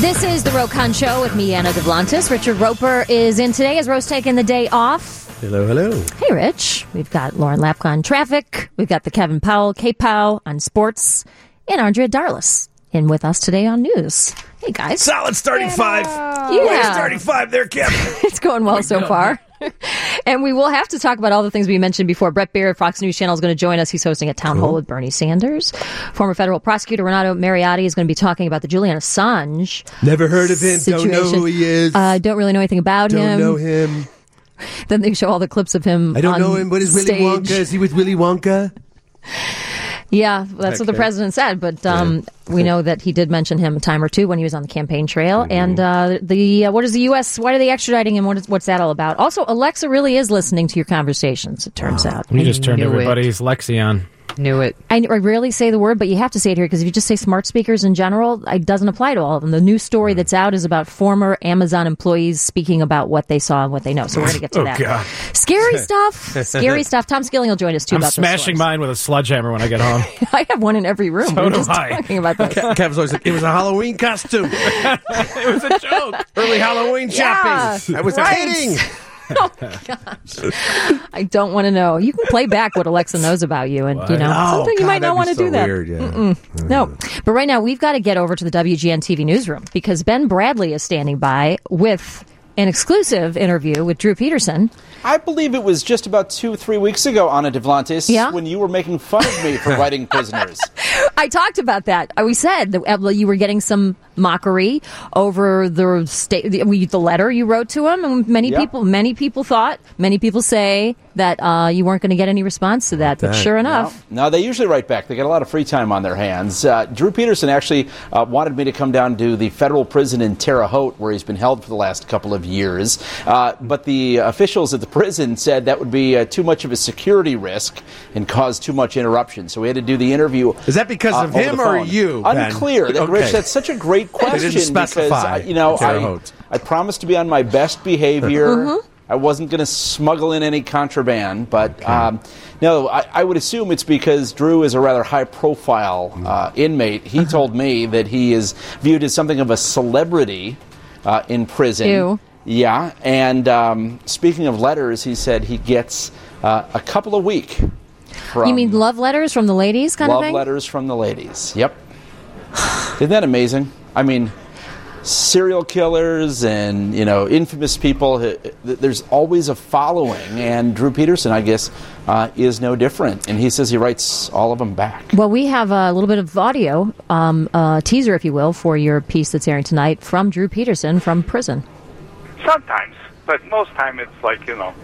This is the Rokon Show with me, Anna Devlantis. Richard Roper is in today as Rose taking the day off. Hello, hello. Hey, Rich. We've got Lauren Lapka on traffic. We've got the Kevin Powell, K-Pow on sports, and Andrea Darlis in with us today on news. Hey, guys. Solid starting five. Yeah. Starting five there, Kevin. It's going well so far. And we will have to talk about all the things we mentioned before. Brett Baird, Fox News Channel, is going to join us. He's hosting a town hall with Bernie Sanders. Former federal prosecutor Renato Mariotti is going to be talking about the Julian Assange Never heard of him. situation. Don't know who he is. Don't really know anything about him. Don't know him. Then they show all the clips of him. I don't on know him. What is Willy stage. Wonka? Is he with Willy Wonka? Yeah, that's what the president said. But we know that he did mention him a time or two when he was on the campaign trail. And what is the U.S.? Why are they extraditing him? What's that all about? Also, Alexa really is listening to your conversations, it turns out. You just turned everybody's Lexi on. Knew it. I rarely say the word, but you have to say it here because if you just say smart speakers in general, it doesn't apply to all of them. The new story that's out is about former Amazon employees speaking about what they saw and what they know. So we're going to get to that. God. Scary stuff. Scary stuff. Tom Skilling will join us too I'm about smashing this. mine with a sledgehammer when I get home. I have one in every room. So We're do just I. talking about this. Kevin's always like, it was a Halloween costume. It was a joke. Early Halloween Yeah, shopping. I was right. kidding. Oh my gosh! I don't want to know. You can play back what Alexa knows about you, and something you might not want to do that. Weird, yeah. No, but right now we've got to get over to the WGN TV newsroom because Ben Bradley is standing by with an exclusive interview with Drew Peterson. I believe it was just about 2-3 weeks ago, Anna Devlantis, when you were making fun of me for writing Prisoners. I talked about that. We said that you were getting some mockery over the letter you wrote to him, and many people say that you weren't going to get any response to that. But sure enough, no, they usually write back. They get a lot of free time on their hands. Drew Peterson actually wanted me to come down to the federal prison in Terre Haute, where he's been held for the last couple of years. But the officials at the prison said that would be too much of a security risk and cause too much interruption. So we had to do the interview. Is that because of him or you, Ben? Unclear. Rich, that's such a great question. They didn't specify. Because, I promised to be on my best behavior. I wasn't going to smuggle in any contraband, but no, I would assume it's because Drew is a rather high-profile inmate. He told me that he is viewed as something of a celebrity in prison. Ew. Yeah, and speaking of letters, he said he gets a couple a week. You mean love letters from the ladies kind of thing? Love letters from the ladies, yep. Isn't that amazing? I mean, serial killers and, infamous people, there's always a following, and Drew Peterson, I guess, is no different, and he says he writes all of them back. Well, we have a little bit of audio, teaser, if you will, for your piece that's airing tonight from Drew Peterson from prison. Sometimes, but most time it's like,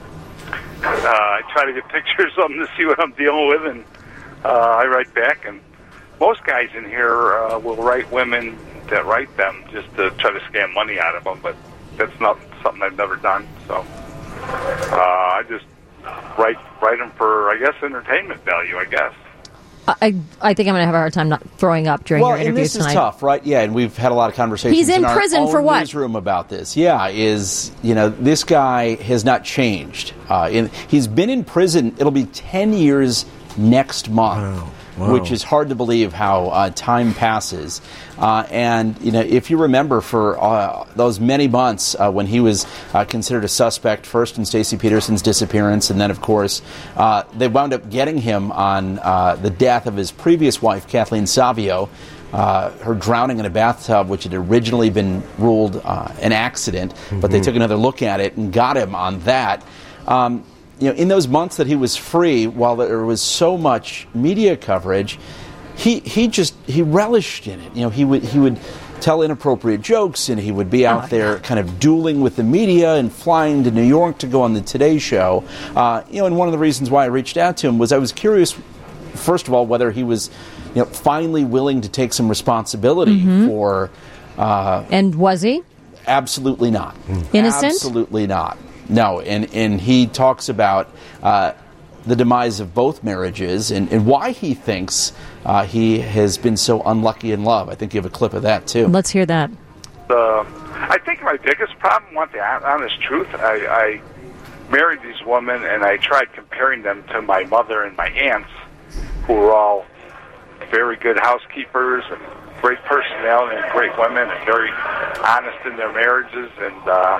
I try to get pictures of them to see what I'm dealing with, and I write back, and most guys in here will write women that write them just to try to scam money out of them, but that's not something I've never done, so I just write them for, I guess, entertainment value, I guess. I think I'm going to have a hard time not throwing up during your interviews tonight. Well, and this is tough, right? Yeah, and we've had a lot of conversations He's in our prison own for what? Newsroom about this. Yeah, this guy has not changed. He's been in prison. It'll be 10 years next month. Wow. Which is hard to believe how time passes. And, if you remember for those many months when he was considered a suspect, first in Stacey Peterson's disappearance, and then, of course, they wound up getting him on the death of his previous wife, Kathleen Savio, her drowning in a bathtub, which had originally been ruled an accident, but they took another look at it and got him on that. In those months that he was free, while there was so much media coverage, he relished in it. He would tell inappropriate jokes, and he would be out there kind of dueling with the media and flying to New York to go on the Today Show. And one of the reasons why I reached out to him was I was curious, first of all, whether he was, finally willing to take some responsibility for. And was he? Absolutely not. Innocent? Absolutely not. No, and he talks about the demise of both marriages and why he thinks he has been so unlucky in love. I think you have a clip of that, too. Let's hear that. I think my biggest problem, want the honest truth, I married these women, and I tried comparing them to my mother and my aunts, who were all very good housekeepers and great personality and great women and very honest in their marriages. And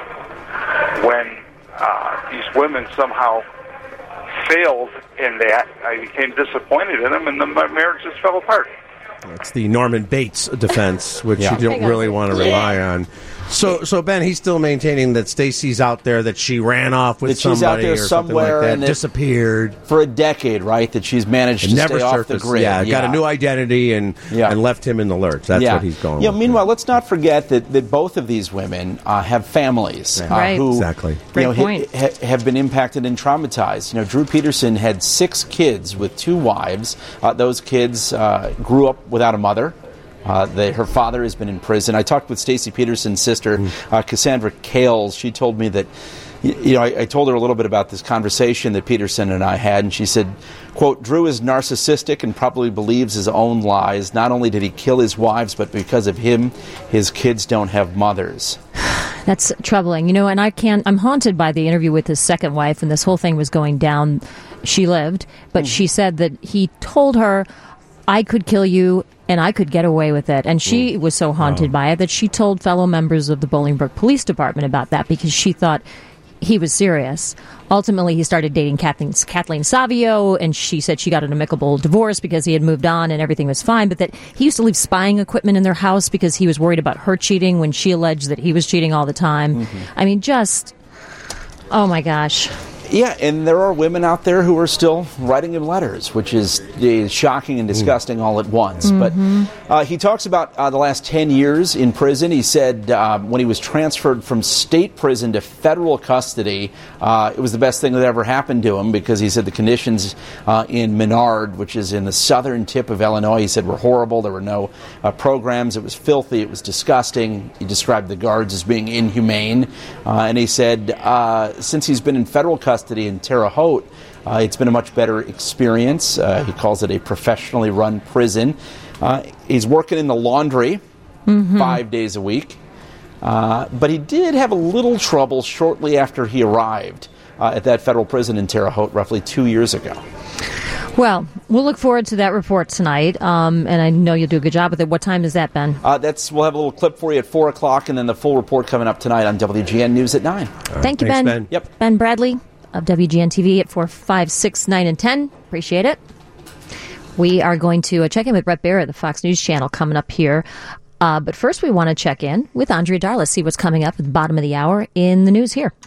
when these women somehow failed in that, I became disappointed in them, and my marriages fell apart. It's the Norman Bates defense, which you don't really want to rely on. So Ben, he's still maintaining that Stacey's out there, that she ran off with somebody she's out there or something like somewhere that, and disappeared for a decade, right? That she's managed to never stay off the surfaced. grid. Yeah, got a new identity and left him in the lurch. That's what he's going with. Meanwhile, let's not forget that both of these women have families who exactly have been impacted and traumatized. Drew Peterson had 6 kids with 2 wives. Those kids grew up without a mother. Her father has been in prison. I talked with Stacey Peterson's sister, Cassandra Kales. She told me that, I told her a little bit about this conversation that Peterson and I had, and she said, quote, Drew is narcissistic and probably believes his own lies. Not only did he kill his wives, but because of him, his kids don't have mothers. That's troubling, and I'm haunted by the interview with his second wife, and this whole thing was going down. She lived, but she said that he told her, I could kill you and I could get away with it. And she was so haunted by it that she told fellow members of the Bolingbrook Police Department about that because she thought he was serious. Ultimately, he started dating Kathleen Savio, and she said she got an amicable divorce because he had moved on and everything was fine, but that he used to leave spying equipment in their house because he was worried about her cheating when she alleged that he was cheating all the time. I mean, oh my gosh. Yeah, and there are women out there who are still writing him letters, which is shocking and disgusting all at once. But he talks about the last 10 years in prison. He said when he was transferred from state prison to federal custody, it was the best thing that ever happened to him because he said the conditions in Menard, which is in the southern tip of Illinois, he said were horrible. There were no programs. It was filthy. It was disgusting. He described the guards as being inhumane. And he said since he's been in federal custody in Terre Haute, it's been a much better experience. He calls it a professionally run prison. He's working in the laundry 5 days a week. But he did have a little trouble shortly after he arrived at that federal prison in Terre Haute roughly 2 years ago. Well, we'll look forward to that report tonight, and I know you'll do a good job with it. What time is that, Ben? We'll have a little clip for you at 4 o'clock, and then the full report coming up tonight on WGN News at 9. Thank you, Thanks, Ben. Ben. Yep. Ben Bradley of WGN TV at 4, 5, 6, 9, and 10. Appreciate it. We are going to check in with Bret Baier, the Fox News Channel, coming up here. But first, we want to check in with Andrea Darlus, see what's coming up at the bottom of the hour in the news here.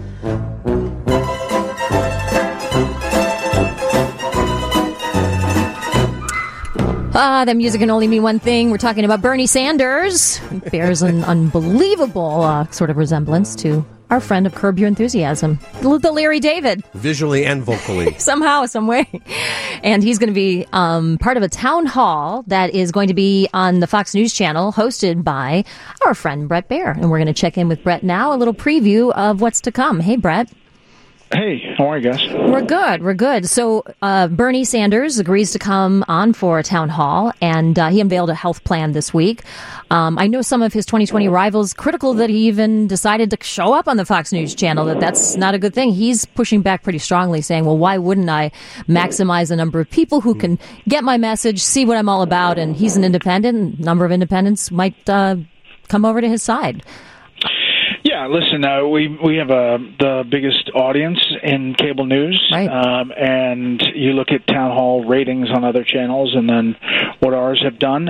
That music can only mean one thing. We're talking about Bernie Sanders. It bears an unbelievable sort of resemblance to our friend of Curb Your Enthusiasm, the Larry David. Visually and vocally. Somehow, some way. And he's going to be part of a town hall that is going to be on the Fox News Channel, hosted by our friend Bret Baier. And we're going to check in with Bret now, a little preview of what's to come. Hey, Bret. Hey, how are you guys? We're good. So Bernie Sanders agrees to come on for a town hall, and he unveiled a health plan this week. I know some of his 2020 rivals critical that he even decided to show up on the Fox News Channel, that's not a good thing. He's pushing back pretty strongly, saying, well, why wouldn't I maximize the number of people who can get my message, see what I'm all about, and he's an independent. A number of independents might come over to his side. Yeah, listen, we have the biggest audience in cable news, right. And you look at town hall ratings on other channels and then what ours have done.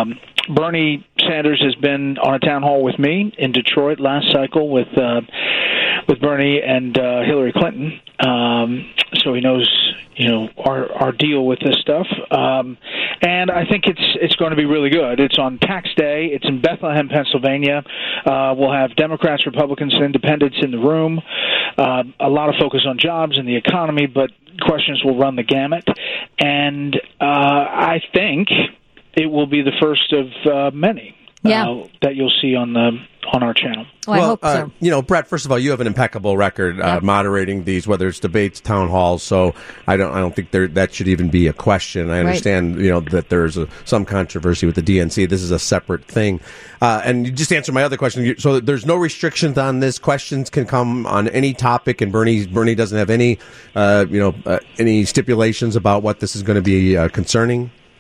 Bernie Sanders has been on a town hall with me in Detroit last cycle with Bernie and Hillary Clinton, so he knows our deal with this stuff, and I think it's going to be really good. It's on tax day. It's in Bethlehem, Pennsylvania. We'll have Democrats, Republicans, and Independents in the room. A lot of focus on jobs and the economy, but questions will run the gamut, and I think it will be the first of many that you'll see on our channel. Well, I hope so. Bret, first of all, you have an impeccable record moderating these, whether it's debates, town halls. So I don't think that should even be a question. I understand, that there's some controversy with the DNC. This is a separate thing. And you just answered my other question. So there's no restrictions on this. Questions can come on any topic, and Bernie doesn't have any, any stipulations about what this is going to be concerning.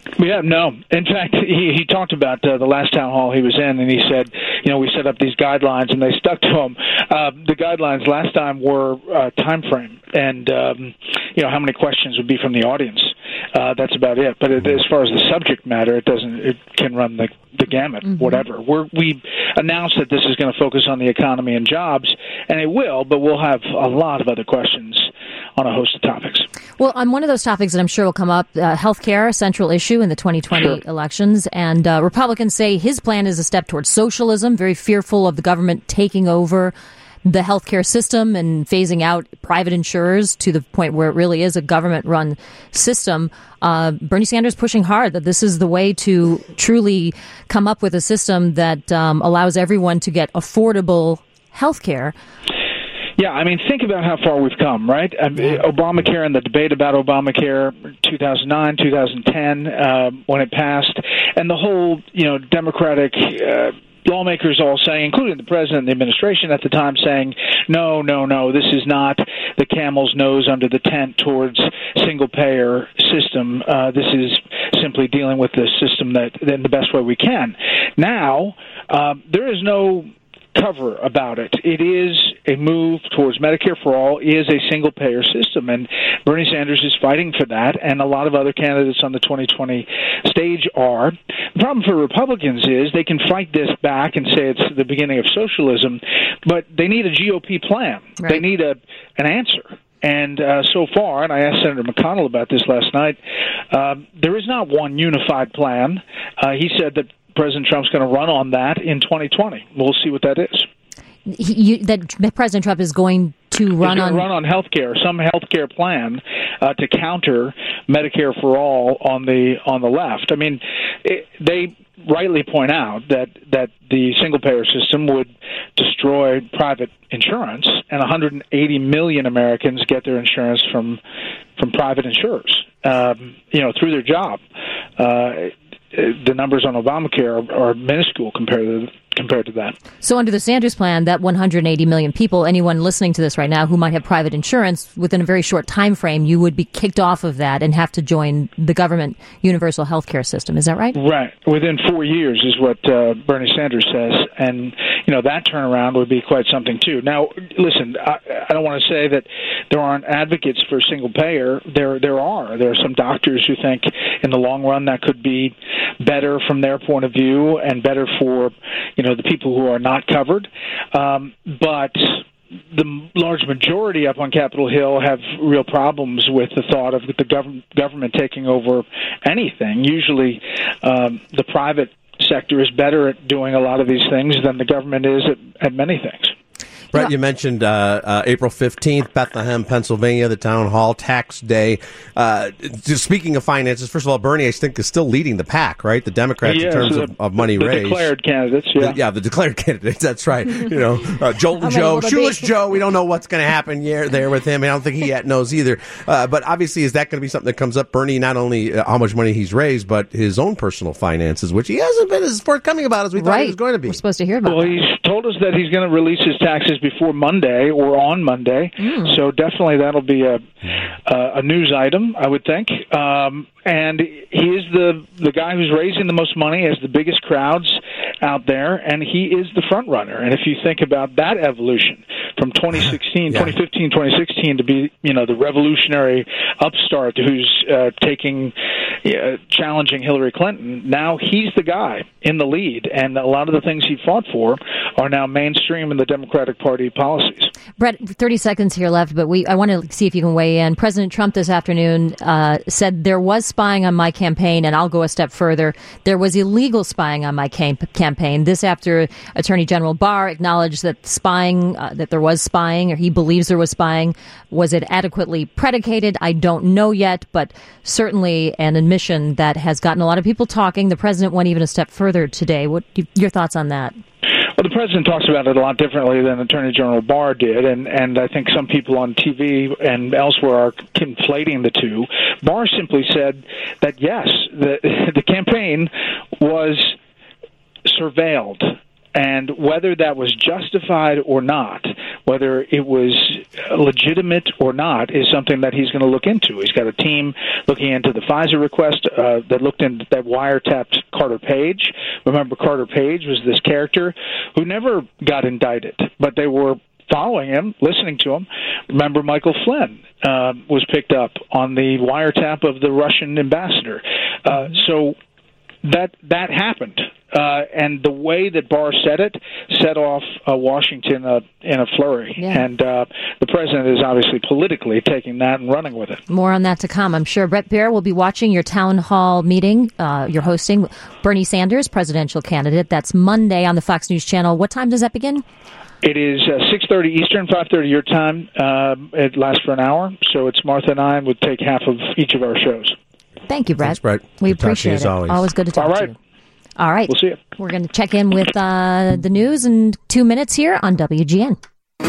Yeah, no. In fact, he talked about the last town hall he was in, and he said, we set up these guidelines, and they stuck to them. The guidelines last time were time frame and, how many questions would be from the audience. That's about it. But as far as the subject matter, it can run the gamut, whatever. We announced that this is going to focus on the economy and jobs, and it will, but we'll have a lot of other questions on a host of topics. Well, on one of those topics that I'm sure will come up, healthcare, a central issue in the 2020 elections, and Republicans say his plan is a step towards socialism, very fearful of the government taking over the healthcare system and phasing out private insurers to the point where it really is a government-run system. Bernie Sanders pushing hard that this is the way to truly come up with a system that allows everyone to get affordable healthcare. Yeah, I mean, think about how far we've come, right? Obamacare and the debate about Obamacare, 2009, 2010, when it passed, and the whole, Democratic lawmakers all saying, including the president and the administration at the time, saying, no, this is not the camel's nose under the tent towards single-payer system. This is simply dealing with the system in the best way we can. Now, there is no cover about it. It is a move towards Medicare for All, is a single-payer system, and Bernie Sanders is fighting for that, and a lot of other candidates on the 2020 stage are. The problem for Republicans is they can fight this back and say it's the beginning of socialism, but they need a GOP plan. Right. They need an answer. And so far, and I asked Senator McConnell about this last night, there is not one unified plan. He said that President Trump's going to run on that in 2020. We'll see what that is. That President Trump is going to run on health care, some health care plan to counter Medicare for All on the left. I mean, they rightly point out that the single-payer system would destroy private insurance, and 180 million Americans get their insurance from private insurers, through their job. The numbers on Obamacare are minuscule compared to that. So under the Sanders plan, that 180 million people, anyone listening to this right now who might have private insurance, within a very short time frame, you would be kicked off of that and have to join the government universal health care system. Is that right? Right. Within 4 years is what Bernie Sanders says. And, that turnaround would be quite something, too. Now, listen, I don't want to say that there aren't advocates for single payer. There are. There are some doctors who think in the long run that could be better from their point of view and better for, the people who are not covered. But the large majority up on Capitol Hill have real problems with the thought of the government taking over anything. Usually the private sector is better at doing a lot of these things than the government is at many things. Brett, you mentioned April 15th, Bethlehem, Pennsylvania, the town hall, tax day. Just speaking of finances, first of all, Bernie, I think, is still leading the pack, right? The Democrats in terms of money raised. The declared candidates, yeah. The declared candidates, that's right. Jolton Joe, Shoeless Joe, we don't know what's going to happen there with him. I don't think he yet knows either. But obviously, is that going to be something that comes up? Bernie, not only how much money he's raised, but his own personal finances, which he hasn't been as forthcoming about as we thought he was going to be. We're supposed to hear about that. Well, he's told us that he's going to release his taxes before Monday or on Monday, so definitely that'll be a news item, I would think. And he is the guy who's raising the most money, has the biggest crowds out there, and he is the front runner. And if you think about that evolution from 2015, 2016 to be, the revolutionary upstart who's challenging Hillary Clinton, now he's the guy in the lead, and a lot of the things he fought for are now mainstream in the Democratic Party policies. Brett, 30 seconds here left, but I want to see if you can weigh in. President Trump this afternoon said there was spying on my campaign, and I'll go a step further. There was illegal spying on my campaign. This after Attorney General Barr acknowledged that that there was spying, or he believes there was spying. Was it adequately predicated? I don't know yet, but certainly an admission that has gotten a lot of people talking. The president went even a step further today. What your thoughts on that? Well, the president talks about it a lot differently than Attorney General Barr did, and I think some people on TV and elsewhere are conflating the two. Barr simply said that, yes, the campaign was surveilled, and whether that was justified or not, whether it was legitimate or not, is something that he's going to look into. He's got a team looking into the FISA request that looked into that wiretapped Carter Page. Remember, Carter Page was this character who never got indicted, but they were following him, listening to him. Remember, Michael Flynn was picked up on the wiretap of the Russian ambassador. So that happened. And the way that Barr said it set off Washington in a flurry. Yeah. And the president is obviously politically taking that and running with it. More on that to come, I'm sure. Bret Baier will be watching your town hall meeting. You're hosting Bernie Sanders, presidential candidate. That's Monday on the Fox News Channel. What time does that begin? It is 6:30 Eastern, 5:30 your time. It lasts for an hour, so it's Martha and I would take half of each of our shows. Thank you, Brett. Thanks, Brett. We good appreciate it. Always good to talk to you. All right. We'll see you. We're going to check in with the news in 2 minutes here on WGN.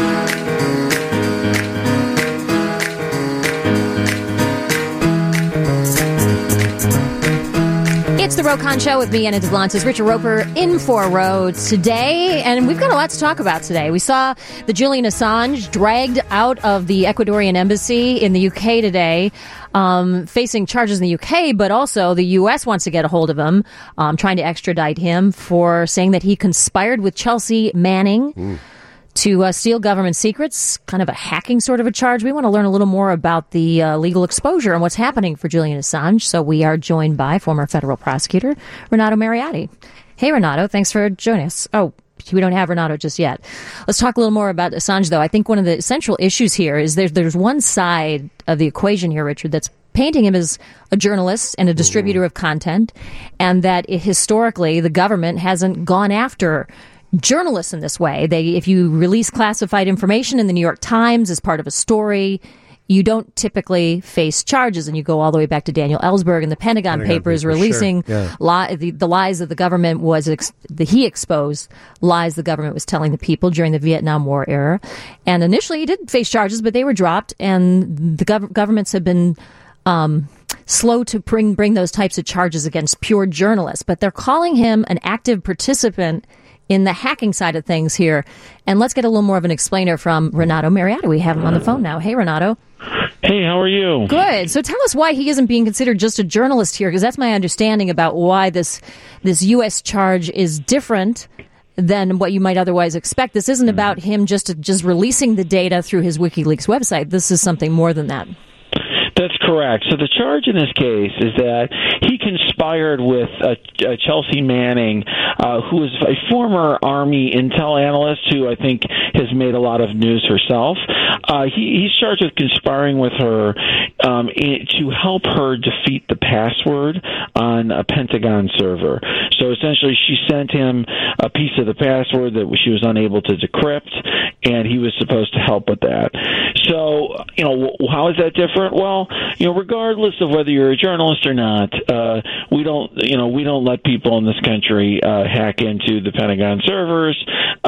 It's the Ro Khan Show with me, Anna Duplantis. Richard Roper in for Ro today, and we've got a lot to talk about today. We saw the Julian Assange dragged out of the Ecuadorian embassy in the UK today, facing charges in the UK, but also the US wants to get a hold of him, trying to extradite him for saying that he conspired with Chelsea Manning to steal government secrets, kind of a hacking sort of a charge. We want to learn a little more about the legal exposure and what's happening for Julian Assange. So we are joined by former federal prosecutor Renato Mariotti. Hey, Renato, thanks for joining us. Oh, we don't have Renato just yet. Let's talk a little more about Assange, though. I think one of the central issues here is there's one side of the equation here, Richard, that's painting him as a journalist and a distributor of content, and that historically the government hasn't gone after journalists in this way. If you release classified information in the New York Times as part of a story, you don't typically face charges. And you go all the way back to Daniel Ellsberg and the Pentagon Papers releasing the lies that the government he exposed, lies the government was telling the people during the Vietnam War era. And initially he did face charges, but they were dropped, and the governments have been slow to bring those types of charges against pure journalists. But they're calling him an active participant in the hacking side of things here. And let's get a little more of an explainer from Renato Mariotti. We have him on the phone now. Hey, Renato. Hey, how are you? Good. So tell us why he isn't being considered just a journalist here, because that's my understanding about why this U.S. charge is different than what you might otherwise expect. This isn't about him just releasing the data through his WikiLeaks website. This is something more than that. That's correct. So the charge in this case is that he conspired with Chelsea Manning, who is a former Army intel analyst who I think has made a lot of news herself. He's charged with conspiring with her to help her defeat the password on a Pentagon server. So essentially she sent him a piece of the password that she was unable to decrypt, and he was supposed to help with that. So, how is that different? Well, regardless of whether you're a journalist or not, we don't let people in this country hack into the Pentagon servers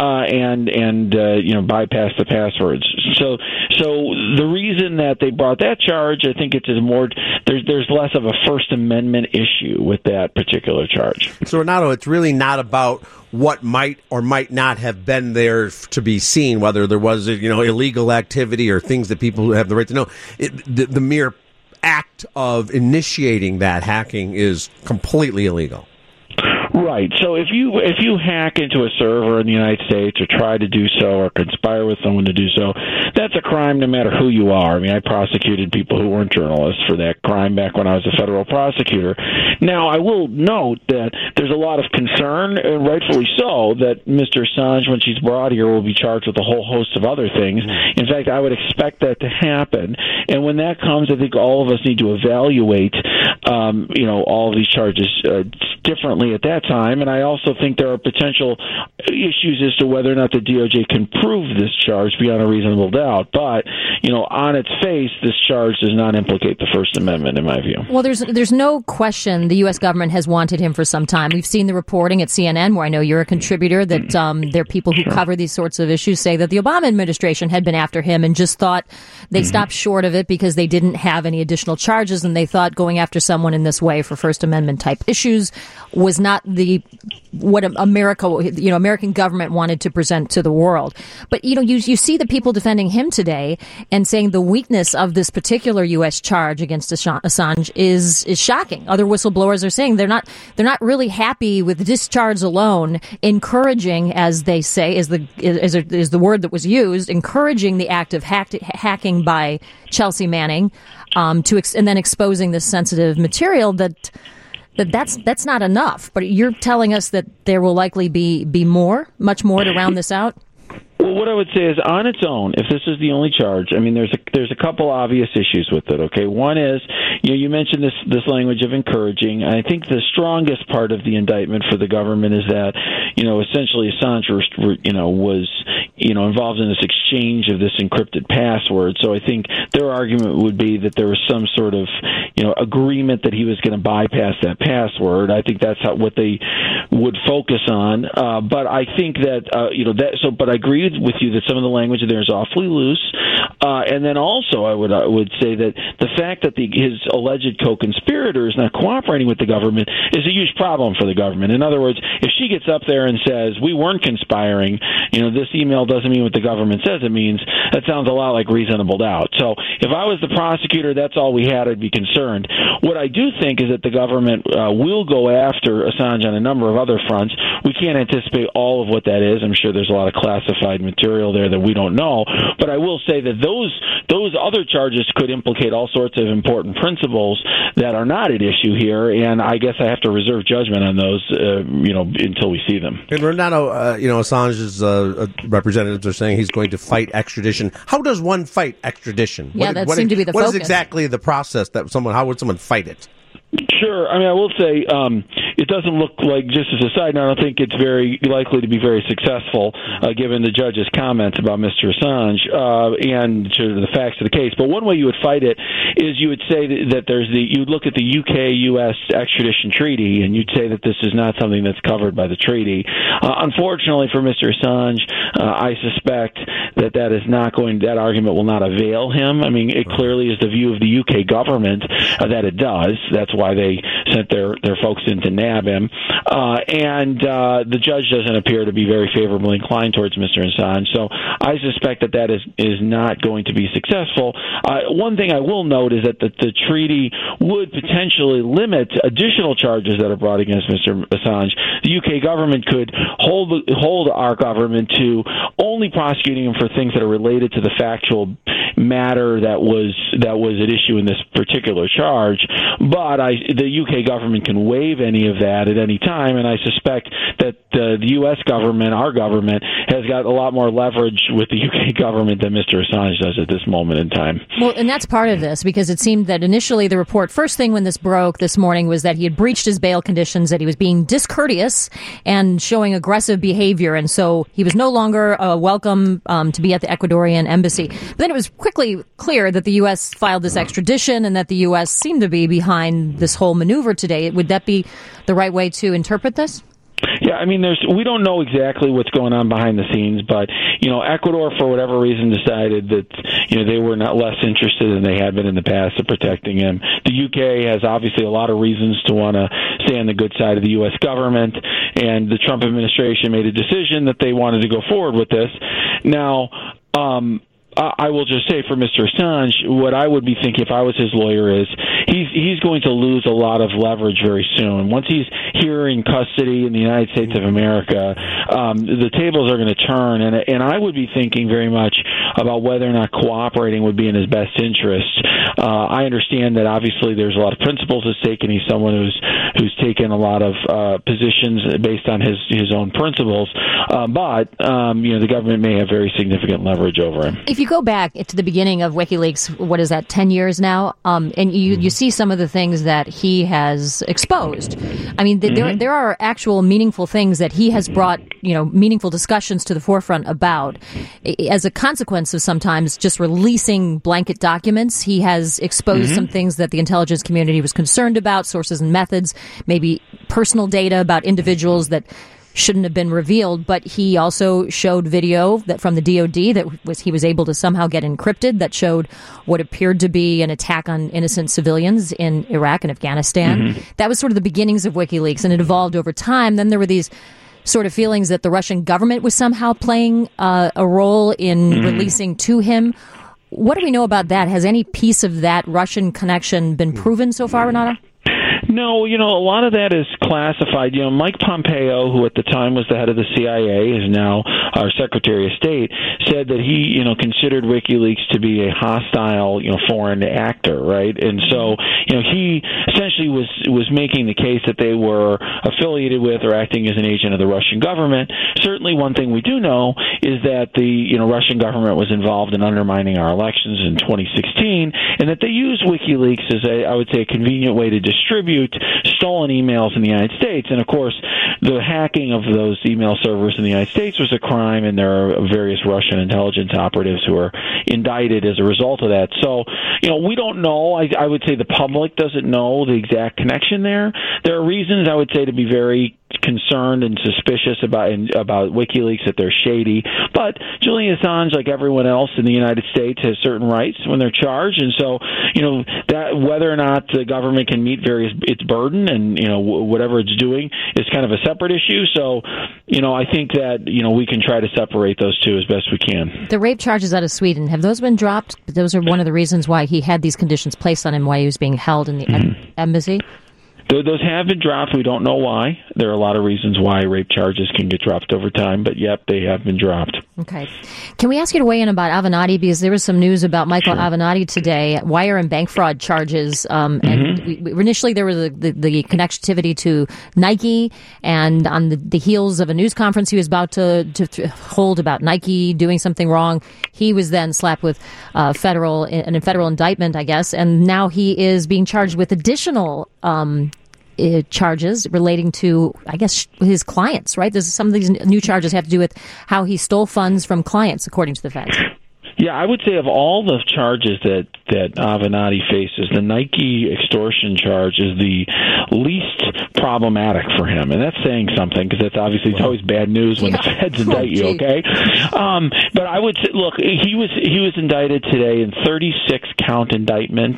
and bypass the passwords. So the reason that they brought that charge, I think there's less of a First Amendment issue with that particular charge. So, Renato, it's really not about what might or might not have been there to be seen, whether there was illegal activity or things that people have the right to know. The mere act of initiating that hacking is completely illegal. Right. So if you hack into a server in the United States or try to do so or conspire with someone to do so, that's a crime no matter who you are. I mean, I prosecuted people who weren't journalists for that crime back when I was a federal prosecutor. Now, I will note that there's a lot of concern, and rightfully so, that Mr. Assange, when she's brought here, will be charged with a whole host of other things. In fact, I would expect that to happen. And when that comes, I think all of us need to evaluate, all of these charges differently at that time. And I also think there are potential issues as to whether or not the DOJ can prove this charge beyond a reasonable doubt. But, on its face, this charge does not implicate the First Amendment, in my view. Well, there's no question the U.S. government has wanted him for some time. We've seen the reporting at CNN, where I know you're a contributor, that there are people who cover these sorts of issues say that the Obama administration had been after him and just thought they stopped short of it because they didn't have any additional charges, and they thought going after someone in this way for First Amendment type issues was not what American government wanted to present to the world. But you see the people defending him today and saying the weakness of this particular U.S. charge against Assange is shocking. Other whistleblowers are saying they're not really happy with this charge alone, encouraging, as they say, is the word that was used, encouraging the act of hacking by Chelsea Manning, and then exposing this sensitive material that's not enough. But you're telling us that there will likely be much more to round this out? Well, what I would say is, on its own, if this is the only charge, I mean, there's a couple obvious issues with it. Okay, one is, you mentioned this language of encouraging. I think the strongest part of the indictment for the government is that, essentially Assange, was involved in this exchange of this encrypted password. So I think their argument would be that there was some sort of agreement that he was going to bypass that password. I think that's what they would focus on. But I think that but I agree with you that some of the language there is awfully loose. And then also I would say that the fact that his alleged co-conspirator is not cooperating with the government is a huge problem for the government. In other words, if she gets up there and says, we weren't conspiring, this email doesn't mean what the government says it means, that sounds a lot like reasonable doubt. So if I was the prosecutor, that's all we had, I'd be concerned. What I do think is that the government will go after Assange on a number of other fronts. We can't anticipate all of what that is. I'm sure there's a lot of classified material there that we don't know. But I will say that those other charges could implicate all sorts of important principles that are not at issue here, and I guess I have to reserve judgment on those, until we see them. And Renato, Assange's representatives are saying he's going to fight extradition. How does one fight extradition? Yeah, that seemed to be the focus. What is exactly the process how would someone fight it? Sure. I mean, I will say it doesn't look like, just as a side note, I don't think it's very likely to be very successul given the judge's comments about Mr. Assange and to the facts of the case. But one way you would fight it is you would say that you'd look at the UK-US extradition treaty and you'd say that this is not something that's covered by the treaty. Unfortunately for Mr. Assange, I suspect that argument will not avail him. I mean, it clearly is the view of the UK government that it does. That's why they sent their folks in to nab him. And the judge doesn't appear to be very favorably inclined towards Mr. Assange. So I suspect that is not going to be successful. One thing I will note is that the treaty would potentially limit additional charges that are brought against Mr. Assange. The UK government could hold our government to only prosecuting him for things that are related to the factual matter that was at issue in this particular charge. But the UK government can waive any of that at any time, and I suspect that the U.S. government, our government, has got a lot more leverage with the UK government than Mr. Assange does at this moment in time. Well, and that's part of this, because it seemed that initially the report, first thing when this broke this morning, was that he had breached his bail conditions, that he was being discourteous and showing aggressive behavior, and so he was no longer welcome to be at the Ecuadorian embassy. But then it was quickly clear that the U.S. filed this extradition and that the U.S. seemed to be behind this whole maneuver today. Would that be the right way to interpret this? Yeah, I mean, we don't know exactly what's going on behind the scenes, but Ecuador, for whatever reason, decided that they were not less interested than they had been in the past in protecting him. The UK has obviously a lot of reasons to want to stay on the good side of the U.S. government, and the Trump administration made a decision that they wanted to go forward with this. Now, I will just say for Mr. Assange, what I would be thinking if I was his lawyer is he's going to lose a lot of leverage very soon. Once he's here in custody in the United States of America, the tables are going to turn, and I would be thinking very much about whether or not cooperating would be in his best interest. I understand that obviously there's a lot of principles at stake, and he's someone who's taken a lot of positions based on his own principles. But the government may have very significant leverage over him. If you go back to the beginning of WikiLeaks, what is that, 10 years now? And you see some of the things that he has exposed. I mean, there are actual meaningful things that he has brought, meaningful discussions to the forefront about. As a consequence of sometimes just releasing blanket documents, he has exposed some things that the intelligence community was concerned about, sources and methods, maybe personal data about individuals that shouldn't have been revealed, but he also showed video that from the DOD that he was able to somehow get encrypted that showed what appeared to be an attack on innocent civilians in Iraq and Afghanistan. That was sort of the beginnings of WikiLeaks, and it evolved over time. Then there were these sort of feelings that the Russian government was somehow playing a role in releasing to him. What do we know about that? Has any piece of that Russian connection been proven so far, Renato? No, a lot of that is classified. Mike Pompeo, who at the time was the head of the CIA, is now our Secretary of State, said that he, considered WikiLeaks to be a hostile, foreign actor, right? And so, he essentially was making the case that they were affiliated with or acting as an agent of the Russian government. Certainly, one thing we do know is that the, Russian government was involved in undermining our elections in 2016, and that they used WikiLeaks as I would say, a convenient way to distribute stolen emails in the United States. And of course, the hacking of those email servers in the United States was a crime, and there are various Russian intelligence operatives who are indicted as a result of that. So, we don't know. I would say the public doesn't know the exact connection there. There are reasons, I would say, to be very concerned and suspicious about WikiLeaks, that they're shady. But Julian Assange, like everyone else in the United States, has certain rights when they're charged, and so that whether or not the government can meet its burden and whatever it's doing is kind of a separate issue. So I think that we can try to separate those two as best we can. The rape charges out of Sweden, have those been dropped? Those are one of the reasons why he had these conditions placed on him, why he was being held in the embassy. Those have been dropped. We don't know why. There are a lot of reasons why rape charges can get dropped over time, but yep, they have been dropped. Okay. Can we ask you to weigh in about Avenatti? Because there was some news about Michael Avenatti today, wire and bank fraud charges. And initially there was the connectivity to Nike, and on the heels of a news conference he was about to hold about Nike doing something wrong, he was then slapped with a federal indictment, I guess, and now he is being charged with additional charges relating to, I guess, his clients, right? Some of these new charges have to do with how he stole funds from clients, according to the feds. Yeah, I would say of all the charges that Avenatti faces, the Nike extortion charge is the least problematic for him, and that's saying something, because that's obviously it's always bad news when the feds indict you. Okay, but I would say, look, he was indicted today in 36-count indictment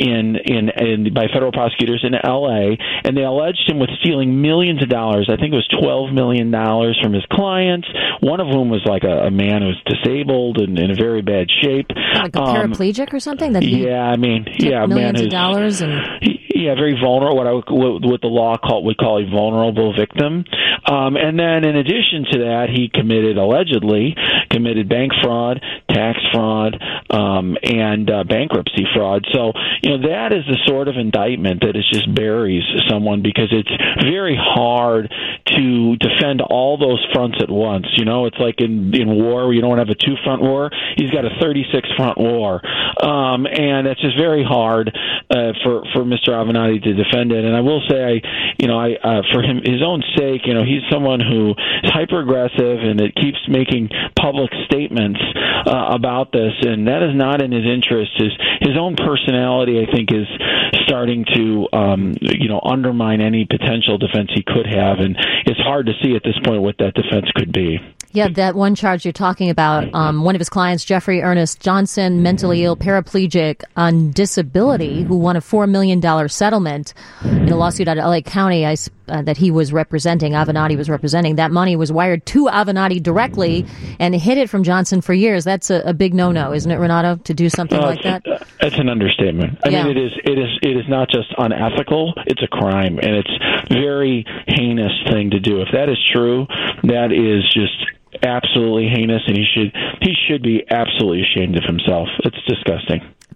by federal prosecutors in L.A., and they alleged him with stealing millions of dollars. I think it was $12 million from his clients, one of whom was like a man who was disabled and in a very bad shape, like a paraplegic or something. That millions of dollars and very vulnerable. What the law would call a vulnerable victim. And then in addition to that, he allegedly committed bank fraud, tax fraud, and bankruptcy fraud. So that is the sort of indictment that just buries someone, because it's very hard to defend all those fronts at once. It's like in war where you don't have a two-front war. He's got a 36-front war, and it's just very hard for Mr. Avenatti to defend it. And I will say, for his own sake, he's someone who is hyper-aggressive and it keeps making public statements about this, and that is not in his interest. His own personality, I think, is starting to undermine any potential defense he could have, and it's hard to see at this point what that defense could be. Yeah, that one charge you're talking about, one of his clients, Jeffrey Ernest Johnson, mentally ill, paraplegic, on disability, who won a $4 million settlement in a lawsuit out of L.A. County that he was representing, Avenatti was representing. That money was wired to Avenatti directly and hid it from Johnson for years. That's a big no-no, isn't it, Renato, to do something like that? It's an understatement. I mean, it is not just unethical, it's a crime, and it's a very heinous thing to do. If that is true, that is just absolutely heinous, and he should be absolutely ashamed of himself. It's disgusting.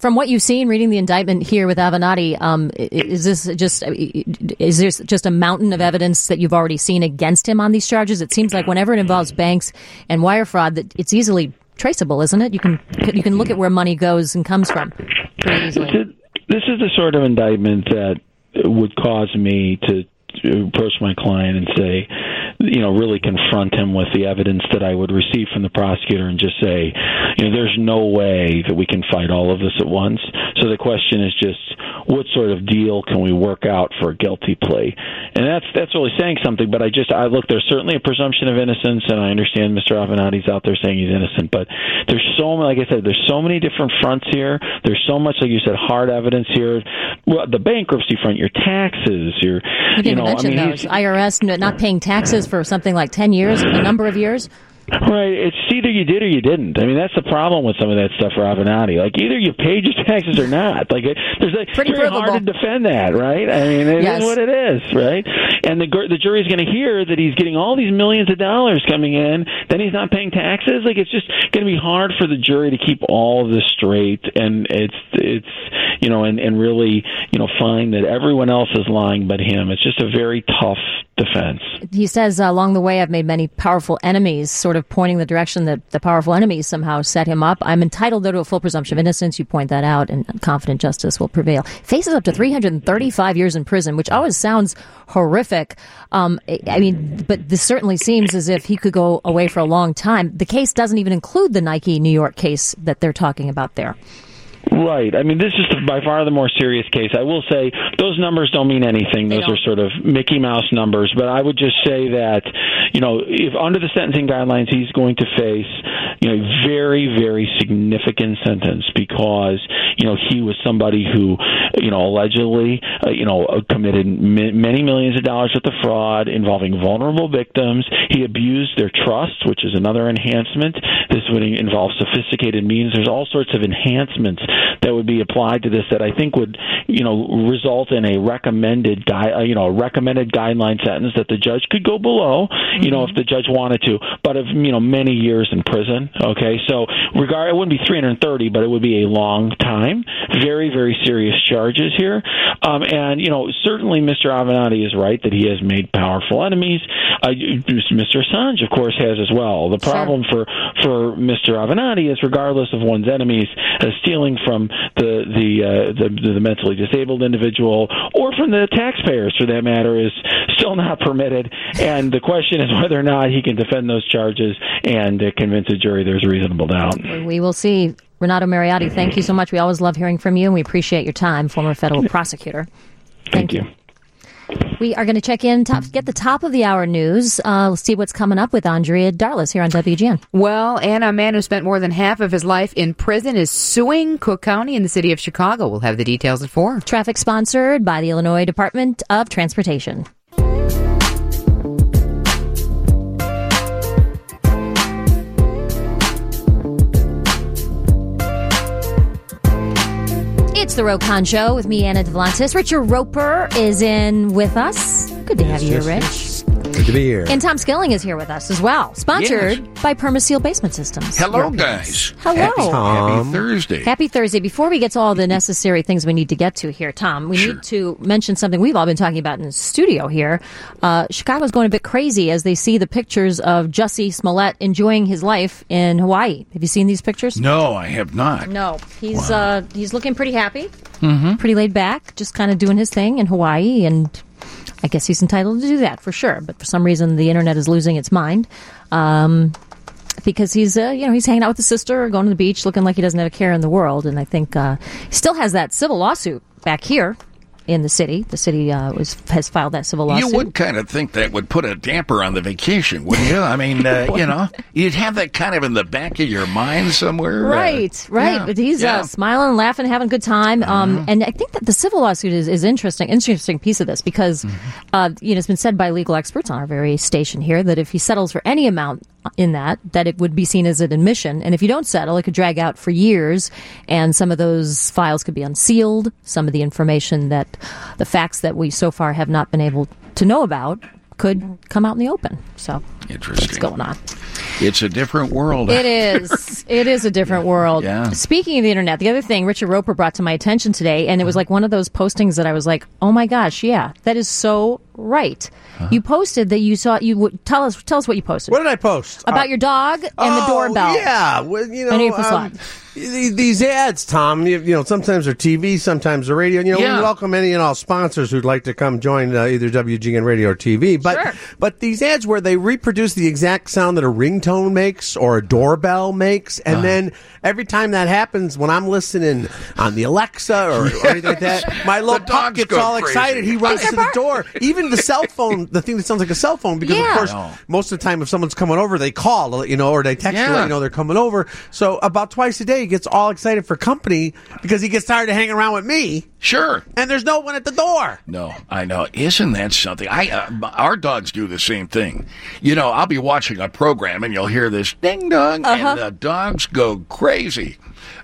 From what you've seen, reading the indictment here with Avenatti, is there just a mountain of evidence that you've already seen against him on these charges? It seems like whenever it involves banks and wire fraud, that it's easily traceable, isn't it? You can look at where money goes and comes from pretty easily. This is the sort of indictment that would cause me to approach my client and say, really confront him with the evidence that I would receive from the prosecutor and just say, there's no way that we can fight all of this at once. So the question is just, what sort of deal can we work out for a guilty plea? And that's really saying something, but I look, there's certainly a presumption of innocence, and I understand Mr. Avenatti's out there saying he's innocent, but there's like I said, there's so many different fronts here. There's so much, like you said, hard evidence here. Well, the bankruptcy front, your taxes, your, those. IRS not paying taxes for something like 10 years, a number of years. Right. It's either you did or you didn't. I mean, that's the problem with some of that stuff for Avenatti. Like, either you paid your taxes or not. Like, it's very hard to defend that, right? I mean, it is what it is, right? And the jury's going to hear that he's getting all these millions of dollars coming in, then he's not paying taxes. Like, it's just going to be hard for the jury to keep all of this straight, and it's and really, find that everyone else is lying but him. It's just a very tough defense. He says, along the way, I've made many powerful enemies, sort of pointing the direction that the powerful enemies somehow set him up. I'm entitled, though, to a full presumption of innocence. You point that out, and confident justice will prevail. Faces up to 335 years in prison, which always sounds horrific. But this certainly seems as if he could go away for a long time. The case doesn't even include the Nike New York case that they're talking about there. Right. I mean, this is by far the more serious case. I will say those numbers don't mean anything. Those are sort of Mickey Mouse numbers. But I would just say that, if under the sentencing guidelines, he's going to face, a very, very significant sentence because, he was somebody who, allegedly, committed many millions of dollars worth of fraud involving vulnerable victims. He abused their trust, which is another enhancement. This would involve sophisticated means. There's all sorts of enhancements that would be applied to this that I think would, result in a recommended guideline sentence that the judge could go below, if the judge wanted to, but of, many years in prison. Okay. So it wouldn't be 330, but it would be a long time. Very, very serious charges here. And certainly Mr. Avenatti is right that he has made powerful enemies. Mr. Assange, of course, has as well. The problem for Mr. Avenatti is, regardless of one's enemies, stealing from the mentally disabled individual or from the taxpayers, for that matter, is still not permitted. And the question is whether or not he can defend those charges and convince a jury there's reasonable doubt. We will see. Renato Mariotti, thank you so much. We always love hearing from you, and we appreciate your time, former federal prosecutor. Thank you. We are going to check in, get the top of the hour news. Let's see what's coming up with Andrea Darlis here on WGN. Well, and a man who spent more than half of his life in prison is suing Cook County and the city of Chicago. We'll have the details at 4. Traffic sponsored by the Illinois Department of Transportation. It's the Rokon Show with me, Anna Devlantis. Richard Roper is in with us. Good to have you here, Rich. Good to be here. And Tom Skilling is here with us as well. Sponsored by Permaseal Basement Systems. Hello, guys. Hello. Happy Thursday. Happy Thursday. Before we get to all the necessary things we need to get to here, Tom, we need to mention something we've all been talking about in the studio here. Chicago's going a bit crazy as they see the pictures of Jussie Smollett enjoying his life in Hawaii. Have you seen these pictures? No, I have not. No. He's looking pretty happy, pretty laid back, just kind of doing his thing in Hawaii, and I guess he's entitled to do that for sure. But for some reason, the internet is losing its mind because he's hanging out with his sister, going to the beach, looking like he doesn't have a care in the world. And I think he still has that civil lawsuit back here in the city. The city has filed that civil lawsuit. You would kind of think that would put a damper on the vacation, wouldn't you? I mean, you'd have that kind of in the back of your mind somewhere. Right. Yeah, but he's smiling, laughing, having a good time. And I think that the civil lawsuit is interesting piece of this because, it's been said by legal experts on our very station here that if he settles for any amount in that it would be seen as an admission. And if you don't settle, it could drag out for years. And some of those files could be unsealed. Some of the information the facts that we so far have not been able to know about could come out in the open. So interesting. what's going on? It's a different world. It is. It is a different world. Yeah. Speaking of the internet, the other thing Richard Roper brought to my attention today, and it was like one of those postings that I was like, oh my gosh, yeah, that is so right. You posted that you saw. Tell us what you posted. What did I post? About your dog and the doorbell. Yeah, well, you know, And April Slot. these ads, Tom. You know, sometimes they're TV, sometimes they're radio. You know, we welcome any and all sponsors who'd like to come join either WGN Radio or TV. But these ads where they reproduce the exact sound that a ringtone makes or a doorbell makes, and then every time that happens, when I'm listening on the Alexa or anything like that, my little pup gets all excited. He runs to the door. Even the cell phone, the thing that sounds like a cell phone, because of course, most of the time if someone's coming over, they call to let you know, or they text to let you know they're coming over. So about twice a day, he gets all excited for company because he gets tired of hanging around with me. Sure. And there's no one at the door. No, I know. Isn't that something? Our dogs do the same thing. You know, I'll be watching a program and you'll hear this ding dong, and the dogs go crazy.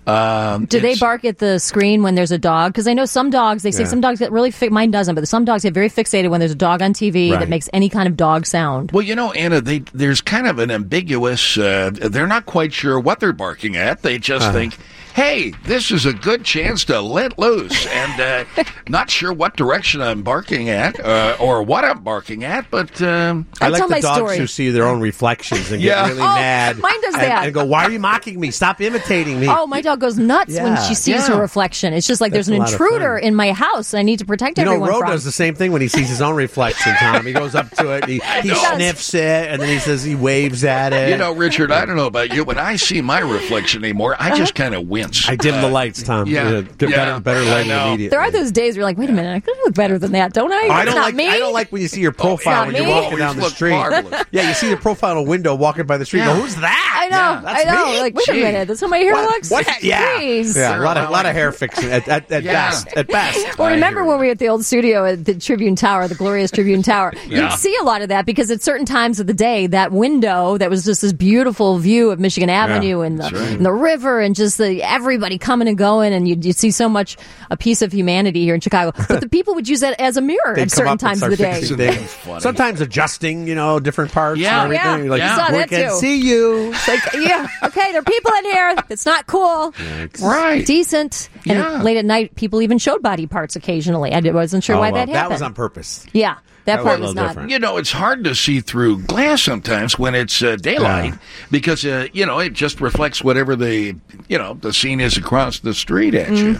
Do they bark at the screen when there's a dog? Because I know some dogs, they say some dogs get really, mine doesn't, but some dogs get very fixated when there's a dog on TV that makes any kind of dog sound. Well, you know, Anna, there's kind of an ambiguous, they're not quite sure what they're barking at. They just think, hey, this is a good chance to let loose, and not sure what direction I'm barking at or what I'm barking at, but I like the dogs who see their own reflections and get really mad. Mine does that. And go, why are you mocking me? Stop imitating me. Oh, my dog goes nuts when she sees her reflection. It's just like there's an intruder in my house. I need to protect everyone Ro from. does the same thing when he sees his own reflection, Tom. He goes up to it, he sniffs it, and then he says he waves at it. You know, Richard, I don't know about you, when I see my reflection anymore, I just kind of wince. I dim the lights, Tom. Better lighting immediately. There are those days where you're like, wait a minute, I could look better than that, don't I? I don't like when you see your profile when you're walking down the street. Yeah, you see the profile in a window walking by the street. You go, who's that? I know. That's me. Like, wait a minute, that's how my hair looks? Yeah. Jeez. Yeah, a lot of hair fixing at best. At best. Well, remember when we were at the old studio at the Tribune Tower, the glorious Tribune Tower? You'd see a lot of that because at certain times of the day, that window that was just this beautiful view of Michigan Avenue and the river and just everybody coming and going, and you'd see so much a piece of humanity here in Chicago. But the people would use that as a mirror at certain times of the day. Sometimes adjusting, different parts. And everything. Like, we can see you. It's like, okay, there are people in here. It's not cool. Right. Decent. And late at night, people even showed body parts occasionally. I wasn't sure why that happened. That was on purpose. Yeah. That part was not. Different. You know, it's hard to see through glass sometimes when it's daylight because, it just reflects whatever the scene is across the street at you.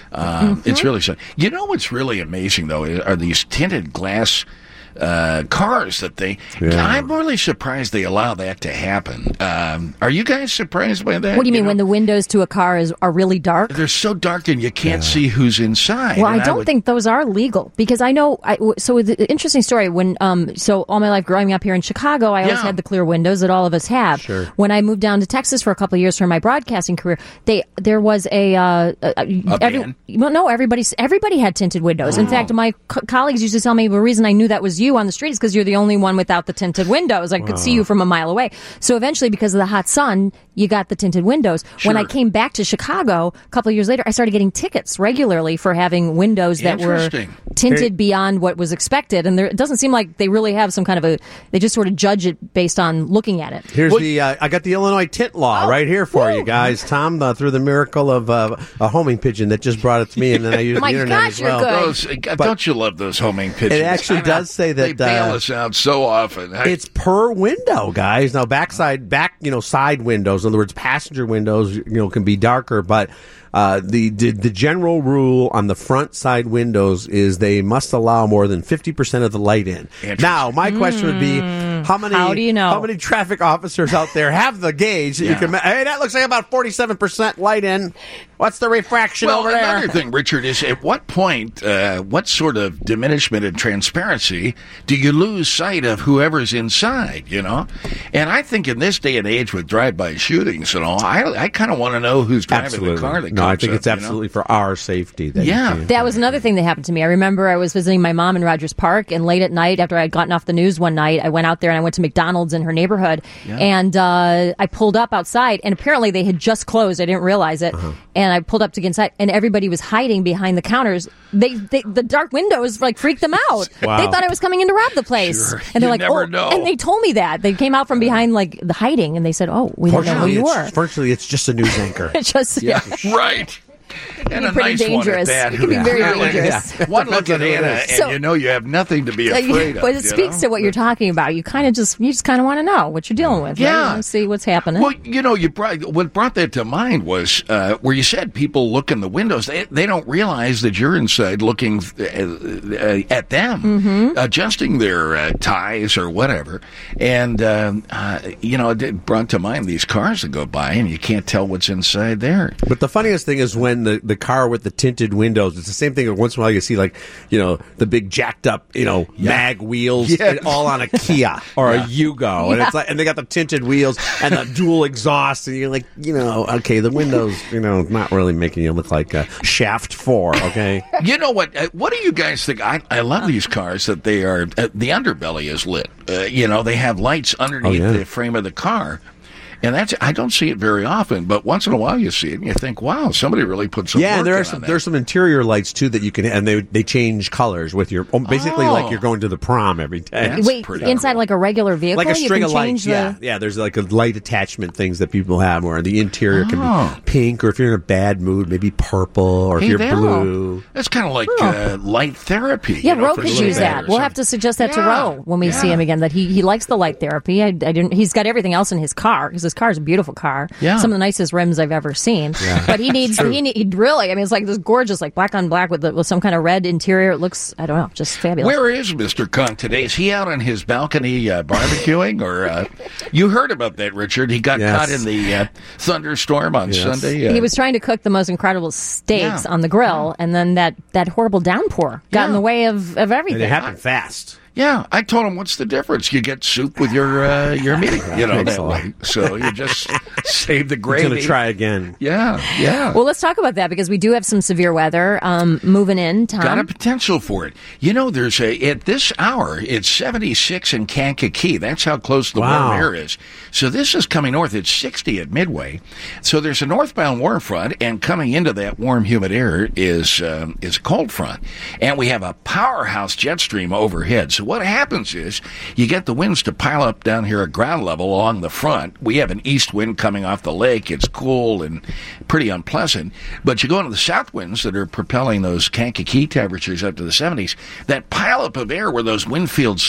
It's really so. You know what's really amazing, though, are these tinted glass cars that I'm really surprised they allow that to happen. Are you guys surprised by that? What do you mean when the windows to a car are really dark? They're so dark and you can't see who's inside. Well, I don't think those are legal because I know. So the interesting story when so all my life growing up here in Chicago, I always had the clear windows that all of us have. Sure. When I moved down to Texas for a couple of years for my broadcasting career, there was everybody had tinted windows. In fact, my colleagues used to tell me the reason I knew that was you on the street is because you're the only one without the tinted windows. I could see you from a mile away. So eventually, because of the hot sun, you got the tinted windows. Sure. When I came back to Chicago a couple of years later, I started getting tickets regularly for having windows that were tinted beyond what was expected. And it doesn't seem like they really have some kind of they just sort of judge it based on looking at it. Here's I got the Illinois tint law right here for you guys, Tom, through the miracle of a homing pigeon that just brought it to me, and then I used the internet as well. Don't you love those homing pigeons? It actually does say that they bail us out so often. It's per window, guys. Now, side windows, in other words, passenger windows, can be darker, but the general rule on the front side windows is they must allow more than 50% of the light in. Now, my question would be, how many traffic officers out there have the gauge that you can? Hey, that looks like about 47% light in. What's the refraction over there? Another thing, Richard, is at what point, what sort of diminishment in transparency do you lose sight of whoever's inside, And I think in this day and age with drive-by shootings and all, I kind of want to know who's driving the car that comes I think it's absolutely for our safety. That was another thing that happened to me. I remember I was visiting my mom in Rogers Park, and late at night, after I had gotten off the news one night, I went out there and I went to McDonald's in her neighborhood, and I pulled up outside, and apparently they had just closed. I didn't realize it, and I pulled up to get inside, and everybody was hiding behind the counters. The dark windows like freaked them out. Wow. They thought I was coming in to rob the place, and they're like, never know. And they told me that they came out from behind like the hiding, and they said, "Oh, we don't know who you were." Fortunately, it's just a news anchor. It's just Right. And a pretty nice dangerous. one at that. It can be very dangerous. One look at Anna, and So- you know you have nothing to be afraid of. But it speaks to what you're talking about. You just kind of want to know what you're dealing with. Yeah. Right? You want to see what's happening. Well, what brought that to mind was where you said people look in the windows. They don't realize that you're inside looking at them, adjusting their ties or whatever. And, it brought to mind these cars that go by, and you can't tell what's inside there. But the funniest thing is when the car with the tinted windows, it's the same thing. Once in a while you see the big jacked up, mag wheels all on a Kia or a Yugo. And it's like, and they got the tinted wheels and the dual exhaust. And you're like, okay, the windows, not really making you look like a Shaft 4, okay? You know what? What do you guys think? I love these cars that they are, the underbelly is lit. They have lights underneath the frame of the car. And I don't see it very often, but once in a while you see it and you think, wow, somebody really put some work there's some interior lights too that you can, and they change colors with your, basically like you're going to the prom every day. Wait, inside like a regular vehicle? Like a string you of can lights, change yeah. There's like a light attachment things that people have where the interior can be pink, or if you're in a bad mood, maybe purple, or if you're blue. That's kind of like light therapy. Yeah, Ro could use that. We'll have to suggest that to Ro when we see him again, that he likes the light therapy. He's got everything else in his car, because his car is a beautiful car. Yeah. Some of the nicest rims I've ever seen. Yeah. But he really, it's like this gorgeous, like black on black with some kind of red interior. It looks, I don't know, just fabulous. Where is Mr. Kung today? Is he out on his balcony barbecuing? Or you heard about that, Richard? He got caught in the thunderstorm on Sunday. He was trying to cook the most incredible steaks on the grill, and then that horrible downpour got in the way of everything. And it happened fast. Yeah, I told him, what's the difference? You get soup with your meat, that way. So you just save the gravy. He's going to try again. Yeah. Well, let's talk about that, because we do have some severe weather moving in, Tom. Got a potential for it. There's at this hour, it's 76 in Kankakee. That's how close the warm air is. So this is coming north. It's 60 at Midway. So there's a northbound warm front, and coming into that warm, humid air is a cold front. And we have a powerhouse jet stream overhead. So what happens is you get the winds to pile up down here at ground level along the front. We have an east wind coming off the lake. It's cool and pretty unpleasant. But you go into the south winds that are propelling those Kankakee temperatures up to the 70s. That pileup of air where those wind fields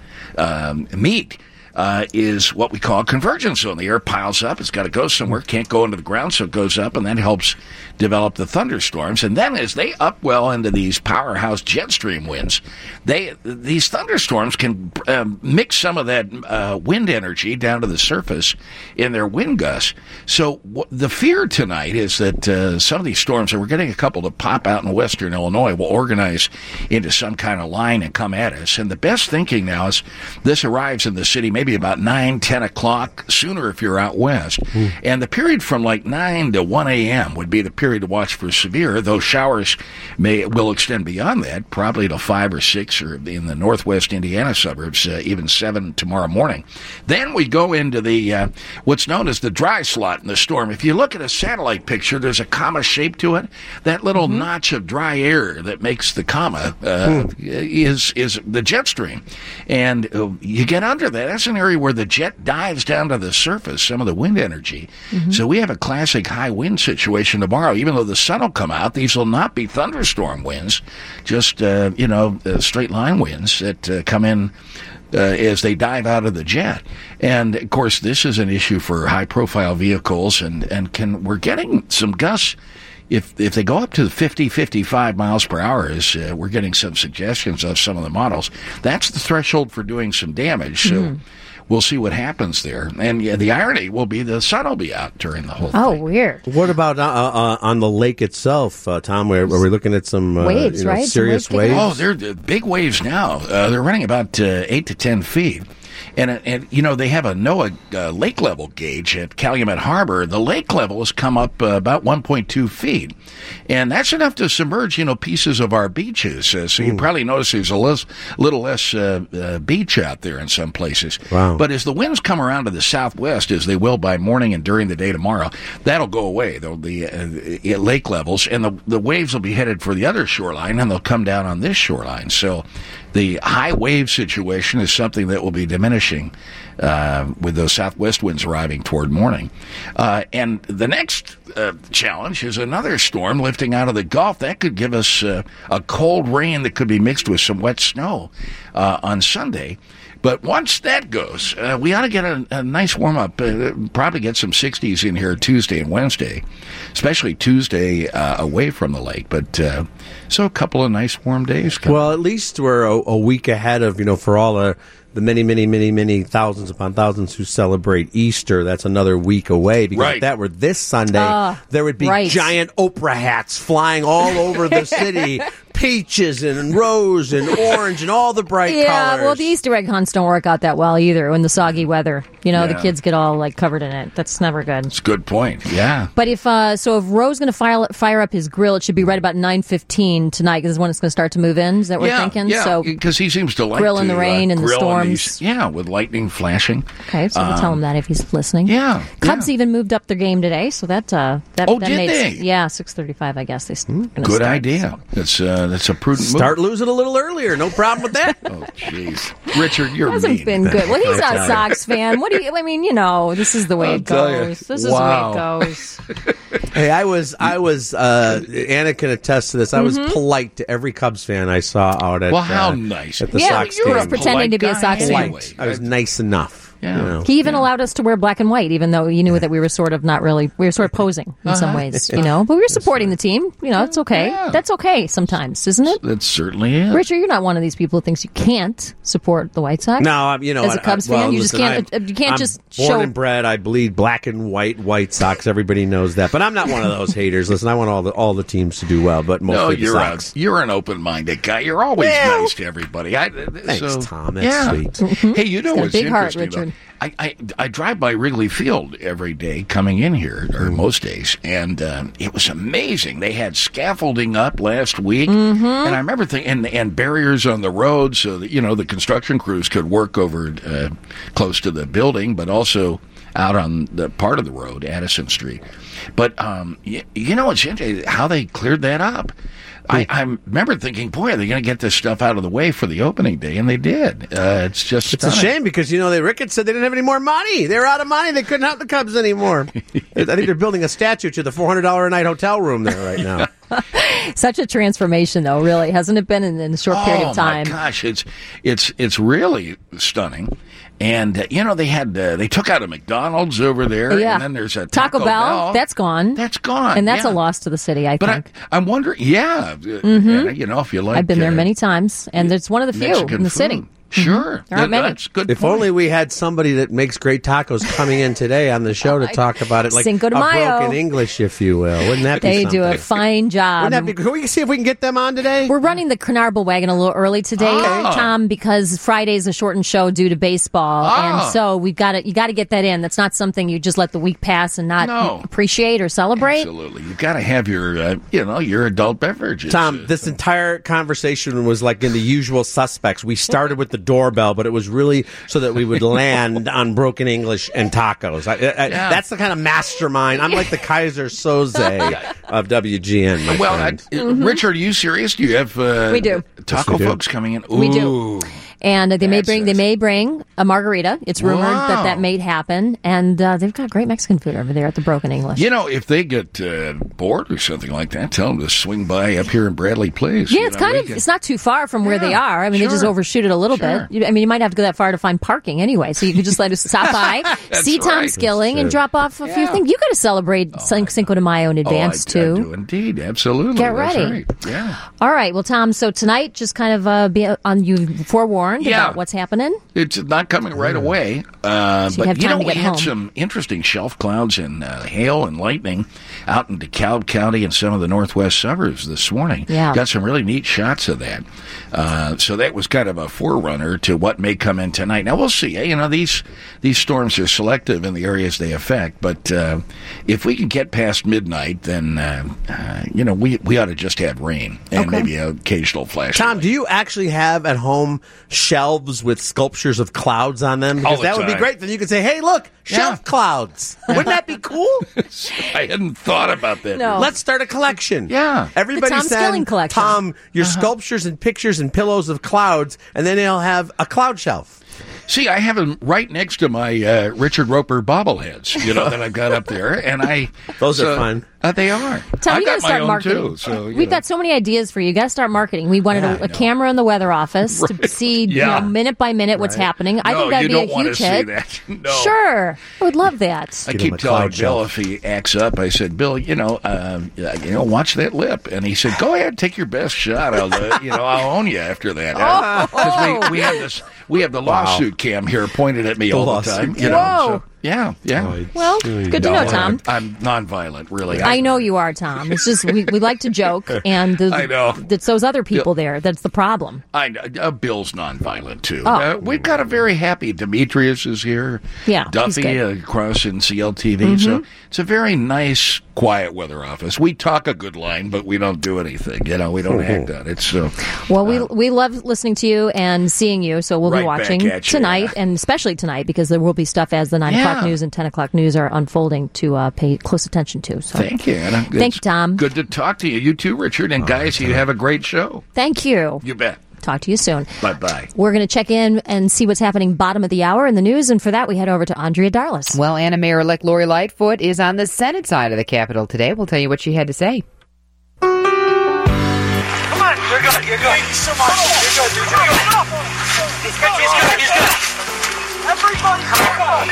meet is what we call a convergence zone. The air piles up. It's got to go somewhere. Can't go into the ground, so it goes up, and that helps develop the thunderstorms. And then as they upwell into these powerhouse jet stream winds, these thunderstorms can mix some of that wind energy down to the surface in their wind gusts. So the fear tonight is that some of these storms, and we're getting a couple to pop out in western Illinois, will organize into some kind of line and come at us. And the best thinking now is this arrives in the city maybe about 9, 10 o'clock, sooner if you're out west. And the period from like 9 to 1 a.m. would be the period to watch for severe. Those showers will extend beyond that, probably to 5 or 6, or in the northwest Indiana suburbs, even 7 tomorrow morning. Then we go into the what's known as the dry slot in the storm. If you look at a satellite picture, there's a comma shape to it. That little notch of dry air that makes the comma is the jet stream. And you get under that. That's an area where the jet dives down to the surface, some of the wind energy. So we have a classic high wind situation tomorrow. Even though the sun will come out, these will not be thunderstorm winds, just, straight line winds that come in as they dive out of the jet. And, of course, this is an issue for high-profile vehicles, and we're getting some gusts. If they go up to 50, 55 miles per hour, as we're getting some suggestions of some of the models, that's the threshold for doing some damage. So we'll see what happens there. And the irony will be the sun will be out during the whole thing. Oh, weird. What about on the lake itself, Tom? Are we looking at some waves, right? Serious waves? Oh, they're big waves now. They're running about 8 to 10 feet. And you know, they have a NOAA lake level gauge at Calumet Harbor. The lake level has come up about 1.2 feet. And that's enough to submerge, you know, pieces of our beaches. So you probably notice there's a little less beach out there in some places. Wow. But as the winds come around to the southwest, as they will by morning and during the day tomorrow, that'll go away. There'll be lake levels, and the waves will be headed for the other shoreline, and they'll come down on this shoreline. So the high wave situation is something that will be diminishing with those southwest winds arriving toward morning. And the next challenge is another storm lifting out of the Gulf. That could give us a cold rain that could be mixed with some wet snow on Sunday. But once that goes, we ought to get a nice warm-up, probably get some 60s in here Tuesday and Wednesday, especially Tuesday away from the lake. But so a couple of nice warm days coming. Well, at least we're a week ahead of, you know, for all the many thousands upon thousands who celebrate Easter. That's another week away. Because if that were this Sunday, there would be giant Oprah hats flying all over the city. Peaches and rose and orange and all the bright colors. Yeah, well, the Easter egg hunts don't work out that well either in the soggy weather. You know, the kids get all like covered in it. That's never good. That's a good point. Yeah. But if if Roe's going to fire up his grill, it should be right about 9:15 tonight because it's when it's going to start to move in. Is that what we're thinking? Yeah, so because he seems to like grill in the rain and the storms. With lightning flashing. Okay, so we'll tell him that if he's listening. Yeah. Cubs even moved up their game today, so that did made they? Yeah, 6:35. I guess they. Good idea. That's a prudent move. Start losing a little earlier. No problem with that. Oh, jeez. Richard, you're hasn't mean. been good. Well, he's not a Sox fan. What do you? I mean, you know, this is the way it goes. This is the way it goes. Hey, I was. Anna can attest to this. I was polite to every Cubs fan I saw out at. Well, how nice. At the Sox game. You were pretending to be a Sox fan. Anyway. I was nice enough. Yeah. You know. He even allowed us to wear black and white, even though you knew that we were sort of not really. We were sort of posing in some ways, you know. But we were supporting the team. You know, it's okay. Yeah. That's okay sometimes, isn't it? That certainly is. Richard, you're not one of these people who thinks you can't support the White Sox. No, you know, as a Cubs fan, you just can't. You can't just born show. and bred. I bleed black and White Sox. Everybody knows that, but I'm not one of those haters. Listen, I want all the teams to do well, but mostly the Sox. You're an open-minded guy. You're always nice to everybody. Thanks, Tom. That's sweet. Mm-hmm. Hey, you know what's big heart, interesting? Richard. I drive by Wrigley Field every day coming in here, or most days, and it was amazing. They had scaffolding up last week, and I remember thinking, and barriers on the road so that, you know, the construction crews could work over close to the building, but also out on the part of the road, Addison Street. But, you know, it's interesting how they cleared that up. I remember thinking, boy, are they going to get this stuff out of the way for the opening day? And they did. It's just stunning. It's a shame because, you know, Ricketts said they didn't have any more money. They were out of money. They couldn't help the Cubs anymore. I think they're building a statue to the $400 a night hotel room there right now. Such a transformation, though, really. Hasn't it been in a short period of time? Oh, my gosh. It's really stunning. And, you know, they took out a McDonald's over there, and then there's a Taco Bell. That's gone. That's gone. And that's a loss to the city, I think. But I'm wondering, you know, if you like... I've been there many times, and it's one of the few Mexican in the city. food. Sure. There aren't many. That's good. If only we had somebody that makes great tacos coming in today on the show to talk about it, like Cinco de a Mayo. broken English, if you will. Wouldn't that be They something? do a fine job. Wouldn't that be, can we see if we can get them on today? We're running the Carnarvon wagon a little early today, Tom, because Friday's a shortened show due to baseball, and so you got to get that in. That's not something you just let the week pass and not appreciate or celebrate. Absolutely, you got to have your your adult beverages. Tom, this entire conversation was like in The Usual Suspects. We started with the doorbell, but it was really so that we would land on broken English and tacos. That's the kind of mastermind. I'm like the Kaiser Soze of WGN. My friend. Richard, are you serious? Do you have we do. taco folks coming in? Ooh. We do. And they may bring a margarita. It's rumored that may happen, and they've got great Mexican food over there at the Broken English. You know, if they get bored or something like that, tell them to swing by up here in Bradley Place. Yeah, it's not too far from where they are. I mean, they just overshoot it a little bit. I mean, you might have to go that far to find parking anyway, so you could just let us stop by, see Tom Skilling, and drop off a few things. You got to celebrate Cinco de Mayo in advance too. I do indeed, absolutely. Get ready. Right. Yeah. All right. Well, Tom. So tonight, just kind of be on you forewarned about what's happening. It's not coming right away, so but we had home. some interesting shelf clouds and hail and lightning out in DeKalb County and some of the northwest suburbs this morning. Yeah. Got some really neat shots of that. So that was kind of a forerunner to what may come in tonight. Now, we'll see. You know, these storms are selective in the areas they affect, but if we can get past midnight, then, you know, we ought to just have rain and maybe an occasional flash. Tom, do you actually have at home shelves with sculptures of clouds on them? Because that would be great. Then you could say, hey, look, shelf clouds. Wouldn't that be cool? I hadn't thought about that. No. Let's start a collection. Yeah. Everybody The Tom Skilling send collection. Tom your sculptures and pictures and pillows of clouds, and then he'll have a cloud shelf. See, I have them right next to my Richard Roper bobbleheads, you know, that I've got up there, and those are fun. They are. Tom, you got I got to start my own marketing. too. So We've got so many ideas for you. You got to start marketing. We wanted a camera in the weather office to see, you know, minute by minute what's happening. I think that'd be a huge hit. No. Sure, I would love that. I keep telling Bill if he acts up. I said, Bill, you know, watch that lip, and he said, go ahead, take your best shot. I'll own you after that. Because we have the lawsuit cam here pointed at me all the time. You know, so, yeah. Well, good to know, Tom. I'm nonviolent, really. I know you are, Tom. It's just we like to joke, and I know it's those other people there that's the problem. I know Bill's nonviolent too. Oh. We've got a very happy Demetrius is here. Yeah, Duffy across in CLTV. So it's a very nice, quiet weather office. We talk a good line, but we don't do anything. You know, we don't act on it. So well, we love listening to you and seeing you. So we'll be watching tonight, and especially tonight because there will be stuff as the 9 o'clock news and 10 o'clock news are unfolding to pay close attention to. So thank you, Anna. Thank you, Tom. Good to talk to you. You too, Richard. And guys, you have a great show. Thank you. You bet. Talk to you soon. Bye-bye. We're going to check in and see what's happening bottom of the hour in the news, and for that we head over to Andrea Darlis. Well, Anna Mayor-elect Lori Lightfoot is on the Senate side of the Capitol today. We'll tell you what she had to say. Come on, you're good. Thank you so much. You're good. He's good. Everybody, come on.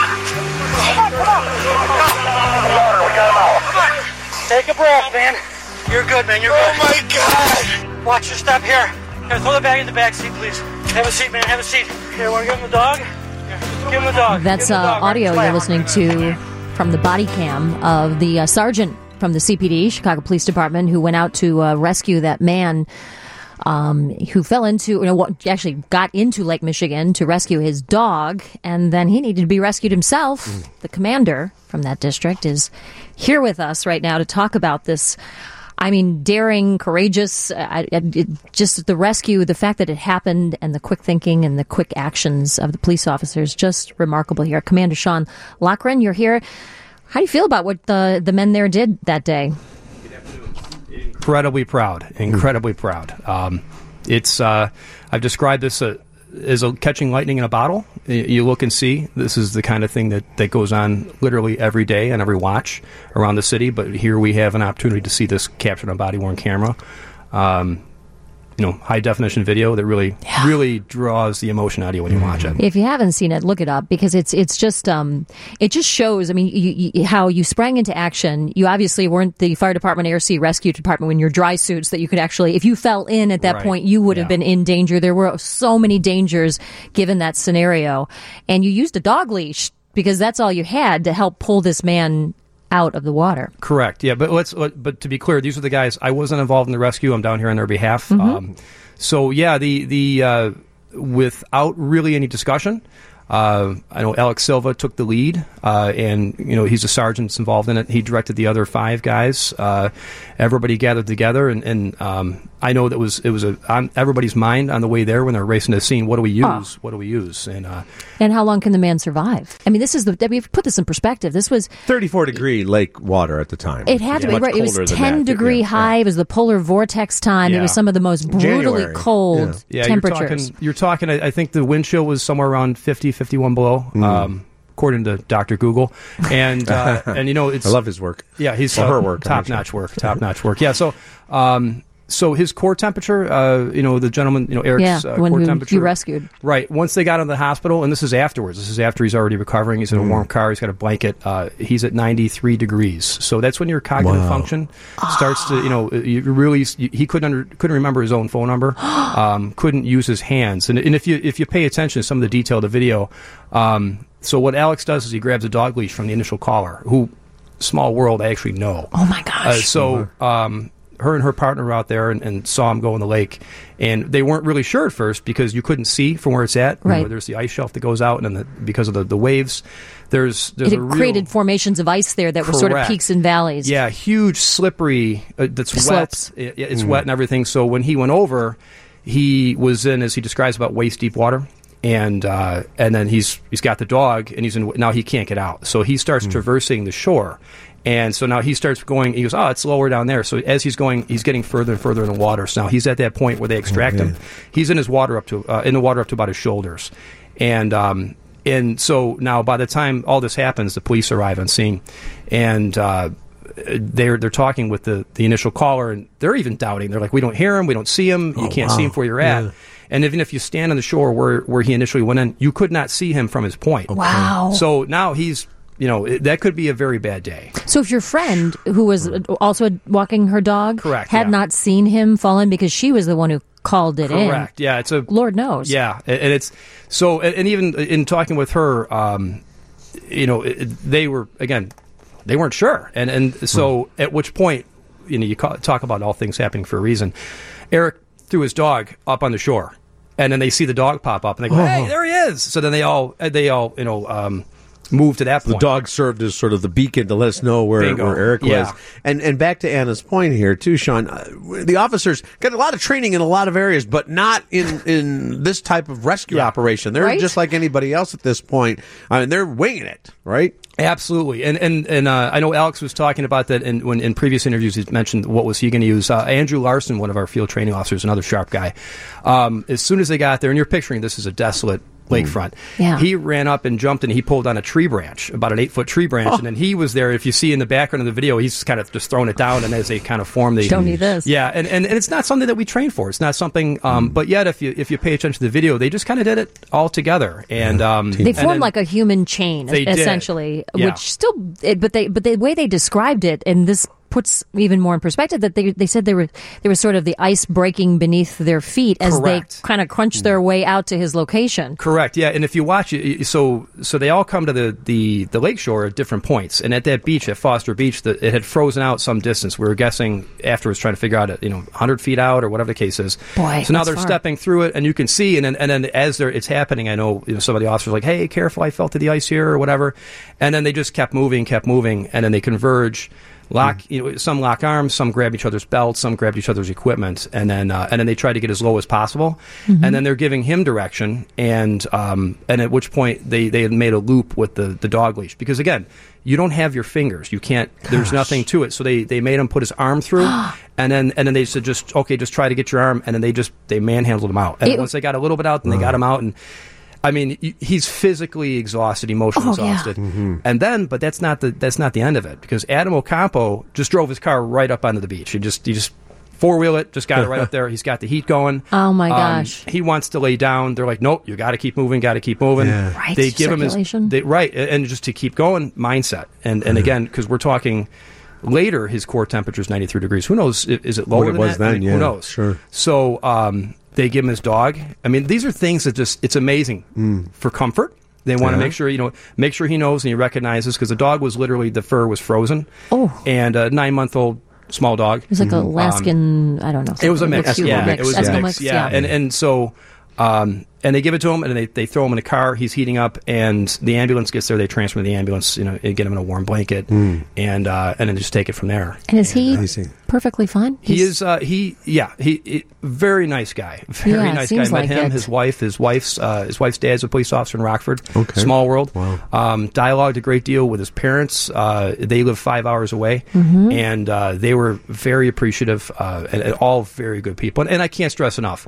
We got him out. Come on. Take a breath, man. You're good, man. You're good. Oh, my God. Watch your step here. Here, throw the bag in the back seat, please. Have a seat, man. Have a seat. Here, want to give him the dog? Here, give him the dog. That's audio you're listening to from the body cam of the sergeant from the CPD, Chicago Police Department, who went out to rescue that man who fell into, actually got into Lake Michigan to rescue his dog, and then he needed to be rescued himself. The commander from that district is here with us right now to talk about this. I mean, daring, courageous, just the rescue, the fact that it happened, and the quick thinking and the quick actions of the police officers, just remarkable here. Commander Sean Loughran, you're here. How do you feel about what the men there did that day? Incredibly proud. I've described this as catching lightning in a bottle. You look and see. This is the kind of thing that goes on literally every day on every watch around the city. But here we have an opportunity to see this captured on body-worn camera. High definition video that really draws the emotion out of you when you watch it. If you haven't seen it, look it up because it's just it just shows. I mean, how you sprang into action. You obviously weren't the fire department, ARC rescue department when you're dry suits that you could actually, if you fell in at that point, you would have been in danger. There were so many dangers given that scenario, and you used a dog leash because that's all you had to help pull this man out of the water. Correct. Yeah, but to be clear, these are the guys. I wasn't involved in the rescue. I'm down here on their behalf. The without really any discussion, I know Alex Silva took the lead, and he's a sergeant that's involved in it. He directed the other 5 guys. Everybody gathered together, and I know that it was on everybody's mind on the way there when they're racing to the scene. What do we use? What do we use? And how long can the man survive? I mean, this is we've put this in perspective. This was 34-degree lake water at the time. It had to be right. It was 10-degree high. It was the polar vortex time. It was some of the most brutally cold temperatures. You're talking. I think the wind chill was somewhere around 50, 51 below. According to Dr. Google, and it's. I love his work. Yeah, he's her work. Top notch work. Yeah. So his core temperature, the gentleman, Eric's core temperature. You rescued. Right. Once they got into the hospital, and this is afterwards. This is after he's already recovering. He's in a warm car. He's got a blanket. He's at 93 degrees. So that's when your cognitive function starts to, he couldn't remember his own phone number, couldn't use his hands. And if you pay attention to some of the detail of the video, so what Alex does is he grabs a dog leash from the initial caller, who Small World, I actually know. Oh my gosh! Her and her partner were out there and saw him go in the lake, and they weren't really sure at first because you couldn't see from where it's at. Right. You know, there's the ice shelf that goes out, and then because of the waves, there's it created formations of ice there that were sort of peaks and valleys. Yeah, huge, slippery. That's slopes. Wet. It's wet and everything. So when he went over, he was in, as he describes, about waist deep water. And then he's got the dog, and now he can't get out. So he starts traversing the shore. And so now he starts going, he goes, it's lower down there. So as he's going, he's getting further and further in the water. So now he's at that point where they extract him. He's in the water up to about his shoulders. And so now by the time all this happens, the police arrive on scene. And they're talking with the initial caller, and they're even doubting. They're like, we don't hear him, we don't see him, you can't see him where you're at. Yeah. And even if you stand on the shore where he initially went in, you could not see him from his point. Okay. Wow. So now he's, that could be a very bad day. So if your friend, who was also walking her dog, had not seen him fall in because she was the one who called it in. Correct. Yeah, it's a Lord knows. Yeah, and it's so. And even in talking with her, they were they weren't sure, and so at which point, you talk about all things happening for a reason. Eric threw his dog up on the shore, and then they see the dog pop up, and they go, "Hey, there he is!" So then they all moved to that point. The dog served as sort of the beacon to let us know where Eric was. And back to Anna's point here, too, Sean, the officers got a lot of training in a lot of areas, but not in this type of rescue operation. They're just like anybody else at this point. I mean, they're winging it, right? Absolutely. And I know Alex was talking about that when in previous interviews he mentioned what was he going to use. Andrew Larson, one of our field training officers, another sharp guy, as soon as they got there, and you're picturing this is a desolate lakefront. Yeah. He ran up and jumped and he pulled on a tree branch, about an 8-foot tree branch, and then he was there. If you see in the background of the video, he's kind of just throwing it down, and as they kind of form, they show me this. Yeah, and it's not something that we train for. It's not something. But yet, if you pay attention to the video, they just kind of did it all together, and they formed like a human chain, essentially, which still. But the way they described it, and this puts even more in perspective, that they said there was sort of the ice breaking beneath their feet as they kind of crunched their way out to his location. Correct. Yeah, and if you watch it, so they all come to the lakeshore at different points, and at that beach, at Foster Beach, it had frozen out some distance. We were guessing afterwards, trying to figure out 100 feet out or whatever the case is. Boy, so now they're far. Stepping through it, and you can see, and then as it's happening, I know some of the officers are like, "Hey, careful! I fell to the ice here," or whatever, and then they just kept moving, and then they converge. Some lock arms, some grab each other's belts, some grab each other's equipment, and then they try to get as low as possible, and then they're giving him direction, and at which point they had made a loop with the dog leash, because again, you don't have your fingers, you can't. There's nothing to it, so they made him put his arm through, and then they said just try to get your arm, and then they manhandled him out, and once they got a little bit out, then they got him out, and. I mean, he's physically exhausted, emotionally exhausted, and then, but that's not the end of it, because Adam Ocampo just drove his car right up onto the beach. He just four-wheel it, just got it right up there. He's got the heat going. Oh my gosh! He wants to lay down. They're like, nope, you got to keep moving. Yeah. Right. They give him his and just to keep going mindset, and again, because we're talking. Later, his core temperature is 93 degrees. Who knows? Is it lower than that? Then? Who knows? Sure. So they give him his dog. I mean, these are things that it's amazing for comfort. They want to make sure he knows and he recognizes, because the dog was literally, the fur was frozen. Oh. And a 9-month-old small dog. It was like a Alaskan, I don't know. It was a mix. It was a mix. Yeah. And so. And they give it to him, and they throw him in a car. He's heating up, and the ambulance gets there. They transfer to the ambulance, and get him in a warm blanket, and then just take it from there. And is he perfectly fine? He is. He very nice guy. Very nice guy. Met him. His wife's dad's a police officer in Rockford. Okay. Small world. Wow. Dialogued a great deal with his parents. They live 5 hours away, and they were very appreciative, and all very good people. And I can't stress enough.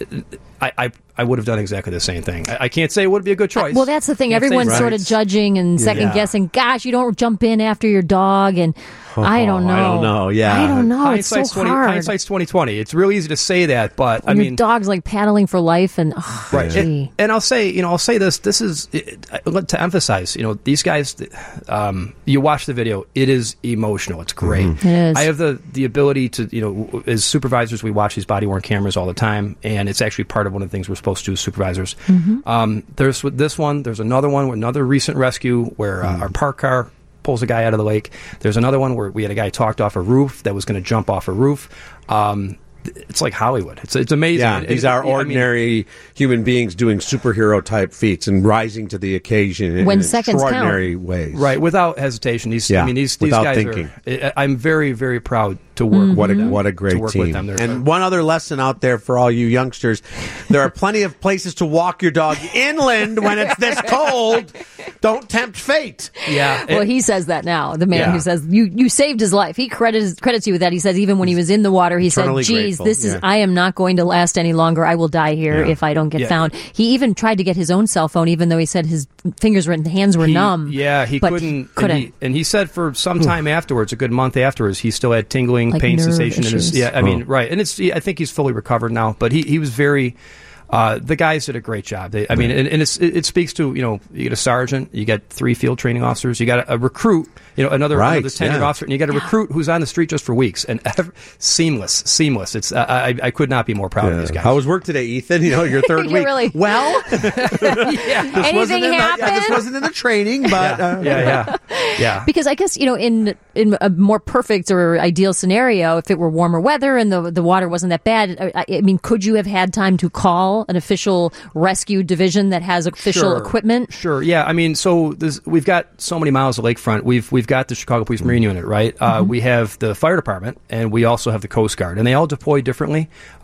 I would have done exactly the same thing. I can't say it would be a good choice. Well, that's the thing. Everyone's sort of judging and second guessing. Gosh, you don't jump in after your dog, and I don't know. I don't know. Yeah, I don't know. It's so hard. Hindsight's 2020. It's really easy to say that, but when your dog's like paddling for life, and right. And I'll say this. This is to emphasize. These guys. You watch the video. It is emotional. It's great. It is. I have the ability to as supervisors, we watch these body-worn cameras all the time, and it's actually part of one of the things we're supposed to do as supervisors. There's this one. There's another one with another recent rescue where our park car pulls a guy out of the lake. There's another one where we had a guy talked off a roof that was going to jump off a roof. It's like Hollywood. It's amazing. Yeah, these are ordinary human beings doing superhero type feats and rising to the occasion in extraordinary ways. Right, without hesitation. These guys thinking. I'm very, very proud to work. What a great team. And one other lesson out there for all you youngsters: there are plenty of places to walk your dog inland when it's this cold. Don't tempt fate. Yeah. Well, he says that now. The man who says you saved his life. He credits you with that. He says even when he was in the water, he said, "Geez, this is I am not going to last any longer. I will die here if I don't get found." He even tried to get his own cell phone, even though he said his hands were numb. Yeah, he couldn't. And he said for some time afterwards, a good month afterwards, he still had tingling, pain sensation in his. Yeah, I mean, right. And I think he's fully recovered now. But he was very. The guys did a great job. And it speaks to, you get a sergeant, you got 3 field training officers, you got a recruit, another tenured officer, and you got a recruit who's on the street just for weeks, and seamless. It's I could not be more proud of these guys. How was work today, Ethan? Your third week. Really? Well, anything happened? This wasn't in the training, but yeah. Because I guess in a more perfect or ideal scenario, if it were warmer weather and the water wasn't that bad, I mean, could you have had time to call an official rescue division that has official equipment? Sure, yeah. I mean, so we've got so many miles of lakefront. We've got the Chicago Police Marine Unit, right? We have the fire department, and we also have the Coast Guard, and they all deploy differently.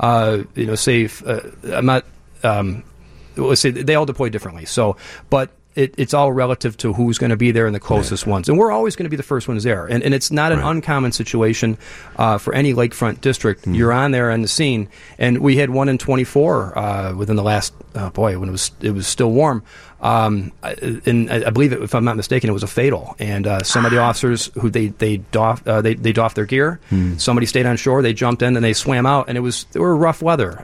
Let's say they all deploy differently. So, but it's all relative to who's going to be there and the closest ones. And we're always going to be the first ones there. And it's not an uncommon situation for any lakefront district. You're on there on the scene. And we had 1 in 24 within the last, when it was still warm. And I believe, if I'm not mistaken, it was a fatal. And some of the officers who they doffed their gear. Somebody stayed on shore. They jumped in and they swam out. And they were rough weather.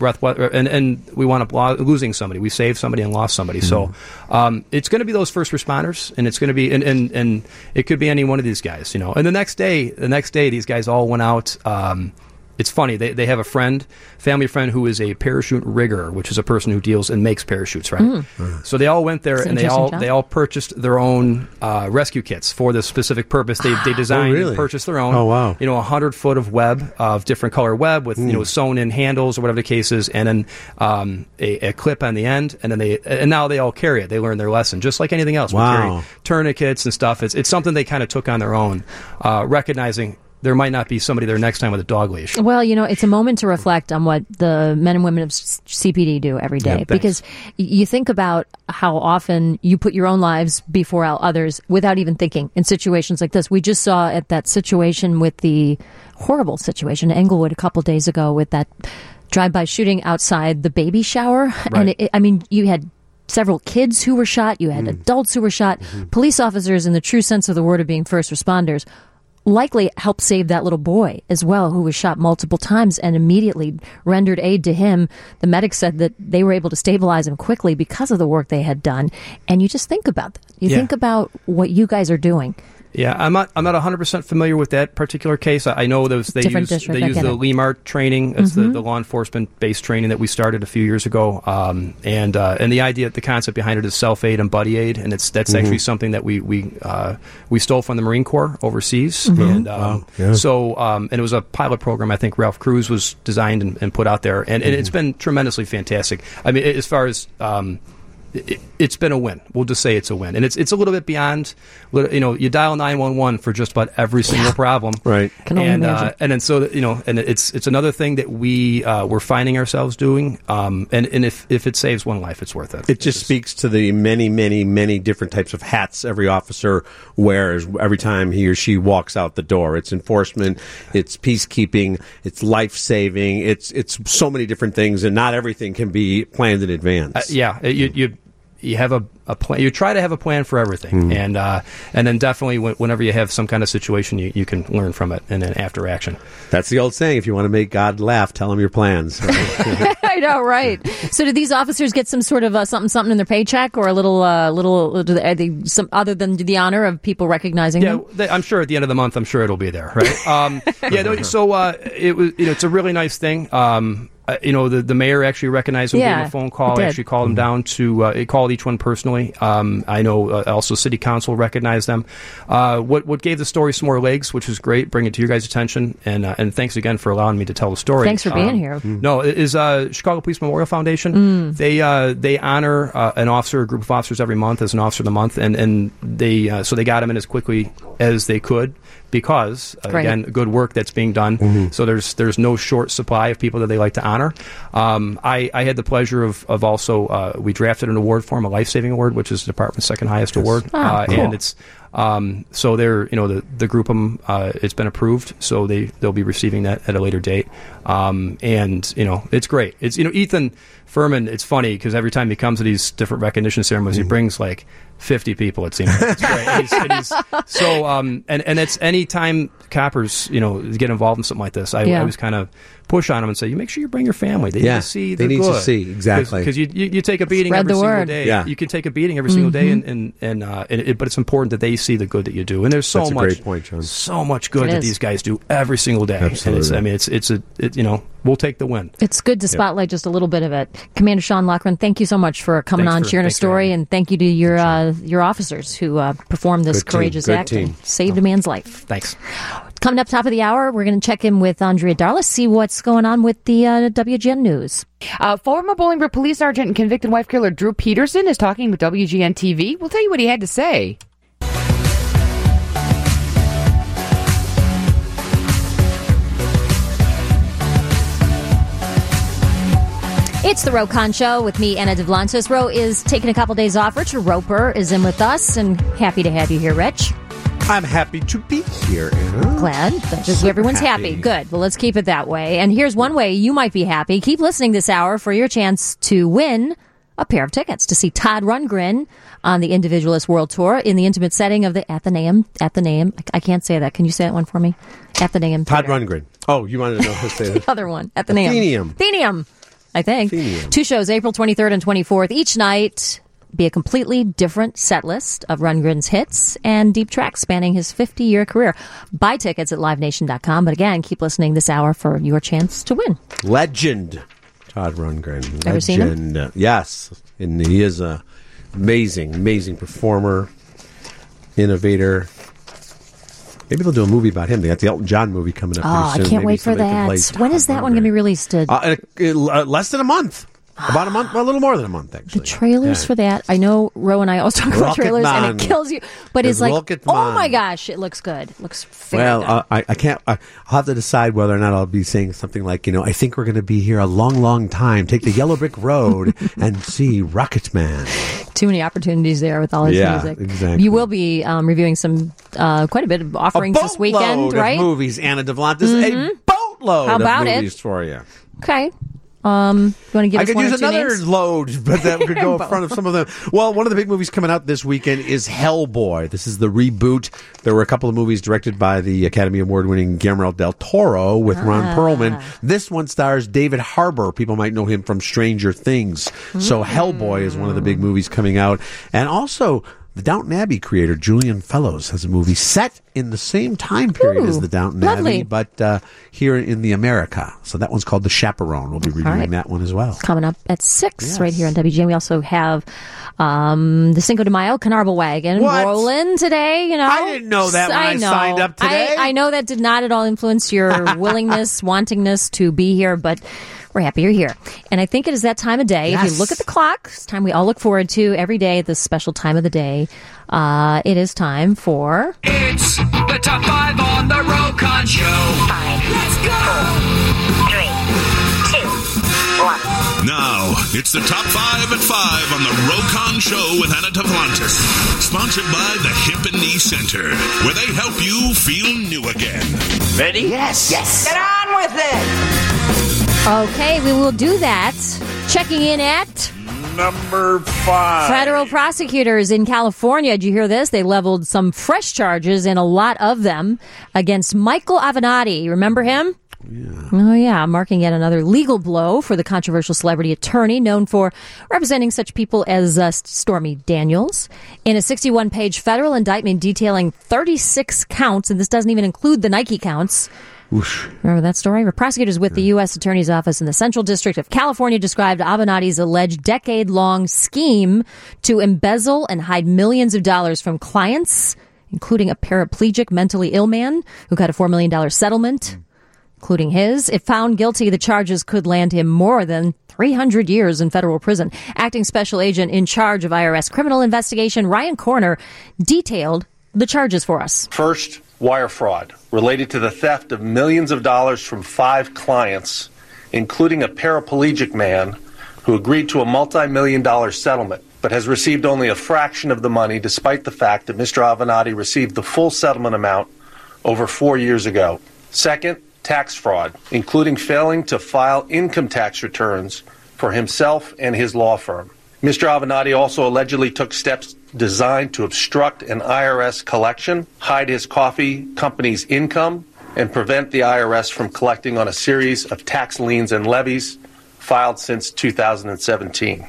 And we wound up losing somebody. We saved somebody and lost somebody. So it's going to be those first responders, and it's going to be and it could be any one of these guys. And the next day, these guys all went out. It's funny. They have a family friend who is a parachute rigger, which is a person who deals and makes parachutes, right? So they all went there and they all purchased their own rescue kits for this specific purpose. They designed and purchased their own. Oh, wow. 100 foot of web, of different color web with sewn in handles or whatever the case is, and then a clip on the end, and then now they all carry it. They learned their lesson, just like anything else. Wow. We carry tourniquets and stuff. It's something they kind of took on their own, recognizing there might not be somebody there next time with a dog leash. Well, it's a moment to reflect on what the men and women of CPD do every day. Because you think about how often you put your own lives before others without even thinking in situations like this. We just saw at that situation with the horrible situation in Englewood a couple days ago with that drive-by shooting outside the baby shower. Right. And you had several kids who were shot. You had adults who were shot. Police officers, in the true sense of the word of being first responders, likely helped save that little boy as well, who was shot multiple times, and immediately rendered aid to him. The medics said that they were able to stabilize him quickly because of the work they had done. And you just think about that. You think about what you guys are doing. Yeah, I'm not 100% familiar with that particular case. I know they use the LEMART training. It's the law enforcement based training that we started a few years ago. And the idea, the concept behind it is self aid and buddy aid, and that's actually something that we stole from the Marine Corps overseas. And and it was a pilot program. I think Ralph Cruz was designed and put out there, and it's been tremendously fantastic. I mean, as far as it's been a win. We'll just say it's a win, and it's a little bit beyond. You dial 911 for just about every single problem, right? And then and it's another thing that we're finding ourselves doing. And if it saves one life, it's worth it. It just speaks to the many, many, many different types of hats every officer wears every time he or she walks out the door. It's enforcement, it's peacekeeping, it's life saving. It's so many different things, and not everything can be planned in advance. You have a plan. You try to have a plan for everything, and then definitely whenever you have some kind of situation, you can learn from it, and then after action. That's the old saying: if you want to make God laugh, tell him your plans. Right? I know, right? So, do these officers get some sort of something in their paycheck, or a little? Are they some other than the honor of people recognizing them? I'm sure at the end of the month, I'm sure it'll be there, right? So it was. It's a really nice thing. the mayor actually recognized him, gave him a phone call. He Actually called him down to. He called each one personally. I know also City Council recognized them. What gave the story some more legs, which was great. Bring it to your guys' attention, and thanks again for allowing me to tell the story. Thanks for being here. No, it is Chicago Police Memorial Foundation. They honor an officer, a group of officers every month as an officer of the month, and they got him in as quickly as they could. Because, again, good work that's being done. So there's no short supply of people that they like to honor. I had the pleasure of also, we drafted an award for him, a life-saving award, which is the department's second highest award. Cool. And it's, so they're, the group of them, it's been approved, so they'll be receiving that at a later date. And, it's great. It's, Ethan Furman, it's funny because every time he comes to these different recognition ceremonies, he brings 50 people, it seems. It's great. So, and it's any time coppers, get involved in something like this, I always kind of push on them and say, you make sure you bring your family. They need to see the good. They need to see, exactly. Because you take a beating every single day. Yeah. You can take a beating every single day, but it's important that they see the good that you do. And there's so much, great point, John. So much good that these guys do every single day. Absolutely. And we'll take the win. It's good to spotlight just a little bit of it. Commander Sean Loughran, thank you so much for coming on, sharing a story, and thank you to your officers who performed this courageous act and saved a man's life. Thanks. Coming up top of the hour, we're going to check in with Andrea Darlis, see what's going on with the WGN News. Former Bolingbrook police sergeant and convicted wife killer Drew Peterson is talking with WGN TV. We'll tell you what he had to say. It's the Ro Khan Show with me, Anna Devlantis. Ro is taking a couple days off. Richard Roper is in with us, and happy to have you here, Rich. I'm happy to be here, Anna. Glad that everyone's happy. Good. Well, let's keep it that way. And here's one way you might be happy. Keep listening this hour for your chance to win a pair of tickets to see Todd Rundgren on the Individualist World Tour in the intimate setting of the Athenaeum. I can't say that. Can you say that one for me? Athenaeum. Todd Rundgren. Oh, you wanted to know how to say that? The other one. Athenaeum. Athenaeum. I think. Athenaeum. 2 shows, April 23rd and 24th. Each night be a completely different set list of Rundgren's hits and deep tracks spanning his 50-year career. Buy tickets at livenation.com. But again, keep listening this hour for your chance to win. Legend. Todd Rundgren. Ever seen him? Yes. And he is an amazing performer, innovator. Maybe they'll do a movie about him. They got the Elton John movie coming up pretty soon. I can't wait for that. When is that one going to be released? Less than a month. About a month, well, a little more than a month, actually. The trailers for that, I know Ro and I always talk about trailers, and it kills you. But it's like, oh my gosh, it looks good. It looks very good. I can't, I'll have to decide whether or not I'll be saying something like, I think we're going to be here a long time. Take the Yellow Brick Road and see Rocket Man. Too many opportunities there with all his music. Exactly. You will be reviewing some, quite a bit of offerings this weekend, right? Of movies, Anna Devlantis. A boatload of movies for you. Okay. You want to give us I could one use or two another names? load, but that could go in front of some of them. Well, one of the big movies coming out this weekend is Hellboy. This is the reboot. There were a couple of movies directed by the Academy Award-winning Guillermo del Toro with Ron Perlman. This one stars David Harbour. People might know him from Stranger Things. So Hellboy is one of the big movies coming out. And also, the Downton Abbey creator, Julian Fellows, has a movie set in the same time period as the Downton Abbey, but here in the America. So that one's called The Chaperone. We'll be reviewing that one as well. Coming up at 6 right here on WGN. We also have the Cinco de Mayo Carnival Wagon rolling today. I didn't know that when I signed up today. I know that did not at all influence your willingness, wantingness to be here, but we're happy you're here. And I think it is that time of day. Yes. If you look at the clock, it's time we all look forward to every day, this special time of the day. It is time for... It's the Top 5 on the Ro Khan Show. 5. Let's go! 3, 2, 1. Now, it's the Top 5 at 5 on the Ro Khan Show with Anna Devlantis. Sponsored by the Hip and Knee Center, where they help you feel new again. Ready? Yes. Get on with it! Okay, we will do that. Checking in at... Number 5. Federal prosecutors in California, did you hear this? They leveled some fresh charges, and a lot of them, against Michael Avenatti. Remember him? Yeah. Oh, yeah, marking yet another legal blow for the controversial celebrity attorney known for representing such people as Stormy Daniels. In a 61-page federal indictment detailing 36 counts, and this doesn't even include the Nike counts, Remember that story? Prosecutors with the U.S. Attorney's Office in the Central District of California described Avenatti's alleged decade-long scheme to embezzle and hide millions of dollars from clients, including a paraplegic mentally ill man who got a $4 million settlement, including his. If found guilty, the charges could land him more than 300 years in federal prison. Acting Special Agent in charge of IRS criminal investigation, Ryan Corner, detailed the charges for us. First, wire fraud related to the theft of millions of dollars from 5 clients, including a paraplegic man who agreed to a multi-million-dollar settlement, but has received only a fraction of the money, despite the fact that Mr. Avenatti received the full settlement amount over 4 years ago. Second, tax fraud, including failing to file income tax returns for himself and his law firm. Mr. Avenatti also allegedly took steps designed to obstruct an IRS collection, hide his coffee company's income, and prevent the IRS from collecting on a series of tax liens and levies filed since 2017.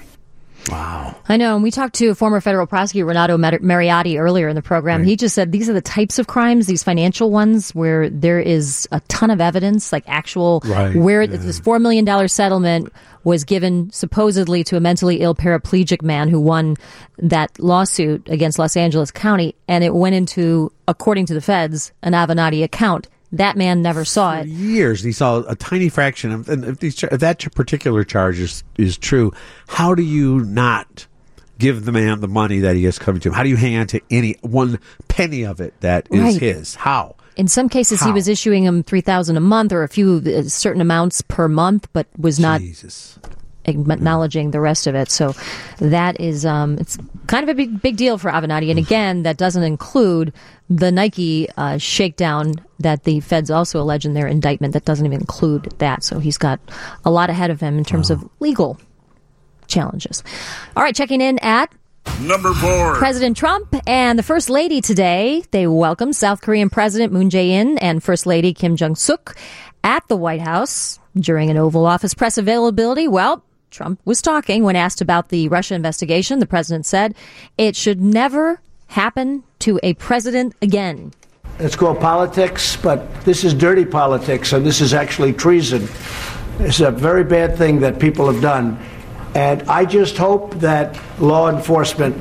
Wow. I know. And we talked to former federal prosecutor Renato Mariotti earlier in the program. Right. He just said these are the types of crimes, these financial ones, where there is a ton of evidence, like actual, where this $4 million settlement was given supposedly to a mentally ill paraplegic man who won that lawsuit against Los Angeles County. And it went into, according to the feds, an Avenatti account. That man never saw it. For years, he saw a tiny fraction of, and if that particular charge is true, how do you not give the man the money that he is coming to him? How do you hang on to any one penny of it that is his? How? In some cases, he was issuing him $3,000 a month or a few certain amounts per month, but was not acknowledging the rest of it. So that is, it's kind of a big deal for Avenatti. And again, that doesn't include the Nike shakedown that the feds also allege in their indictment. That doesn't even include that. So he's got a lot ahead of him in terms of legal challenges. All right, checking in at number 4. President Trump and the First Lady today. They welcomed South Korean President Moon Jae-in and First Lady Kim Jong-suk at the White House during an Oval Office press availability. Well, Trump was talking when asked about the Russia investigation. The president said it should never happen to a president again. It's called politics, but this is dirty politics, and this is actually treason. It's a very bad thing that people have done. And I just hope that law enforcement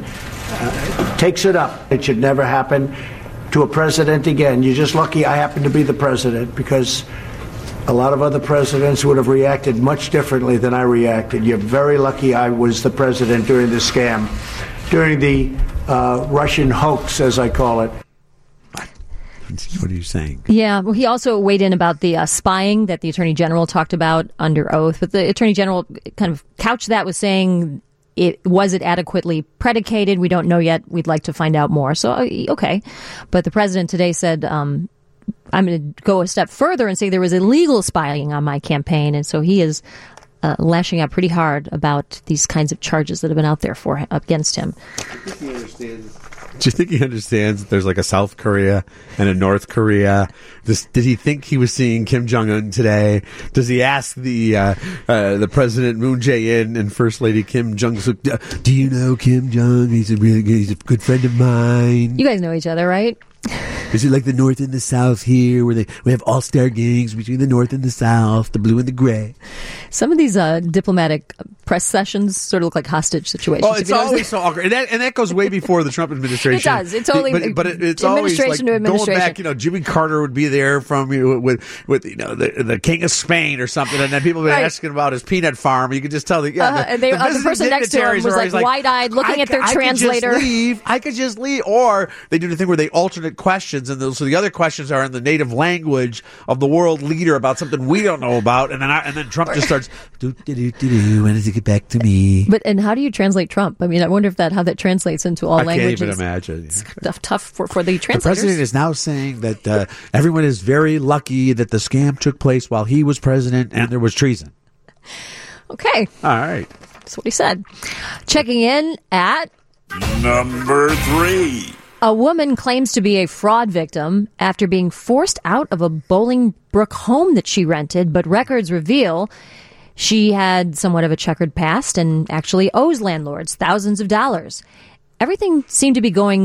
takes it up. It should never happen to a president again. You're just lucky I happen to be the president, because a lot of other presidents would have reacted much differently than I reacted. You're very lucky I was the president during the scam, during the Russian hoax, as I call it. What are you saying? Yeah, well, he also weighed in about the spying that the Attorney General talked about under oath. But the Attorney General kind of couched that with saying, was it adequately predicated? We don't know yet. We'd like to find out more. So, okay. But the president today said, I'm going to go a step further and say there was illegal spying on my campaign. And so he is lashing out pretty hard about these kinds of charges that have been out there against him. Do you think he understands that there's like a South Korea and a North Korea? Did he think he was seeing Kim Jong-un today? Does he ask the President Moon Jae-in and First Lady Kim Jong-suk, do you know Kim Jong? He's a good friend of mine. You guys know each other, right? Is it like the North and the South here, where we have all-star games between the North and the South, the blue and the gray? Some of these diplomatic press sessions sort of look like hostage situations. Oh, it's always so awkward, and that goes way before the Trump administration. It does. It's only, but it's always like going back. Jimmy Carter would be there from with the King of Spain or something, and then people would be asking about his peanut farm. You could just tell the person next to him was like wide-eyed, looking at their translator. I could just leave, or they do the thing where they alternate questions, and so the other questions are in the native language of the world leader about something we don't know about, and then Trump just starts when does it get back to me? And how do you translate Trump? I mean, I wonder how that translates into all languages. I can't even imagine. It's tough for the translators. The president is now saying that everyone is very lucky that the scam took place while he was president and there was treason. Okay. All right. That's what he said. Checking in at number 3. A woman claims to be a fraud victim after being forced out of a Bolingbrook home that she rented, but records reveal she had somewhat of a checkered past and actually owes landlords thousands of dollars. Everything seemed to be going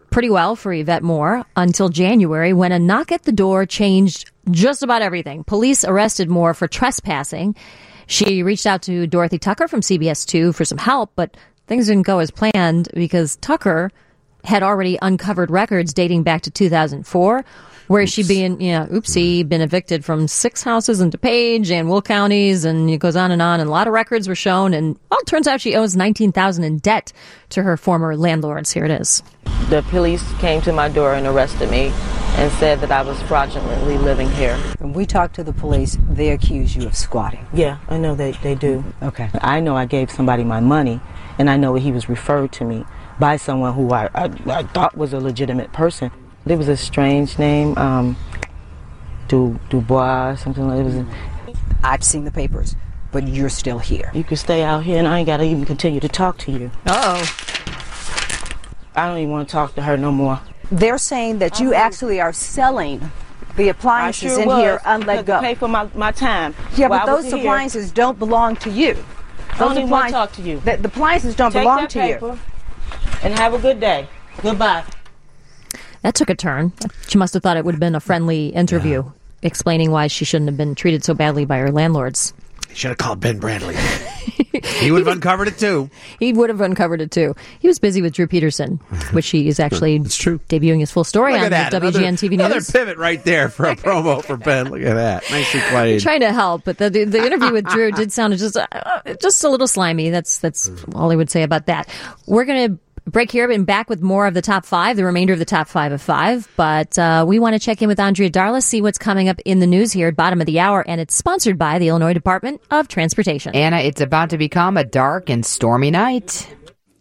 pretty well for Yvette Moore until January, when a knock at the door changed just about everything. Police arrested Moore for trespassing. She reached out to Dorothy Tucker from CBS 2 for some help, but things didn't go as planned because Tucker had already uncovered records dating back to 2004, where she'd been evicted from 6 houses in DuPage and Will counties, and it goes on, and a lot of records were shown, and well, it turns out she owes $19,000 in debt to her former landlords. Here it is. The police came to my door and arrested me and said that I was fraudulently living here. When we talked to the police, they accuse you of squatting. Yeah, I know they do. Okay. I know I gave somebody my money, and I know he was referred to me by someone who I thought was a legitimate person. It was a strange name, Dubois, something like that. I've seen the papers, but you're still here. You can stay out here, and I ain't got to even continue to talk to you. Uh-oh. I don't even want to talk to her no more. They're saying that you actually are selling the appliances in here unlet go. To pay for my time. Yeah, but those appliances don't belong to you. I don't even want to talk to you. The appliances don't belong to you. And have a good day. Goodbye. That took a turn. She must have thought it would have been a friendly interview, explaining why she shouldn't have been treated so badly by her landlords. Should have called Ben Bradley. He would have uncovered it too. He would have uncovered it too. He was busy with Drew Peterson, which he is actually debuting his full story on the WGN TV News. Another pivot right there for a promo for Ben. Look at that. Nicely played. I'm trying to help, but the interview with Drew did sound just a little slimy. That's all I would say about that. We're going to break here and back with more of the top 5, the remainder of the top 5 of 5. But we want to check in with Andrea Darla, see what's coming up in the news here at bottom of the hour. And it's sponsored by the Illinois Department of Transportation. Anna, it's about to become a dark and stormy night.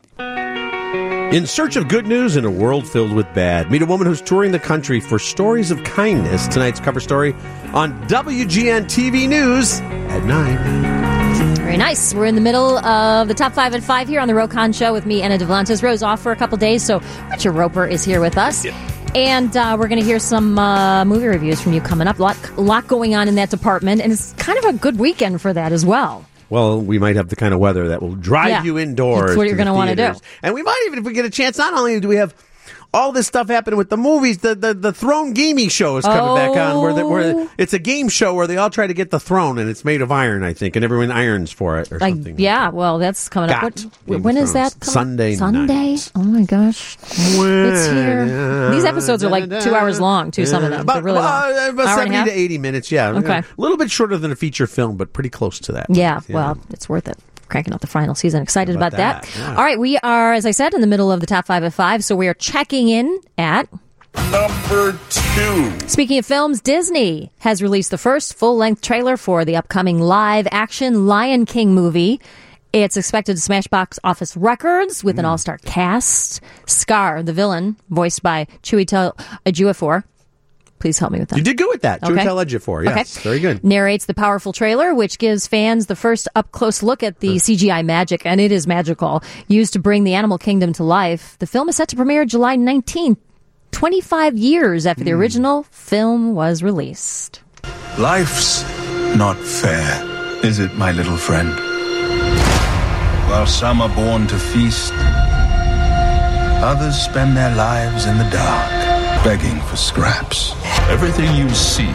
In search of good news in a world filled with bad, meet a woman who's touring the country for stories of kindness. Tonight's cover story on WGN TV News at 9. Very nice. We're in the middle of the top 5 at 5 here on the Rokon Show with me, Anna Devlantes. Rose off for a couple days, so Richard Roper is here with us. Yep. And we're going to hear some movie reviews from you coming up. A lot going on in that department, and it's kind of a good weekend for that as well. Well, we might have the kind of weather that will drive you indoors. That's what you're going to want to do. And we might even, if we get a chance, not only do we have all this stuff happening with the movies, the Throne Gaming Show is coming back on, where it's a game show where they all try to get the throne, and it's made of iron, I think, and everyone irons for it or something. Yeah, well, that's coming up. When is that coming? Sunday night. Oh, my gosh. It's here. These episodes are like 2 hours long, too, some of them. They're really long. About 70 to 80 minutes, yeah. Okay. A little bit shorter than a feature film, but pretty close to that. Yeah, well, it's worth it. Cranking out the final season. Excited about that. Yeah. All right, we are, as I said, in the middle of the top 5 of 5, so we are checking in at number 2. Speaking of films, Disney has released the first full-length trailer for the upcoming live-action Lion King movie. It's expected to smash box office records with an all-star cast. Scar, the villain, voiced by Chiwetel Ejiofor. Please help me with that. You did good with that. Okay. Chiwetel Ejiofor, yes. Okay. Very good. Narrates the powerful trailer, which gives fans the first up-close look at the CGI magic, and it is magical, used to bring the animal kingdom to life. The film is set to premiere July 19th, 25 years after the original film was released. Life's not fair, is it, my little friend? While some are born to feast, others spend their lives in the dark, begging for scraps. Everything you see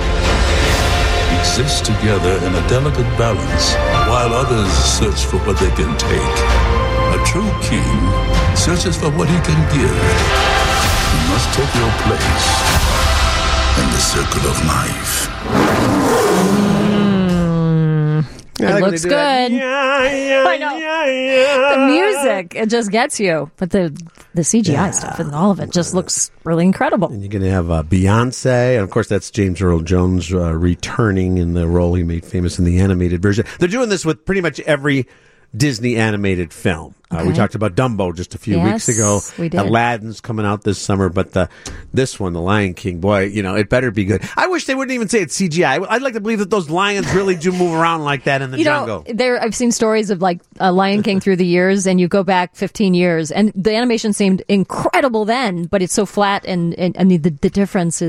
exists together in a delicate balance, while others search for what they can take. A true king searches for what he can give. You must take your place in the circle of life. It looks good. I know. The music, it just gets you. But the CGI stuff and all of it just looks really incredible. And you're going to have Beyonce. And, of course, that's James Earl Jones returning in the role he made famous in the animated version. They're doing this with pretty much every Disney animated film. We talked about Dumbo just a few weeks ago. We did. Aladdin's coming out this summer, but this one, The Lion King, boy, it better be good. I wish they wouldn't even say it's CGI. I'd like to believe that those lions really do move around like that in the jungle. I've seen stories of like Lion King through the years, and you go back 15 years, and the animation seemed incredible then, but it's so flat, and the difference is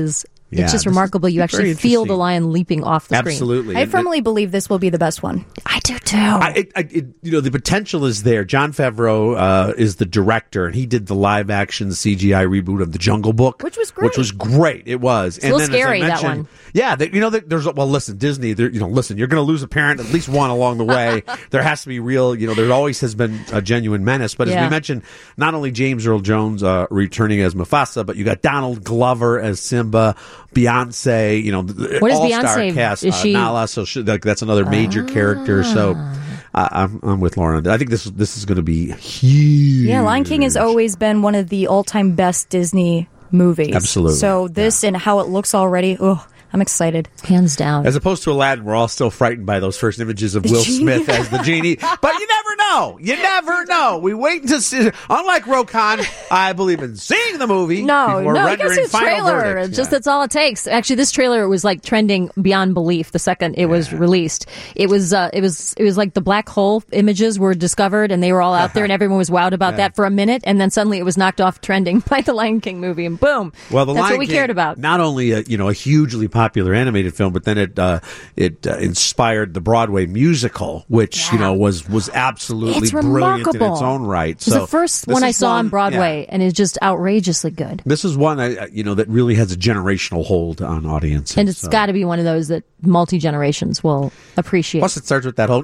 Yeah, it's just this remarkable. is You actually very feel interesting. the lion leaping off the screen. Absolutely. I firmly believe this will be the best one. I do too. The potential is there. Jon Favreau is the director, and he did the live action CGI reboot of The Jungle Book, which was great. It was. It's a little scary, that one. Yeah, there's listen, Disney. Listen, you're going to lose a parent, at least one along the way. There has to be real. There always has been a genuine menace. But as we mentioned, not only James Earl Jones returning as Mufasa, but you got Donald Glover as Simba, Beyonce. What is all-star Beyonce? cast. Is she Nala? So that's another major character. So I'm with Lauren. I think this is going to be huge. Yeah, Lion King has always been one of the all-time best Disney movies. Absolutely. So this and how it looks already, I'm excited. Hands down. As opposed to Aladdin, we're all still frightened by those first images of Will Smith as the genie. But you never know. You never know. We wait to see. Unlike Rokon, I believe in seeing the movie before you rendering gotta see the final trailer. verdict. Just that's all it takes. Actually, this trailer was like trending beyond belief the second it was released. It was like the black hole images were discovered, and they were all out there, and everyone was wowed about that for a minute, and then suddenly it was knocked off trending by the Lion King movie, and boom. Well, the that's Lion what we King, cared about. Not only a hugely popular animated film, but then it inspired the Broadway musical, which was absolutely It's brilliant remarkable. in its own right. It was the first one I saw on Broadway, and it's just outrageously good. This is one that really has a generational hold on audiences. And it's got to be one of those that multi-generations will appreciate. Plus, it starts with that whole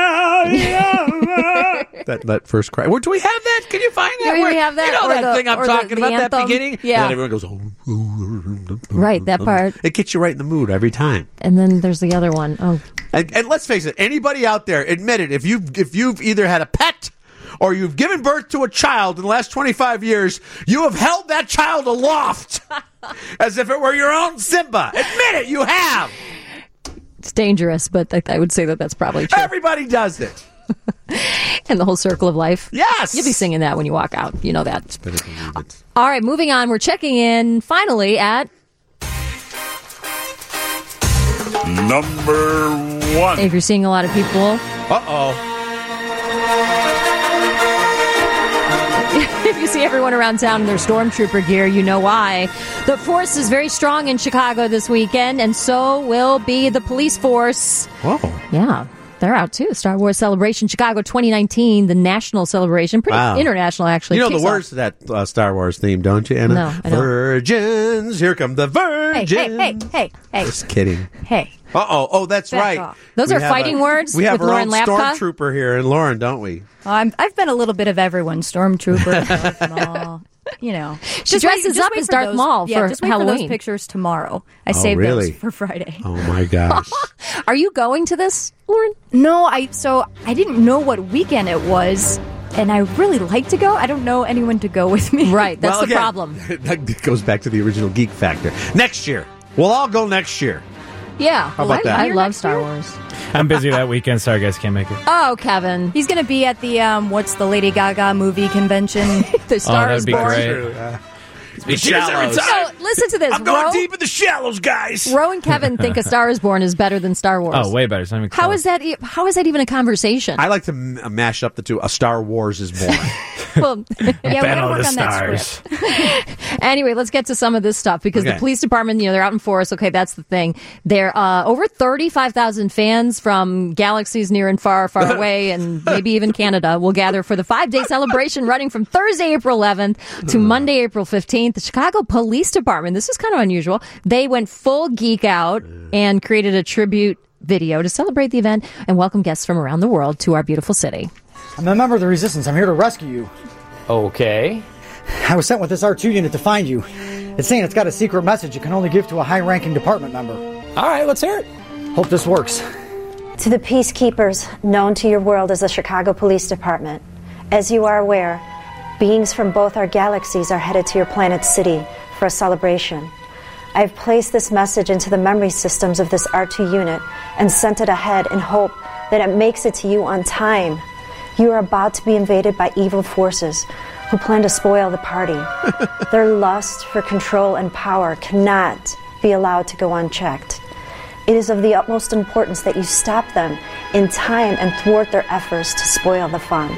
that first cry. Do we have that? Can you find that? Yeah, we have that. You know Or that thing I'm talking the about, that anthem. beginning? Yeah. And then everyone goes, right, that part. It gets you right in the mood every time. And then there's the other one. Oh, and let's face it, anybody out there, admit it, if you've either had a pet or you've given birth to a child in the last 25 years, you have held that child aloft as if it were your own Simba. Admit it, you have. it's dangerous, but I would say that that's probably true. Everybody does it. And the whole circle of life. Yes. You'll be singing that when you walk out. You know that. Better believe it. All right, moving on. We're checking in finally at Number 1. If you're seeing a lot of people. If you see everyone around town in their stormtrooper gear, you know why. The force is very strong in Chicago this weekend, and so will be the police force. Whoa. Yeah. They're out too. Star Wars Celebration Chicago 2019, the national celebration. Pretty international, actually. You know Kicks the words to that Star Wars theme, don't you, Anna? No, I don't. Virgins, here come the virgins. Hey. Just kidding. Hey. Oh, that's Back right. off. Those are fighting words We have with our Lauren own Lapka? stormtrooper here, and Lauren, don't we? I've been a little bit of everyone. Stormtrooper, Darth Maul. She dresses up as Darth Maul for just wait Halloween. For those pictures tomorrow. I Oh, saved really? those for Friday. Oh my gosh. Are you going to this, Lauren? No, I didn't know what weekend it was, and I really like to go. I don't know anyone to go with me. Right, that's the again, problem. That goes back to the original geek factor. Next year. We'll all go next year. Yeah. How about that? I love Star Wars. I'm busy that weekend. Sorry, guys, can't make it. Oh, Kevin. He's going to be at the, what's the Lady Gaga movie convention? The Star that'd is be Born. great. The shallows. So, listen to this. I'm going Ro, deep in the shallows, guys. Ro and Kevin think A Star is Born is better than Star Wars. Oh, way better. It's not even How close. is that? How is that even a conversation? I like to mash up the two. A Star Wars is born. Well, yeah, we got to Battle of work the on that Stars. script. Anyway, let's get to some of this stuff because the Okay. police department, they're out in force. Okay, that's the thing. They're over 35,000 fans from galaxies near and far, far away, and maybe even Canada will gather for the 5-day celebration running from Thursday, April 11th to Monday, April 15th. The Chicago Police Department, this is kind of unusual. They went full geek out and created a tribute video to celebrate the event and welcome guests from around the world to our beautiful city. I'm a member of the Resistance. I'm here to rescue you. Okay. I was sent with this R2 unit to find you. It's saying it's got a secret message you can only give to a high-ranking department member. All right, let's hear it. Hope this works. To the peacekeepers known to your world as the Chicago Police Department, as you are aware, beings from both our galaxies are headed to your planet's city for a celebration. I've placed this message into the memory systems of this R2 unit and sent it ahead in hope that it makes it to you on time. You are about to be invaded by evil forces who plan to spoil the party. Their lust for control and power cannot be allowed to go unchecked. It is of the utmost importance that you stop them in time and thwart their efforts to spoil the fun.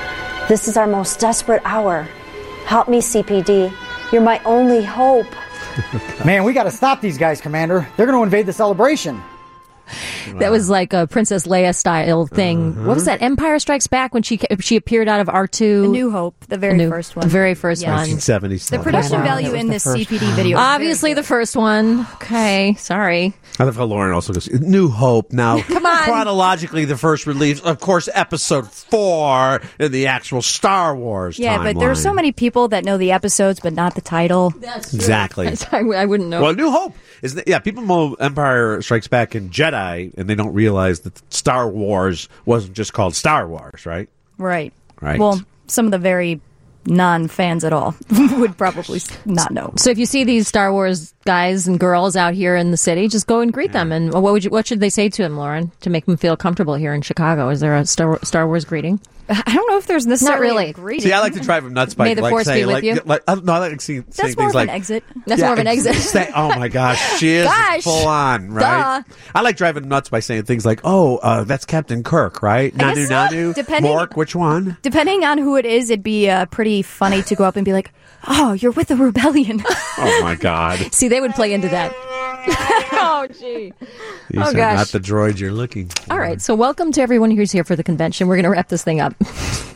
This is our most desperate hour. Help me, CPD. You're my only hope. Man, we got to stop these guys, Commander. They're going to invade the celebration. That was like a Princess Leia style thing. What was that? Empire Strikes Back when she appeared out of R2. A New Hope, the very first one. The very first one. 1970s. The production value in this CPD video. Obviously the first one. Okay, sorry. I love how Lauren also goes, New Hope. Now, come on. Chronologically, the first release, of course, episode 4 in the actual Star Wars Yeah, timeline. but there are so many people that know the episodes, but not the title. Exactly. I wouldn't know. Well, New Hope. People know Empire Strikes Back and Jedi, and they don't realize that Star Wars wasn't just called Star Wars, right? Right. Right. Well, some of the very non-fans at all would probably not know. So if you see these Star Wars guys and girls out here in the city, just go and greet them. And what should they say to them, Lauren, to make them feel comfortable here in Chicago? Is there a Star Wars greeting? I don't know if there's necessarily Not really. a greeting. See, I like to drive them nuts by May the force be with you. I like seeing That's things more of like an exit. That's more of an exit. Oh my gosh, she is full on, right? Duh. I like driving nuts by saying things like, that's Captain Kirk, right? I guess, Nanu, Mork, which one? Depending on who it is, it'd be pretty funny to go up and be like, "Oh, you're with the rebellion." Oh my God. See, they would play into that. Oh, gee. These are gosh. not the droids you're looking for. All right, so welcome to everyone who's here for the convention. We're going to wrap this thing up.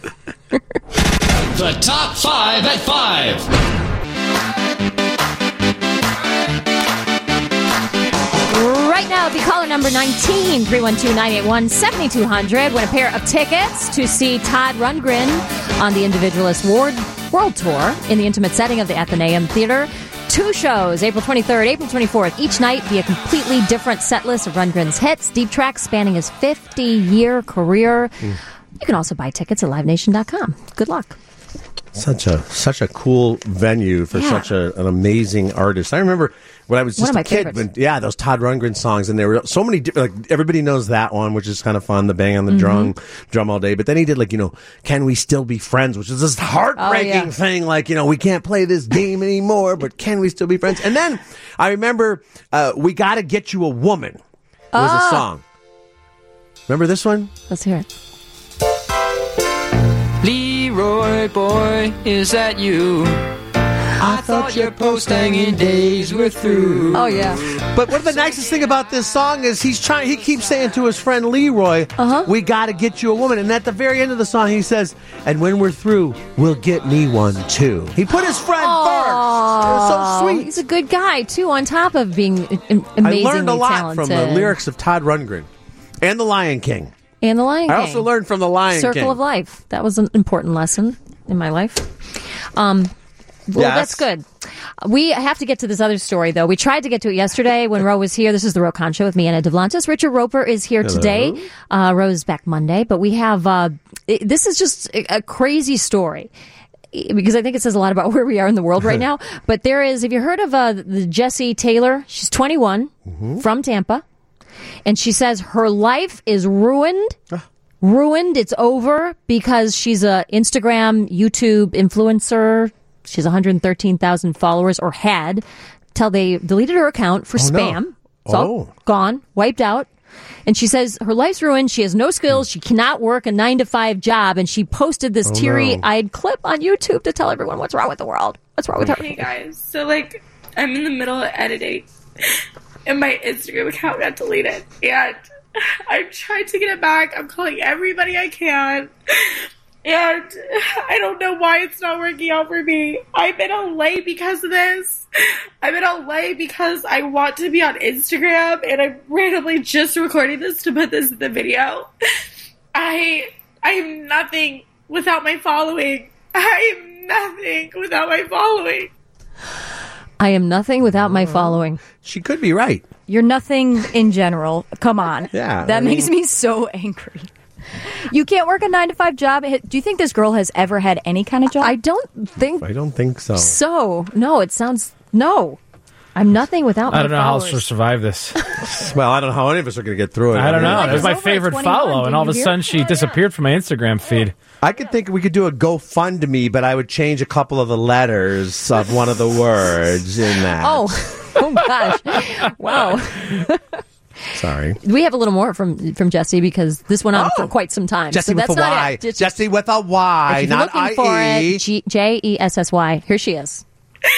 The top 5 at 5. Right now, if you call number 19, 312-981-7200, win a pair of tickets to see Todd Rundgren on the Individualist World Tour in the intimate setting of the Athenaeum Theater. 2 shows, April 23rd, April 24th. Each night be a completely different set list of Rundgren's hits, deep tracks spanning his 50-year career. You can also buy tickets at livenation.com. Good luck. Such a cool venue for such an amazing artist. I remember when I was just a kid, those Todd Rundgren songs, and there were so many different, like, everybody knows that one, which is kind of fun, the bang on the drum all day. But then he did, like, Can We Still Be Friends, which is this heartbreaking thing, like, we can't play this game anymore, but can we still be friends? And then I remember We Gotta Get You a Woman was a song. Remember this one? Let's hear it. Leroy boy, is that you? I thought your post-hanging days were through. Oh, yeah. But what the nicest thing about this song is he keeps saying to his friend Leroy, we gotta get you a woman. And at the very end of the song, he says, and when we're through, we'll get me one, too. He put his friend first. It was so sweet. He's a good guy, too, on top of being amazingly talented. I learned a lot from the lyrics of Todd Rundgren and The Lion King. And The Lion King. I also learned from The Lion King. Circle of Life. That was an important lesson in my life. That's good. We have to get to this other story, though. We tried to get to it yesterday when Ro was here. This is the Ro Khan Show with me, Anna Duvlantis. Richard Roper is here today. Ro's back Monday. But we have, this is just a crazy story, because I think it says a lot about where we are in the world right now. But there is, have you heard of the Jessie Taylor? She's 21, from Tampa. And she says her life is ruined. Ruined. It's over because she's a Instagram, YouTube influencer. She has 113,000 followers, or had, till they deleted her account for spam. No. It's all gone, wiped out. And she says her life's ruined. She has no skills. She cannot work a 9-to-5 job. And she posted this teary-eyed clip on YouTube to tell everyone what's wrong with the world. What's wrong with her? Hey guys, so I'm in the middle of editing, and my Instagram account got deleted. And I'm trying to get it back. I'm calling everybody I can. And I don't know why it's not working out for me. I'm in LA because of this. I'm in LA because I want to be on Instagram, and I'm randomly just recording this to put this in the video. I am nothing without my following. I am nothing without my following. I am nothing without my following. She could be right. You're nothing in general. Come on. Yeah. That makes me so angry. You can't work a 9-to-5 job. Do you think this girl has ever had any kind of job? I don't think so. So, no, it sounds, no. I'm nothing without my I don't know how followers. she'll survive this. Well, I don't know how any of us are going to get through it. I don't know. mean, It was my favorite follow, and all of a sudden she disappeared from my Instagram feed. I could think we could do a GoFundMe, but I would change a couple of the letters of one of the words in that. Oh gosh. Wow. Sorry. We have a little more from Jessie, because this went on for quite some time. Jessie with a Y. Jessie with a Y, if you're not looking for I-E. it, Jessy. Here she is.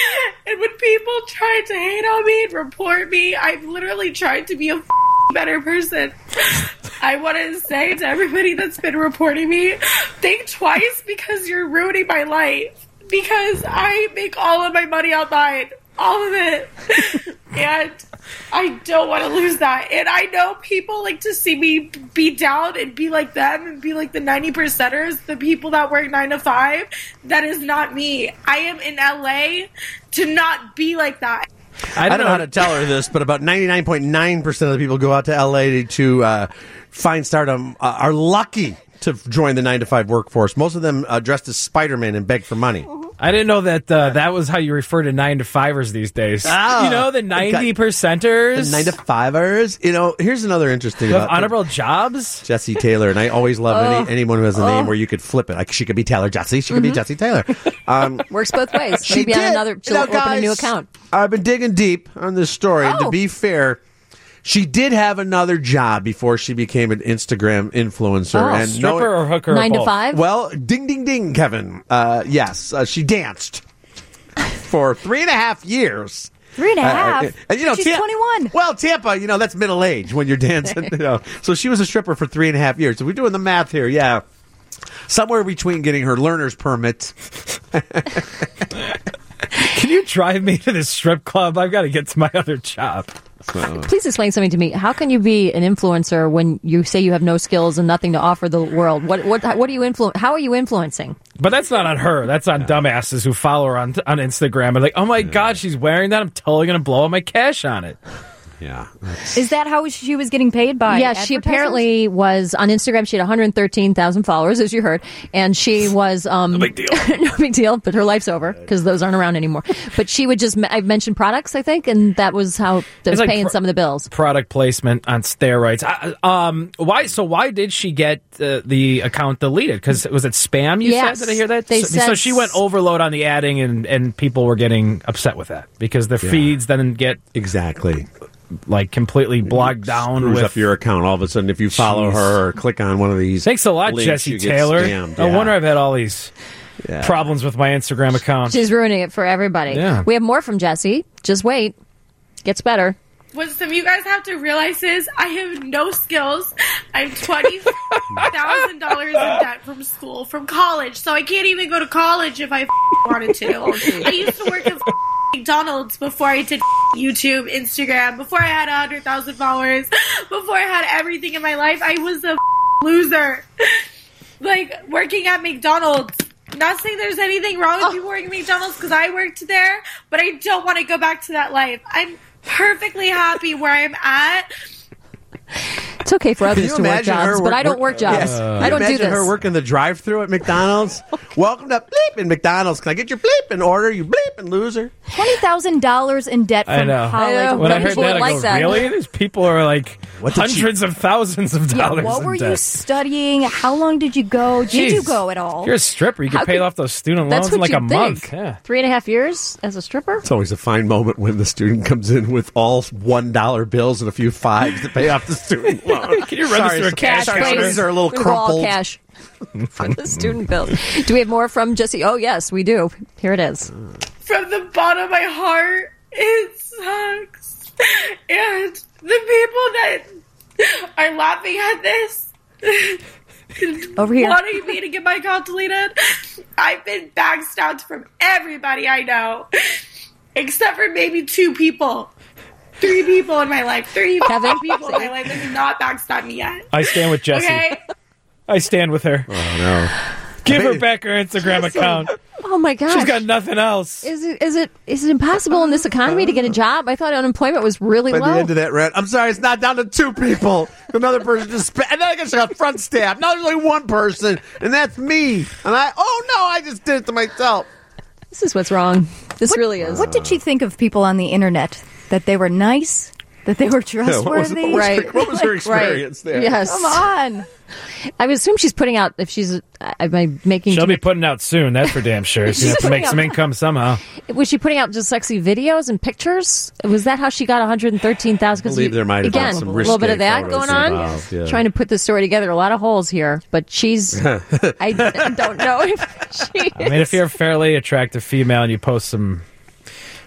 And when people try to hate on me and report me, I've literally tried to be a better person. I want to say to everybody that's been reporting me, think twice because you're ruining my life. Because I make all of my money online. All of it. And I don't want to lose that. And I know people like to see me be down and be like them and be like the 90%ers, the people that work 9 to 5. That is not me. I am in LA to not be like that. I don't know how to tell her this, but about 99.9% of the people who go out to LA to find stardom are lucky to join the 9 to 5 workforce. Most of them dressed as Spider-Man and beg for money. I didn't know that that was how you refer to 9 to 5ers these days. Oh, you know, the 90%ers. The 9 to 5ers. You know, here's another interesting who have honorable jobs. Jesse Taylor, and I always love anyone who has a name where you could flip it. Like she could be Taylor Jesse, she could be Jesse Taylor. Works both ways. She'd be on another. She'll open a new account. I've been digging deep on this story. And to be fair, she did have another job before she became an Instagram influencer. And stripper or hooker? 9 to 5? Well, ding, ding, ding, Kevin. Yes, she danced for 3.5 years. 3.5? You know, she's 21. Well, Tampa, you know, that's middle age when you're dancing. You know. So she was a stripper for 3.5 years. So we're doing the math here, yeah. Somewhere between getting her learner's permit. Can you drive me to this strip club? I've got to get to my other job. Please explain something to me. How can you be an influencer when you say you have no skills and nothing to offer the world? What do you influence? How are you influencing? But that's not on her. That's on dumbasses who follow her on Instagram and like, oh my God, she's wearing that. I'm totally going to blow all my cash on it. Yeah. Is that how she was getting paid by? Yeah, she apparently was on Instagram. She had 113,000 followers, as you heard, and she was no big deal. No big deal. But her life's over because those aren't around anymore. But she would just I mentioned products, I think, and that was how that was like paying some of the bills. Product placement on steroids. Why? So why did she get the account deleted? Because was it spam? You said? Did I hear that? So she went overload on the adding, and people were getting upset with that because their feeds then get like completely blocked down. Screws up your account all of a sudden if you follow her or click on one of these. Thanks a lot, links, Jesse Taylor. No wonder I've had all these problems with my Instagram account. She's ruining it for everybody. Yeah. We have more from Jesse. Just wait. Gets better. What some you guys have to realize is I have no skills. I'm $20,000 in debt from school, from college, so I can't even go to college if I wanted to. I used to work at McDonald's before I did YouTube, Instagram, before I had 100,000 followers, before I had everything in my life. I was a loser. Like, working at McDonald's. Not saying there's anything wrong with people working at McDonald's because I worked there, but I don't want to go back to that life. I'm perfectly happy where I'm at. It's okay for others to work jobs, but I don't work jobs. Yes. I don't do this. Imagine her working the drive-thru at McDonald's. Welcome to bleep in McDonald's. Can I get your bleep in order? You bleep and loser. $20,000 in debt from college. When I heard that, I go, really? These people are like hundreds of thousands of dollars. What were in debt. you studying? How long did you go? Did you go at all? If you're a stripper, you can pay off those student loans in like a month. Yeah. 3.5 years as a stripper? It's always a fine moment when the student comes in with all $1 bills and a few fives to pay off the student loan. Can you run this through a cash counter? These are a little crumpled. All cash for the student bill. Do we have more from Jesse? Oh, yes, we do. Here it is. From the bottom of my heart, it sucks. And the people that are laughing at this, over here, wanting me to get my account deleted, I've been backstabbed from everybody I know, except for maybe 2 people. 3 people in my life. 3 people in my life that have not backstabbed me yet. I stand with Jessie. Okay? I stand with her. Oh, no. Give her back her Instagram account. Oh, my gosh. She's got nothing else. Is it impossible in this economy to get a job? I thought unemployment was really low. By the end of that rant, I'm sorry, it's not down to 2 people. Another person just and then I guess I got front staff. Now there's only 1 person, and that's me. And I just did it to myself. This is what's wrong. This really is. What did she think of people on the internet? That they were nice? That they were trustworthy? What was her experience there? Yes. Come on. I would assume she's putting out, if she's making... She'll be putting out soon, that's for damn sure. She's going to have to make some income somehow. Was she putting out just sexy videos and pictures? Was that how she got 113,000? I believe there might have been some a little bit of that going on. Yeah. Trying to put this story together. A lot of holes here, but she's... I don't know if she is. I mean, if you're a fairly attractive female and you post some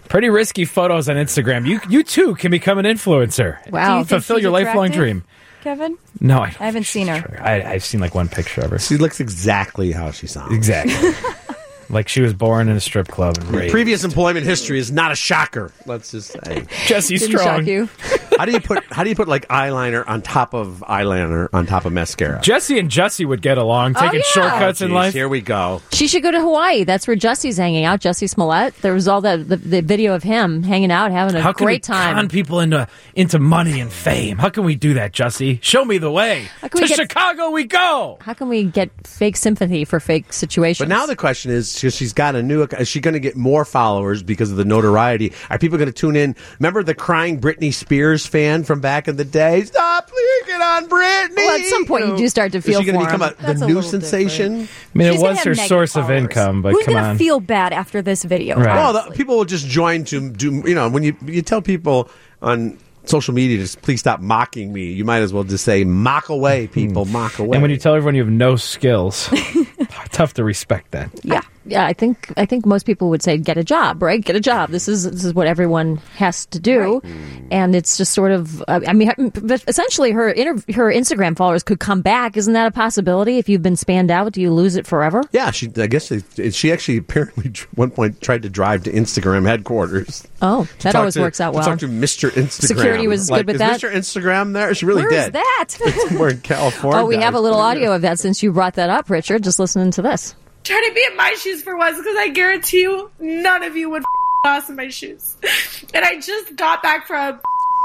Pretty risky photos on Instagram. You too can become an influencer. Wow. Fulfill your lifelong dream. Kevin? No, I haven't seen her. I've seen like one picture of her. She looks exactly how she sounds. Exactly. Like she was born in a strip club. Previous employment history is not a shocker. Let's just say, Jesse Didn't Strong. shock you. How do you put like eyeliner on top of mascara? Jesse and Jesse would get along, taking shortcuts in life. Here we go. She should go to Hawaii. That's where Jesse's hanging out. Jesse Smollett. There was all the video of him hanging out, having a great time. How can we con people into money and fame? How can we do that, Jesse? Show me the way. To Chicago we go. How can we get fake sympathy for fake situations? But now the question is, she's got a new. Is she going to get more followers because of the notoriety? Are people going to tune in? Remember the crying Britney Spears fan from back in the day? Stop picking on Britney. Well, at some point you do start to feel. Is she going to become the new sensation? Different. I mean, She's it was her source of income, but who's come gonna on. feel bad after this video? Right. Well, people will just join to do. When you tell people on social media, just please stop mocking me. You might as well just say, mock away, people, mock away. And when you tell everyone you have no skills, tough to respect that. Yeah, I think most people would say get a job, right? Get a job. This is what everyone has to do, and it's just sort of. I mean, essentially, her Instagram followers could come back. Isn't that a possibility? If you've been spanned out, do you lose it forever? Yeah, I guess she actually apparently at one point tried to drive to Instagram headquarters. Oh, that always works out well. To talk to Mr. Instagram. Security was good with that. Mr. Instagram there? She really Where's did. that? We're in California. Oh, we have a little audio of that since you brought that up, Richard. Just listening to this. Try to be in my shoes for once, because I guarantee you none of you would toss in my shoes. And I just got back from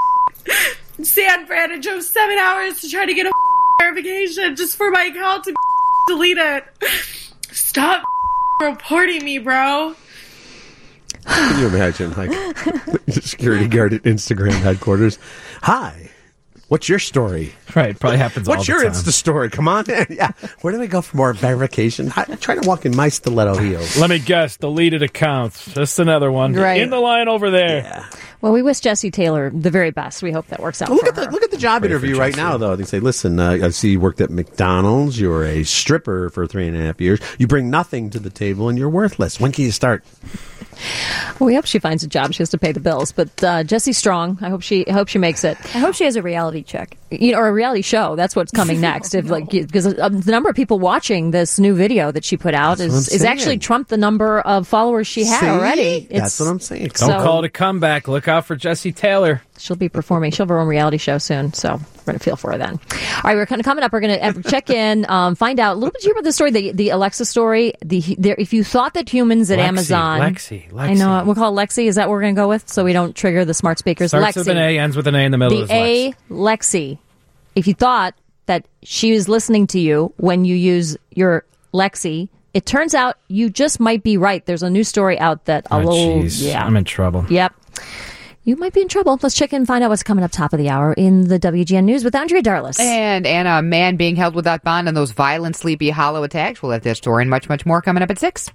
San Fran and drove 7 hours to try to get a verification just for my account to delete it. Stop reporting me, bro. Can you imagine, like, the security guard at Instagram headquarters? Hi. What's your story? Right, probably happens all the time. What's your Insta story? Come on in. Yeah. Where do we go for more verification? Try to walk in my stiletto heels. Let me guess, deleted accounts. Just another one. Right. In the line over there. Yeah. Well, we wish Jessie Taylor the very best. We hope that works out for her. Look at the job interview right now, though. They say, listen, I see you worked at McDonald's. You were a stripper for 3.5 years. You bring nothing to the table, and you're worthless. When can you start? Well, we hope she finds a job. She has to pay the bills. But Jessie Strong, I hope she makes it. I hope she has a reality check. Or a reality show. That's what's coming next. Because the number of people watching this new video that she put out is actually trumped the number of followers she had already. That's what I'm saying. Don't call it a comeback. Look out for Jessie Taylor. She'll be performing. She'll have her own reality show soon, so we're going to feel for her then. All right, we're kind of coming up. We're going to check in, find out a little bit about the story, the Alexa story. If you thought that humans at Amazon... Lexi. I know. We'll call it Lexi. Is that what we're going to go with? So we don't trigger the smart speakers. Starts Lexi. with an A, ends with an A in the middle. The Lexi. If you thought that she was listening to you when you use your Lexi, it turns out you just might be right. There's a new story out that I'm in trouble. Yep. You might be in trouble. Let's check in and find out what's coming up top of the hour in the WGN News with Andrea Darlis. And Anna, a man being held without bond in those violent Sleepy Hollow attacks. We'll have that story and much, much more coming up at 6.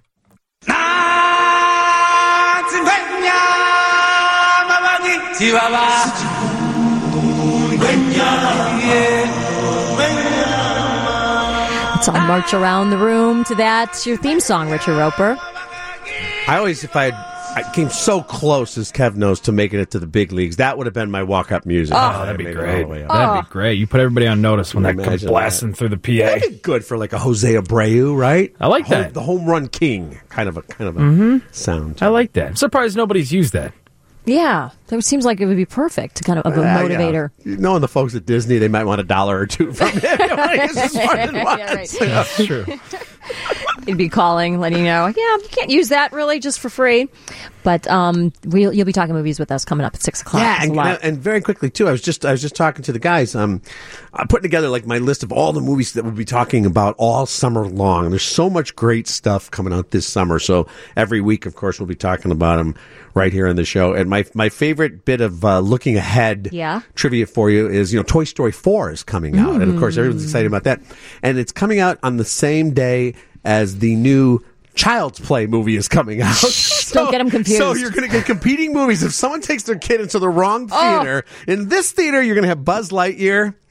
Let's all march around the room to that. It's your theme song, Richard Roper. I always, I came so close, as Kev knows, to making it to the big leagues. That would have been my walk-up music. Oh, that'd be great. That'd be great. You put everybody on notice when that comes blasting through the PA. That'd be good for like a Jose Abreu, right? I like that. The home run king kind of a sound. I like that. I'm surprised nobody's used that. Yeah, it seems like it would be perfect, kind of a motivator. Yeah. Knowing the folks at Disney, they might want $1 or $2 from it. That's true. He'd be calling, letting you know, you can't use that really just for free. But you'll be talking movies with us coming up at 6 o'clock. Yeah, and very quickly too. I was just talking to the guys. I'm putting together like my list of all the movies that we'll be talking about all summer long. There's so much great stuff coming out this summer. So every week, of course, we'll be talking about them right here on the show. And my favorite bit of looking ahead trivia for you is Toy Story 4 is coming out, and of course everyone's excited about that. And it's coming out on the same day as the new Child's Play movie is coming out. Don't get them confused. So you're going to get competing movies. If someone takes their kid into the wrong theater, in this theater you're going to have Buzz Lightyear,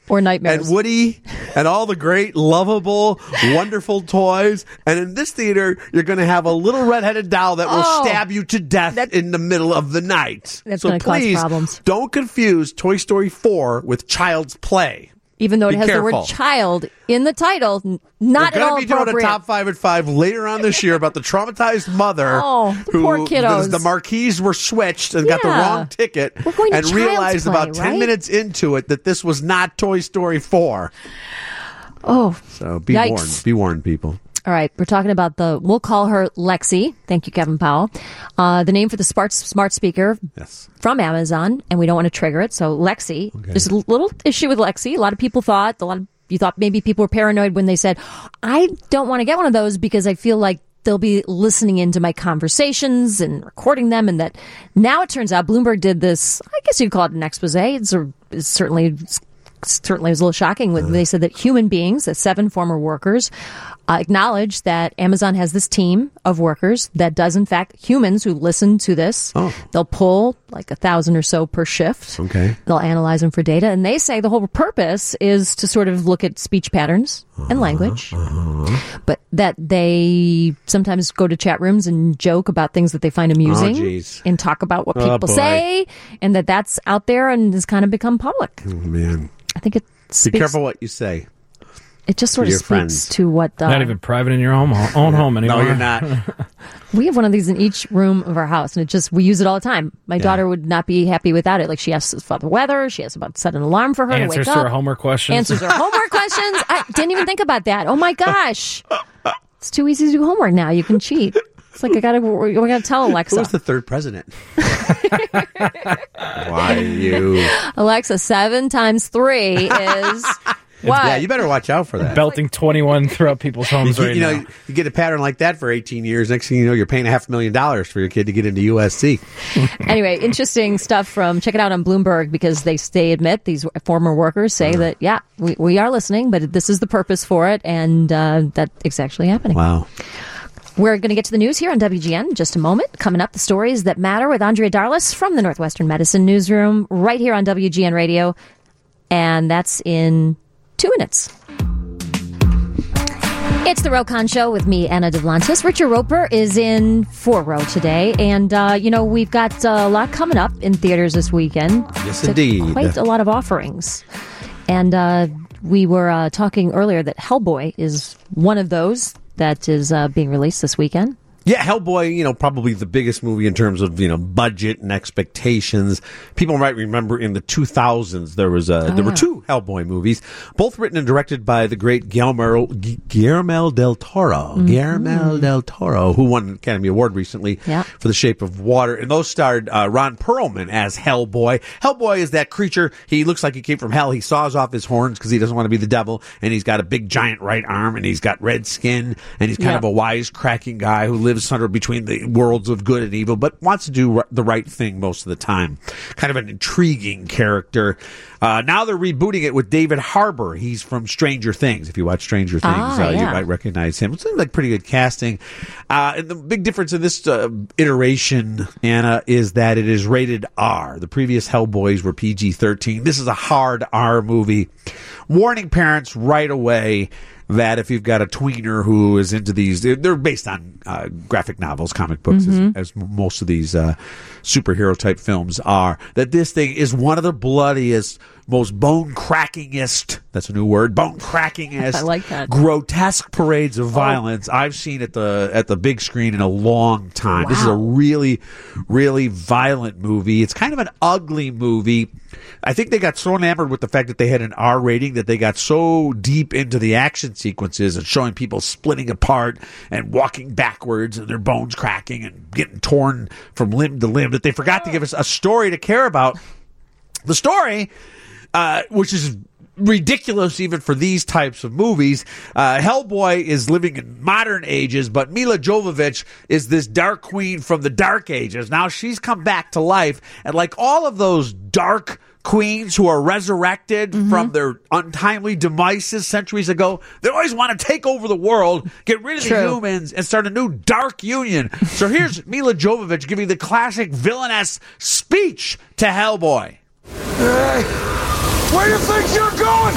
Or nightmares. And Woody and all the great, lovable, wonderful toys. And in this theater, you're going to have a little redheaded doll that will stab you to death in the middle of the night. That's so going to cause please, problems. don't confuse Toy Story 4 with Child's Play. Even though it has careful. the word child in the title, not at all appropriate. We're going to be doing a top 5 at 5 later on this year about the traumatized mother poor kiddos. The marquees were switched and got the wrong ticket and realized about 10 minutes into it that this was not Toy Story 4. Oh. So be warned. Be warned, people. All right, we're talking about we'll call her Lexi. Thank you, Kevin Powell. The name for the smart speaker from Amazon, and we don't want to trigger it. So Lexi, there's a little issue with Lexi. A lot of people thought, you thought maybe people were paranoid when they said, I don't want to get one of those because I feel like they'll be listening into my conversations and recording them. And that now it turns out Bloomberg did this, I guess you'd call it an expose. It's certainly was a little shocking when they said that human beings, that 7 former workers, acknowledge that Amazon has this team of workers that does, in fact, humans who listen to this. They'll pull like 1,000 or so per shift. Okay. They'll analyze them for data. And they say the whole purpose is to sort of look at speech patterns and language. But that they sometimes go to chat rooms and joke about things that they find amusing and talk about what people say, and that's out there and has kind of become public. Oh, man. I think it speaks. Be careful what you say. It just sort of speaks friends. to what... not even private in your own home anymore. No, you're not. We have one of these in each room of our house, and we use it all the time. My daughter would not be happy without it. Like, she asks about the weather. She asks about set an alarm for her to wake up. Answers to her homework questions. Answers her homework questions. I didn't even think about that. Oh, my gosh. It's too easy to do homework now. You can cheat. It's like, we got to tell Alexa. Who was the third president? Why you? Alexa, 7 times 3 is... What? Yeah, you better watch out for that. Belting 21 throughout people's homes right now. You get a pattern like that for 18 years. Next thing you know, you're paying $500,000 for your kid to get into USC. Anyway, interesting stuff check it out on Bloomberg, because they admit, these former workers say that, we are listening, but this is the purpose for it, and that is actually happening. Wow. We're going to get to the news here on WGN in just a moment. Coming up, the stories that matter with Andrea Darlis from the Northwestern Medicine Newsroom right here on WGN Radio. And that's in 2 minutes. It's the Rokon Show with me, Anna Duvlantis. Richard Roper is in 4-row today. And, we've got a lot coming up in theaters this weekend. Yes, indeed. Quite a lot of offerings. And we were talking earlier that Hellboy is one of those that is being released this weekend. Yeah, Hellboy, probably the biggest movie in terms of, budget and expectations. People might remember in the 2000s there were 2 Hellboy movies, both written and directed by the great Guillermo del Toro. Mm-hmm. Guillermo del Toro, who won an Academy Award recently for The Shape of Water. And those starred Ron Perlman as Hellboy. Hellboy is that creature. He looks like he came from hell. He saws off his horns because he doesn't want to be the devil. And he's got a big giant right arm, and he's got red skin, and he's kind of a wisecracking guy who lives somewhere between the worlds of good and evil, but wants to do the right thing most of the time. Kind of an intriguing character. Now they're rebooting it with David Harbour. He's from Stranger Things. If you watch Stranger Things, you might recognize him. It seems like pretty good casting. And the big difference in this iteration, Anna, is that it is rated R. The previous Hellboys were PG-13. This is a hard R movie. Warning parents right away that if you've got a tweener who is into these, they're based on graphic novels, comic books, as most of these superhero type films are, that this thing is one of the bloodiest, most bone-crackingest, that's a new word, bone-crackingest, I like that, grotesque parades of violence I've seen at the big screen in a long time. Wow. This is a really, really violent movie. It's kind of an ugly movie. I think they got so enamored with the fact that they had an R rating that they got so deep into the action sequences and showing people splitting apart and walking backwards and their bones cracking and getting torn from limb to limb that they forgot to give us a story to care about. The story, which is ridiculous even for these types of movies. Hellboy is living in modern ages, but Mila Jovovich is this dark queen from the dark ages. Now she's come back to life, and like all of those dark queens who are resurrected from their untimely demises centuries ago, they always want to take over the world, get rid of the humans, and start a new dark union. So here's Mila Jovovich giving the classic villainess speech to Hellboy. Where do you think you're going?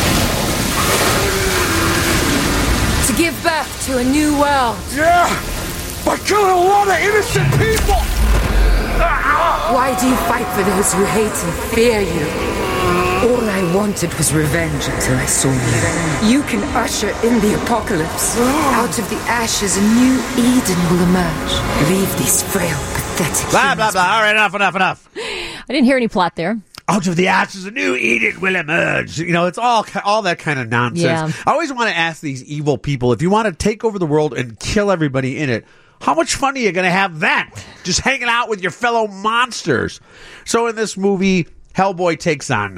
To give birth to a new world. Yeah, by killing a lot of innocent people. Why do you fight for those who hate and fear you? All I wanted was revenge until I saw you. You can usher in the apocalypse. Out of the ashes, a new Eden will emerge. Leave these frail, pathetic Blah, blah, blah. All right, enough. I didn't hear any plot there. Out of the ashes, a new Eden will emerge. You know, it's all that kind of nonsense. Yeah. I always want to ask these evil people, if you want to take over the world and kill everybody in it, how much fun are you going to have then? Just hanging out with your fellow monsters. So in this movie, Hellboy takes on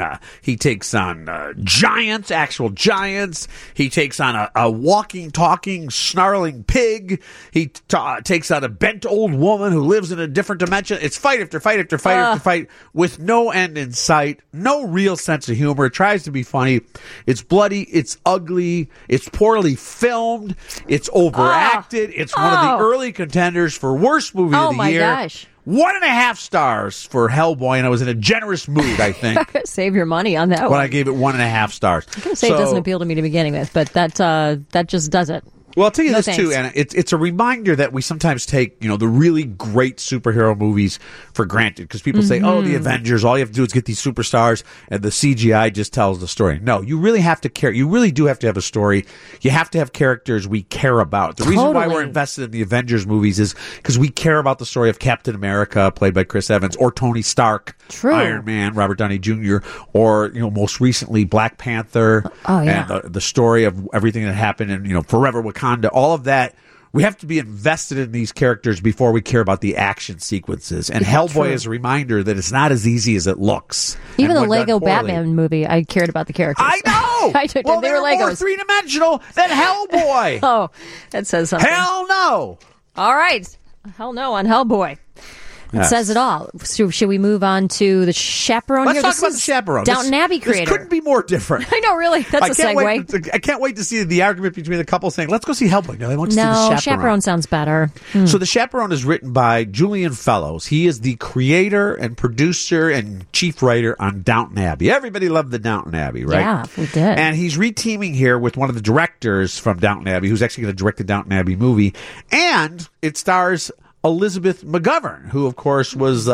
giants, actual giants. He takes on a walking, talking, snarling pig. He takes on a bent old woman who lives in a different dimension. It's fight after fight after fight after fight with no end in sight. No real sense of humor. It tries to be funny. It's bloody. It's ugly. It's poorly filmed. It's overacted. It's one of the early contenders for worst movie of the year. Oh my gosh. 1.5 stars for Hellboy, and I was in a generous mood, I think. Save your money on that one. When I gave it 1.5 stars. I'm going to say it doesn't appeal to me to begin with, but that just doesn't. Well, I'll tell you No, this, thanks. too, Anna. It's a reminder that we sometimes take, the really great superhero movies for granted. Because people say, the Avengers, all you have to do is get these superstars, and the CGI just tells the story. No, you really have to care. You really do have to have a story. You have to have characters we care about. The reason why we're invested in the Avengers movies is because we care about the story of Captain America, played by Chris Evans, or Tony Stark, Iron Man, Robert Downey Jr., or, most recently, Black Panther, and the story of everything that happened in, Forever Wakanda. All of that, we have to be invested in these characters before we care about the action sequences. And Hellboy is a reminder that it's not as easy as it looks. Even the Lego Batman movie, I cared about the characters. I know! I did. Well, they were more Legos. three-dimensional than Hellboy! Oh, that says something. Hell no! All right. Hell no on Hellboy. It says it all. So should we move on to the Chaperone? Let's here? talk about the Chaperone. Downton Abbey creator. This couldn't be more different. I know, really. That's a segue. I can't wait to see the argument between the couple saying, let's go see Hellboy. No, they want to see the Chaperone sounds better. So the Chaperone is written by Julian Fellows. He is the creator and producer and chief writer on Downton Abbey. Everybody loved the Downton Abbey, right? Yeah, we did. And he's reteaming here with one of the directors from Downton Abbey, who's actually going to direct the Downton Abbey movie. And it stars Elizabeth McGovern, who, of course, was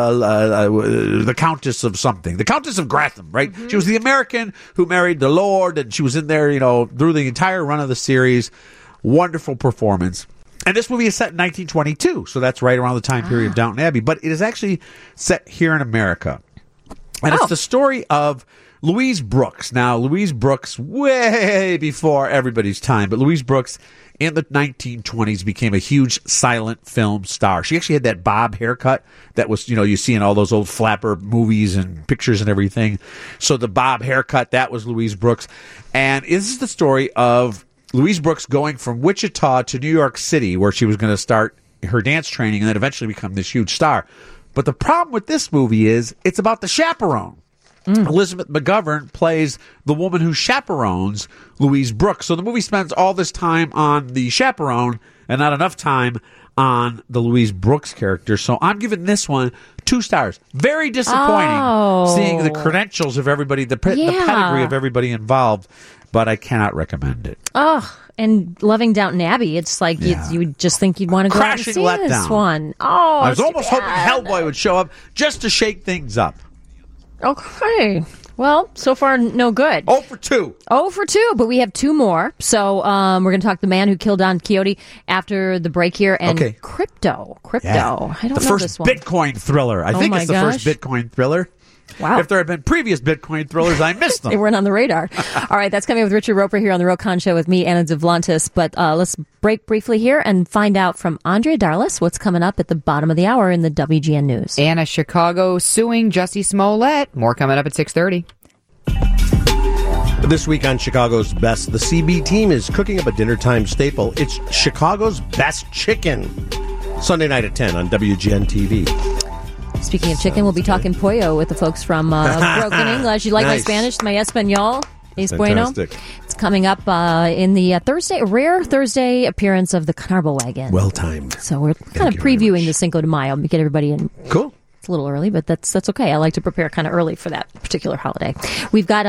the Countess of something. The Countess of Gratham, right? Mm-hmm. She was the American who married the Lord, and she was in there, through the entire run of the series. Wonderful performance. And this movie is set in 1922, so that's right around the time period of Downton Abbey. But it is actually set here in America. And it's the story of Louise Brooks. Now, Louise Brooks, way before everybody's time, but Louise Brooks in the 1920s became a huge silent film star. She actually had that bob haircut that was, you see in all those old flapper movies and pictures and everything. So the bob haircut, that was Louise Brooks. And this is the story of Louise Brooks going from Wichita to New York City, where she was going to start her dance training and then eventually become this huge star. But the problem with this movie is it's about the chaperone. Elizabeth McGovern plays the woman who chaperones Louise Brooks. So the movie spends all this time on the chaperone and not enough time on the Louise Brooks character. So I'm giving this one 2 stars. Very disappointing seeing the credentials of everybody, the pedigree of everybody involved, but I cannot recommend it. Oh, and loving Downton Abbey, it's like you would just think you'd want to go out and see this one. Oh, I was almost hoping Hellboy would show up just to shake things up. Okay. Well, so far, no good. 0 for 2. 0 for 2, but we have 2 more. So we're going to talk The Man Who Killed Don Quixote after the break here. And Crypto. Yeah. I don't know this one. The first Bitcoin thriller. I think it's the first Bitcoin thriller. Wow. If there had been previous Bitcoin thrillers, I missed them. They weren't on the radar. All right, that's coming with Richard Roper here on the Rokon Show with me, Anna Duvlantis. But let's break briefly here and find out from Andrea Darlis what's coming up at the bottom of the hour in the WGN News. Anna, Chicago suing Jussie Smollett. More coming up at 6:30. This week on Chicago's Best, the CB team is cooking up a dinner time staple. It's Chicago's Best Chicken. Sunday night at 10 on WGN TV. Speaking of chicken, we'll be talking pollo with the folks from Broken English. You like my Spanish, my Espanol? Es bueno. It's coming up in the rare Thursday appearance of the Carnival Wagon. Well timed. So we're kind of previewing the Cinco de Mayo. Get everybody in. Cool. It's a little early, but that's okay. I like to prepare kind of early for that particular holiday. We've got,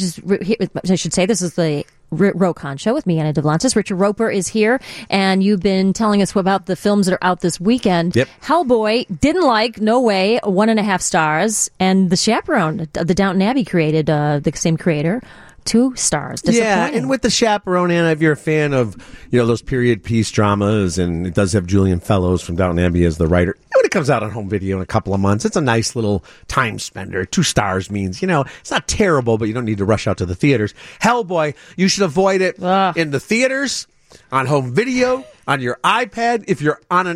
I should say, this is the Rokon Show with me, Anna Duvlantis. Richard Roper is here, and you've been telling us about the films that are out this weekend. Yep. Hellboy, didn't like, no way, 1.5 stars. And The Chaperone, the Downton Abbey created, the same creator, 2 stars. Yeah, and with The Chaperone, Anna, if you're a fan of, those period piece dramas, and it does have Julian Fellows from Downton Abbey as the writer, when it comes out on home video in a couple of months, it's a nice little time spender. 2 stars means, it's not terrible, but you don't need to rush out to the theaters. Hellboy, you should avoid it in the theaters, on home video, on your iPad. If you're on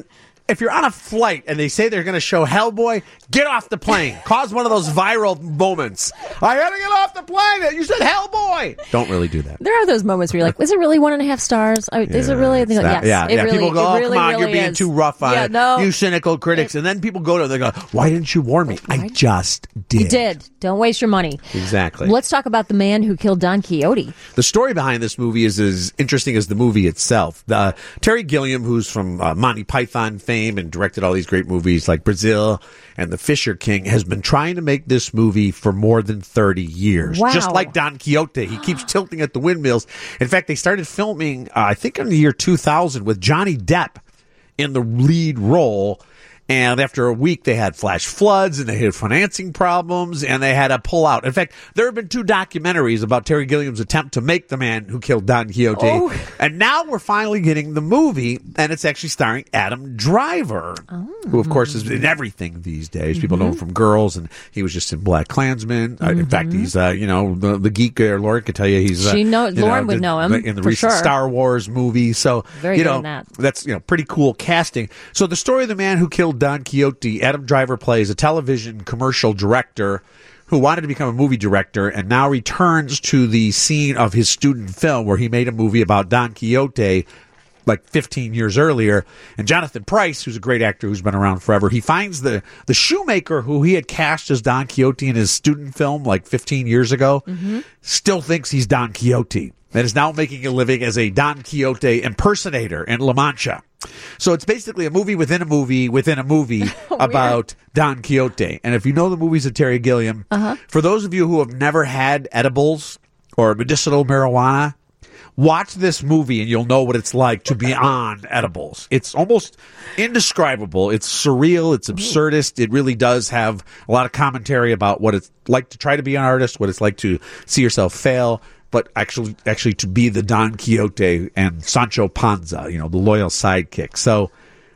a flight and they say they're going to show Hellboy, get off the plane. Cause one of those viral moments. I got to get off the plane. You said Hellboy. Don't really do that. There are those moments where you're like, is it really 1.5 stars? Is it really? Yes. Yeah. Really, people go, oh, really, come on, really you're being too rough on it. No, you cynical critics. And then people go to it, they go, why didn't you warn me? I just did. You did. Don't waste your money. Exactly. Let's talk about the man who killed Don Quixote. The story behind this movie is as interesting as the movie itself. Terry Gilliam, who's from Monty Python fame and directed all these great movies like Brazil and The Fisher King, has been trying to make this movie for more than 30 years. Wow. Just like Don Quixote. He keeps tilting at the windmills. In fact, they started filming, I think in the year 2000 with Johnny Depp in the lead role. And after a week, they had flash floods and they had financing problems and they had to pull out. In fact, there have been 2 documentaries about Terry Gilliam's attempt to make the man who killed Don Quixote. Oh. And now we're finally getting the movie, and it's actually starring Adam Driver, who, of course, is in everything these days. People know him from Girls, and he was just in Black Klansman. In fact, he's, the geek Lauren could tell you he's... Lauren would know him, in the recent Star Wars movie. So, very good in that. That's, pretty cool casting. So the story of the man who killed Don Quixote, Adam Driver plays a television commercial director who wanted to become a movie director and now returns to the scene of his student film where he made a movie about Don Quixote like 15 years earlier. And Jonathan Pryce, who's a great actor who's been around forever, he finds the shoemaker who he had cast as Don Quixote in his student film like 15 years ago, still thinks he's Don Quixote and is now making a living as a Don Quixote impersonator in La Mancha. So it's basically a movie within a movie within a movie about Don Quixote. And if you know the movies of Terry Gilliam, for those of you who have never had edibles or medicinal marijuana, watch this movie and you'll know what it's like to be on edibles. It's almost indescribable. It's surreal. It's absurdist. It really does have a lot of commentary about what it's like to try to be an artist, what it's like to see yourself fail, but actually to be the Don Quixote and Sancho Panza, the loyal sidekick. So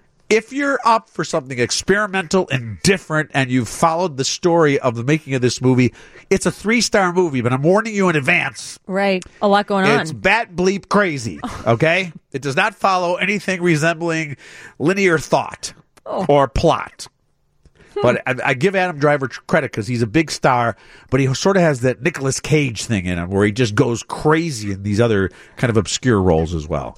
if you're up for something experimental and different and you've followed the story of the making of this movie, it's a 3-star movie, but I'm warning you in advance. Right. A lot going on. It's bat bleep crazy, okay? It does not follow anything resembling linear thought or plot. But I give Adam Driver credit because he's a big star, but he sort of has that Nicolas Cage thing in him where he just goes crazy in these other kind of obscure roles as well.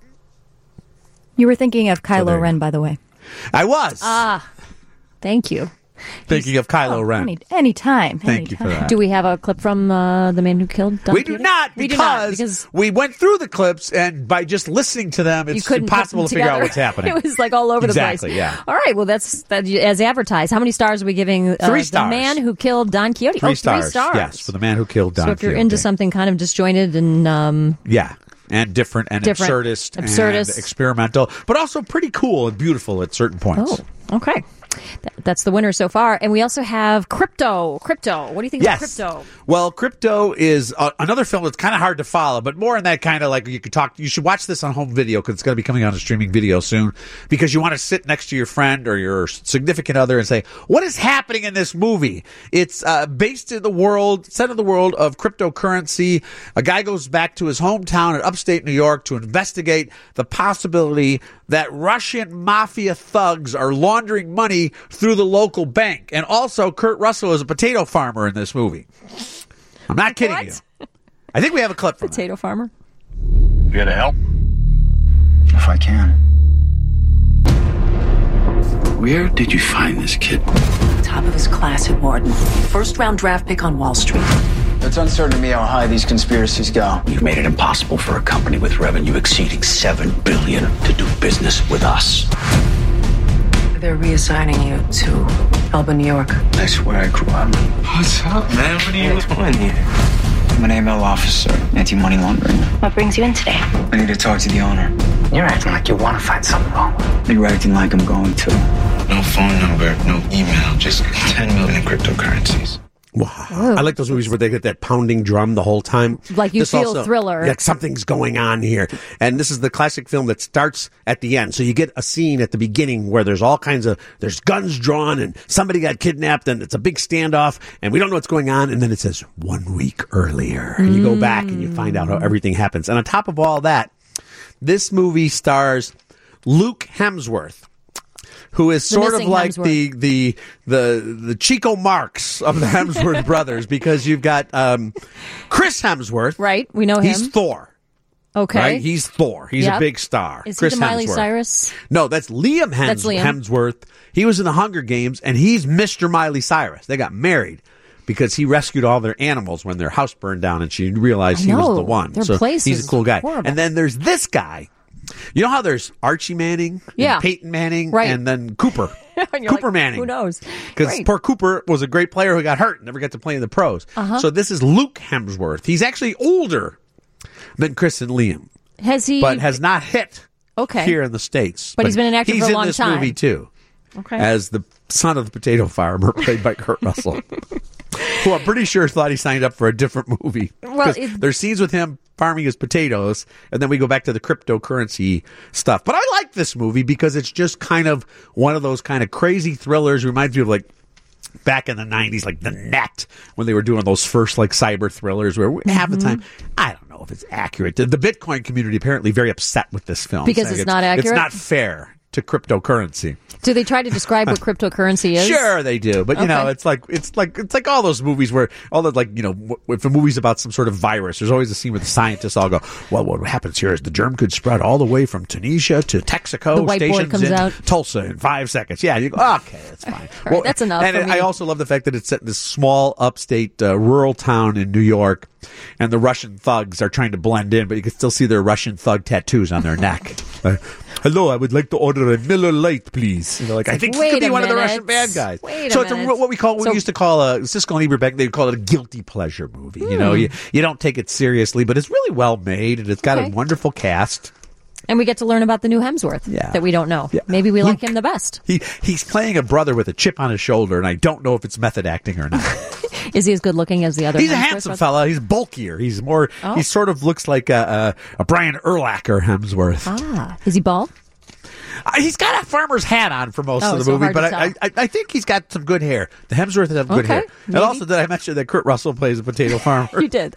You were thinking of Kylo Ren, by the way. I was. Thank you. Thinking of Kylo Ren. Anytime. Thank you for that. Do we have a clip from The Man Who Killed Don Quixote? We do not, because we went through the clips, and by just listening to them, it's impossible to figure out what's happening. It was like all over the place. Exactly, yeah. All right, well, that's as advertised. How many stars are we giving 3 stars. The Man Who Killed Don Quixote? 3 stars. 3 stars. Yes, for The Man Who Killed Don Quixote. So if you're into something kind of disjointed and... yeah. And different and absurdist and experimental, but also pretty cool and beautiful at certain points. Oh, okay. That's the winner so far. And we also have Crypto. What do you think of Crypto? Well, Crypto is another film that's kind of hard to follow, but more in that kind of like you should watch this on home video because it's going to be coming on a streaming video soon because you want to sit next to your friend or your significant other and say, what is happening in this movie? It's based in the world of cryptocurrency. A guy goes back to his hometown in upstate New York to investigate the possibility that Russian mafia thugs are laundering money through the local bank. And also, Kurt Russell is a potato farmer in this movie. I'm not kidding you. I think we have a clip from Potato farmer. You here to help? If I can. Where did you find this kid? Top of his class at Wharton. First round draft pick on Wall Street. It's uncertain to me how high these conspiracies go. You've made it impossible for a company with revenue exceeding $7 billion to do business with us. They're reassigning you to Elba, New York. That's where I grew up. What's up, man? What are you doing here? I'm an AML officer, anti-money laundering. What brings you in today? I need to talk to the owner. You're acting like you want to find something wrong. You're acting like I'm going to. No phone number, no email, just 10 million in cryptocurrencies. Wow. I like those movies where they get that pounding drum the whole time. Like you feel thriller. Like something's going on here. And this is the classic film that starts at the end. So you get a scene at the beginning where there's all kinds of, there's guns drawn and somebody got kidnapped and it's a big standoff and we don't know what's going on. And then it says 1 week earlier. And you go back and you find out how everything happens. And on top of all that, this movie stars Luke Hemsworth, who is sort of like the Chico Marx of the Hemsworth brothers, because you've got Chris Hemsworth. Right, we know him. He's Thor. Okay. Right? He's Thor. He's a big star. Is Chris he the Miley Hemsworth. Cyrus? No, that's Liam Hemsworth. He was in the Hunger Games, and he's Mr. Miley Cyrus. They got married because he rescued all their animals when their house burned down, and she realized he was the one. Their so place he's a cool guy. Horrible. And then there's this guy. You know how there's Archie Manning, and Peyton Manning, and then Cooper. Cooper Manning. Who knows? Because poor Cooper was a great player who got hurt and never got to play in the pros. So this is Luke Hemsworth. He's actually older than Chris and Liam. Has he? But has not hit here in the States. But he's been an actor for a long time. He's in this movie, too. Okay. As the son of the potato farmer played by Kurt Russell. Who I'm pretty sure thought he signed up for a different movie. Well, there's scenes with him farming his potatoes, and then we go back to the cryptocurrency stuff. But I like this movie because it's just kind of one of those kind of crazy thrillers. Reminds me of like back in the 90s, like The Net, when they were doing those first like cyber thrillers where half the time, I don't know if it's accurate. The Bitcoin community apparently very upset with this film. Because it's not accurate? It's not fair to cryptocurrency. Do they try to describe what cryptocurrency is? Sure, they do, but you know, it's like all those movies where all the if a movie's about some sort of virus, there's always a scene where the scientists all go, "Well, what happens here is the germ could spread all the way from Tunisia to Texaco. The whiteboard stations comes in out. Tulsa in 5 seconds." Yeah, you go, okay, that's fine. Well, that's enough. And for me. I also love the fact that it's set in this small upstate rural town in New York, and the Russian thugs are trying to blend in, but you can still see their Russian thug tattoos on their neck. Hello, I would like to order a Miller Lite, please. You know, like I think he could be one of the Russian bad guys. So it's what we used to call Siskel and Ebert back. They would call it a guilty pleasure movie. You know, you don't take it seriously, but it's really well made and it's got a wonderful cast. And we get to learn about the new Hemsworth that we don't know. Yeah. Maybe we like him the best. He's playing a brother with a chip on his shoulder, and I don't know if it's method acting or not. Is he as good looking as the other? He's a handsome fella. He's bulkier. He's more. He sort of looks like a Brian Urlacher Hemsworth. Ah, is he bald? He's got a farmer's hat on for most of the movie, but I think he's got some good hair. The Hemsworths have good hair. Maybe. And also, did I mention that Kurt Russell plays a potato farmer? You did.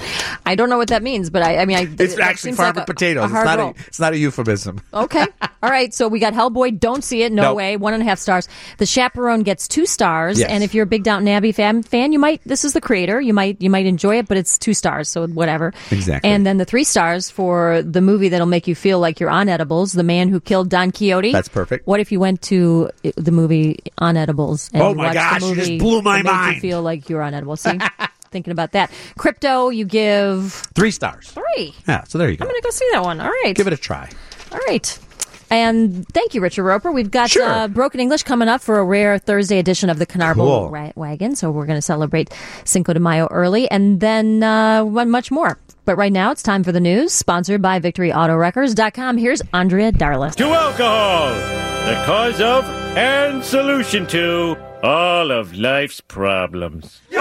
I don't know what that means, but it's actually farmer potatoes. It's not a euphemism. Okay. All right. So we got Hellboy. Don't see it. No way. 1.5 stars. The Chaperone gets 2 stars. Yes. And if you're a big Downton Abbey fan, you might. This is the creator. You might enjoy it, but it's 2 stars. So whatever. Exactly. And then the 3 stars for the movie that'll make you feel like you're on edibles. The Man Who Killed Don Quixote. That's perfect. What if you went to the movie on edibles? And oh my gosh! the movie you just blew my mind. Made you feel like you're on edibles. See, thinking about that. Crypto, you give 3 stars. 3. Yeah. So there you go. I'm going to go see that one. All right. Give it a try. All right. And thank you, Richard Roper. We've got Broken English coming up for a rare Thursday edition of the Canarble Wagon. So we're going to celebrate Cinco de Mayo early, and then much more. But right now, it's time for the news, sponsored by VictoryAutoWreckers.com. Here's Andrea Darla. To alcohol, the cause of and solution to all of life's problems. Drink,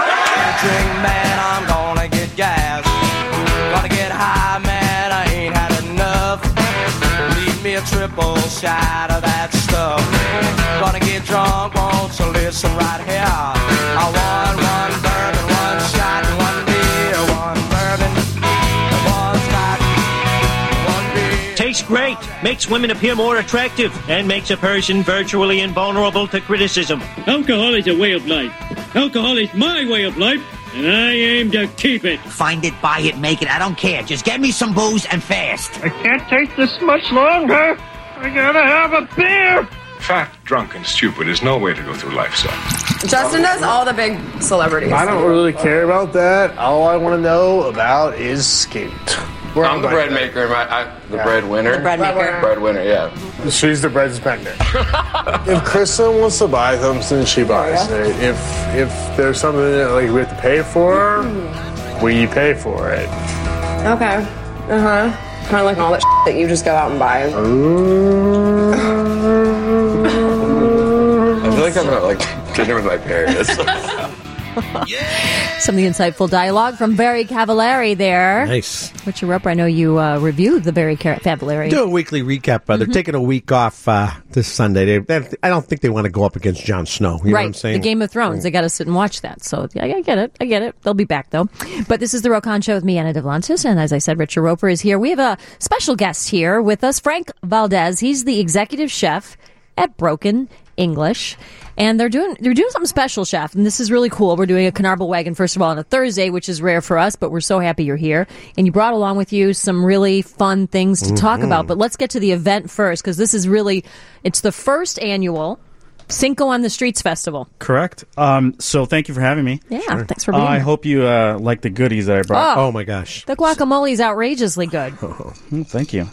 man, I'm gonna get gas. Gonna get high, man, I ain't had enough. Leave me a triple shot of that stuff. Gonna get drunk, won't you listen right here? I want one bourbon, one shot, one beer, one bourbon, one scotch, one beer. Tastes great, makes women appear more attractive, and makes a person virtually invulnerable to criticism. Alcohol is a way of life. Alcohol is my way of life, and I aim to keep it. Find it, buy it, make it, I don't care. Just get me some booze and fast. I can't take this much longer. I gotta have a beer. Fat, drunk, and stupid is no way to go through life, son. Justin does all the big celebrities. I don't really care about that. All I want to know about is skate. I'm the bread maker. The breadwinner. The breadmaker. Breadwinner, yeah. She's the bread spender. If Kristen wants to buy something, she buys it. If there's something that like we have to pay for, we pay for it. Okay. Kind of like all that that you just go out and buy. I feel like I'm at dinner with my parents. Some of the insightful dialogue from Barry Cavallari there. Nice. Richard Roper, I know you reviewed the Barry Cavallari. Do a weekly recap. They're taking a week off this Sunday. I don't think they want to go up against Jon Snow. You know what I'm saying? The Game of Thrones. They got to sit and watch that. So yeah, I get it. They'll be back, though. But this is the Rokan Show with me, Anna Devlantis. And as I said, Richard Roper is here. We have a special guest here with us, Frank Valdez. He's the executive chef at Broken English. And they're doing something special, chef, and this is really cool. We're doing a Carnarvon Wagon, first of all, on a Thursday, which is rare for us, but we're so happy you're here. And you brought along with you some really fun things to talk about. But let's get to the event first, because this is it's the first annual Cinco on the Streets Festival. Correct. So thank you for having me. Yeah, thanks for being here. I hope you like the goodies that I brought. Oh my gosh. The guacamole is outrageously good. Thank you.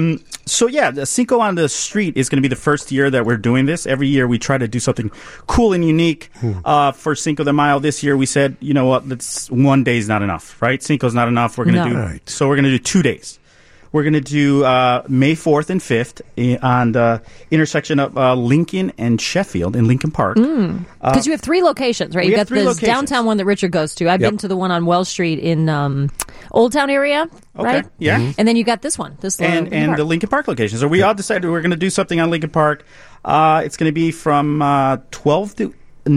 So yeah, the Cinco on the Street is going to be the first year that we're doing this. Every year we try to do something cool and unique. For Cinco de Mayo this year, we said, you know what, one day is not enough, right? Cinco's not enough. We're going to so we're going to do 2 days. We're going to do May 4th and 5th on the intersection of Lincoln and Sheffield in Lincoln Park. Because you have 3 locations, right? You got this downtown one that Richard goes to. I've been to the one on Wells Street in Old Town area, right? Yeah. And then you got this one. And the Lincoln Park location. So we all decided we're going to do something on Lincoln Park. It's going to be from 12 to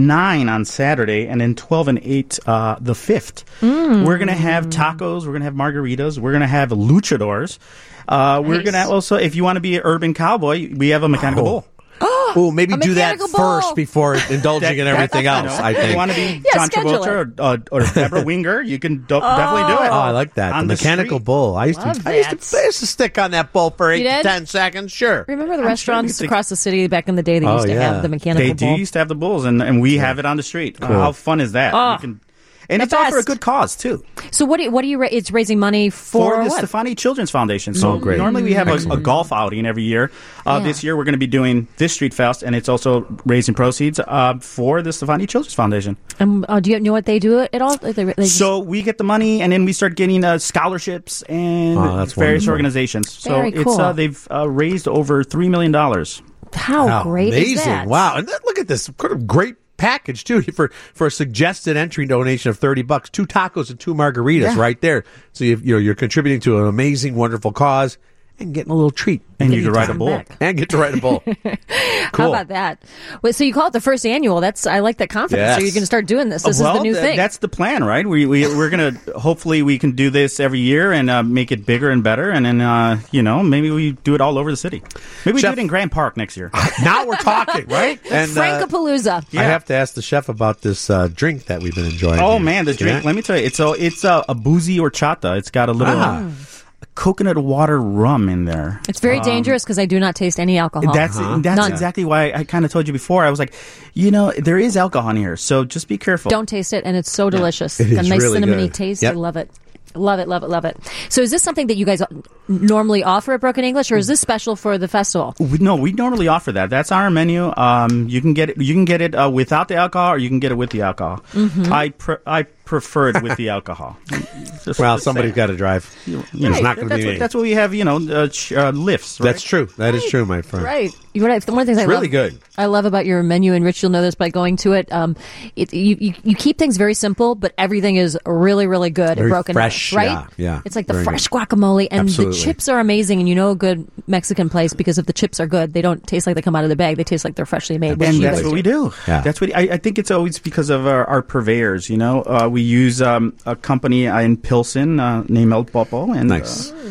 9 on Saturday, and then 12 and 8 the 5th. We're going to have tacos. We're going to have margaritas. We're going to have luchadors. We're going to also, if you want to be an urban cowboy, we have a mechanical bull. Oh, maybe do that first before indulging in everything else, I think. If you want to be John Travolta or Deborah Winger, you can definitely do it. Oh, I like that. The mechanical bull. I used to stick on that bull for 8 to 10 seconds. Sure. Remember the restaurants across the city back in the day that used to have the mechanical bull? They used to have the bulls, and we have it on the street. Cool. How fun is that? And it's all for a good cause, too. So what do you it's raising money for the what? Stefani Children's Foundation. So great. Normally we have a golf outing every year. This year we're going to be doing this Street Fest, and it's also raising proceeds for the Stefani Children's Foundation. Do you know what they do at all? So we get the money, and then we start getting scholarships and various organizations. So cool. They've raised over $3 million. How great is that? Wow. And look at this great package too for a suggested entry donation of $30, 2 tacos and 2 margaritas right there. So you're contributing to an amazing, wonderful cause and getting a little treat. And you can ride a bull. And get to ride a bull. Cool. How about that? Well, so you call it the first annual. I like that confidence. Yes. So you're going to start doing this. This is the new thing. That's the plan, right? We're going to, hopefully we can do this every year and make it bigger and better. And then, maybe we do it all over the city. Maybe we do it in Grand Park next year. Now we're talking, right? And Frankapalooza. I have to ask the chef about this drink that we've been enjoying. Oh, man, this drink. Let me tell you. It's a boozy horchata. It's got a little... coconut water rum in there. It's very dangerous because I do not taste any alcohol. That's exactly why I kind of told you before. I was like, there is alcohol in here, so just be careful. Don't taste it, and it's so delicious. It is a nice really cinnamony good. taste. Yep. I love it. Love it, love it, love it. So is this something that you guys normally offer at Broken English, or is this special for the festival? No, we normally offer that. That's our menu. You can get it without the alcohol, or you can get it with the alcohol. I prefer it with the alcohol. Somebody's got to drive. It's not going to be me. That's what we have, lifts, right? That's true. That is true, my friend. Right. You're right. One of the things really good. I love about your menu, and Rich, you'll know this by going to it. You keep things very simple, but everything is really, really good very at Broken fresh, English, right? Yeah. It's like the fresh guacamole, and the chips are amazing, and you know a good Mexican place because if the chips are good, they don't taste like they come out of the bag. They taste like they're freshly made. And that's what we do. Yeah. That's what I think it's always because of our purveyors, We use a company in Pilsen named El Popo. And, nice.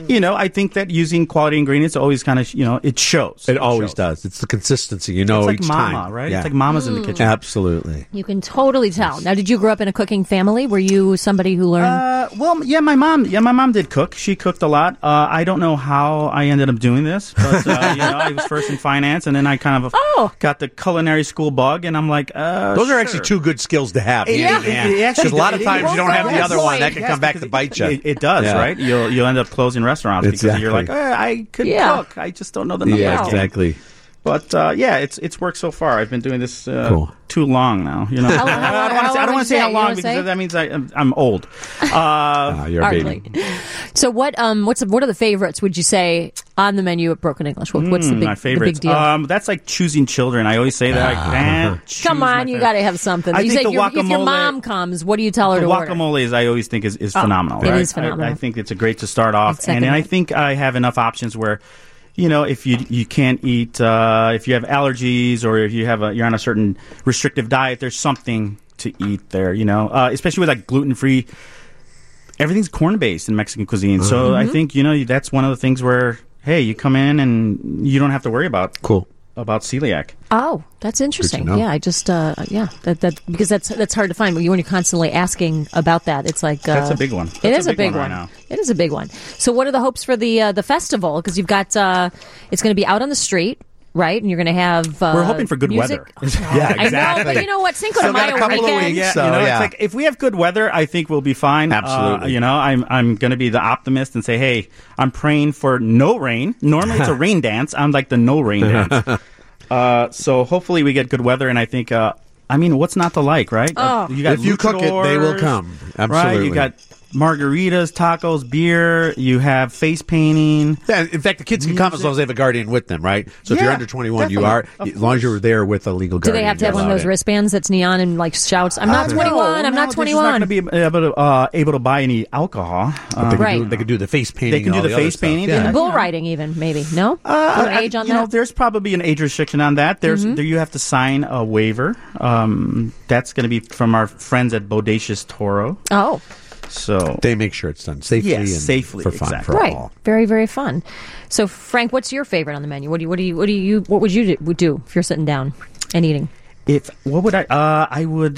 I think that using quality ingredients always kind of, it shows. It always does. It's the consistency, it's like each mama, time. right? Yeah. It's like mama's in the kitchen. Absolutely. You can totally tell. Now, did you grow up in a cooking family? Were you somebody who learned? My mom did cook. She cooked a lot. I don't know how I ended up doing this, but I was first in finance, and then I kind of got the culinary school bug, and I'm like, those are actually two good skills to have. Because a lot of times you don't have the other one that can come back to bite you. It does, right? You'll end up closing restaurants because you're like, I could cook. I just don't know the numbers. Yeah, exactly. But it's worked so far. I've been doing this too long now. I don't want to say how long because that means I'm old. You're a baby. So what are the favorites? Would you say on the menu at Broken English? What's the big my favorites? The big deal? That's like choosing children. I always say that. I can't choose. Come on, you got to have something. I you think say if your mom comes, what do you tell her to order? Guacamole I always think is phenomenal. It is phenomenal. I think it's great to start off, and I think I have enough options where. If you can't eat, if you have allergies or if you're on a certain restrictive diet, there's something to eat there. Especially with like gluten-free. Everything's corn-based in Mexican cuisine, so I think that's one of the things where you come in and you don't have to worry about celiac. Oh, that's interesting. Yeah, I just that because that's hard to find when you're constantly asking about that. It's like that's a big one. It is a big one. Right now. It is a big one. So, what are the hopes for the festival? Because you've got it's going to be out on the street. Right, and you're going to have. We're hoping for good music. weather. Yeah, exactly. I know, but you know what? Cinco de Mayo weekend. It's like if we have good weather, I think we'll be fine. Absolutely. I'm going to be the optimist and say, hey, I'm praying for no rain. Normally, it's a rain dance. I'm like the no rain dance. So hopefully, we get good weather, and I think. What's not to like, right? You got if you cook it, they will come. Absolutely. Right? You got margaritas, tacos, beer. You have face painting. Yeah, in fact, the kids can come as long as they have a guardian with them, right? So if you're under 21, definitely. You are, as long as you're there with a legal guardian. Do they have to have one of those wristbands that's neon and like shouts, I'm not 21, I'm not 21? They're not going to be able to buy any alcohol. They can do the face painting. They can do the face painting. Yeah. And bull riding even, maybe. No? Age on that? There's probably an age restriction on that. There you have to sign a waiver. That's going to be from our friends at Bodacious Toro. Oh. So they make sure it's done safely and safely for fun for all. Very, very fun. So Frank, what's your favorite on the menu? What would you do if you're sitting down and eating? What would I would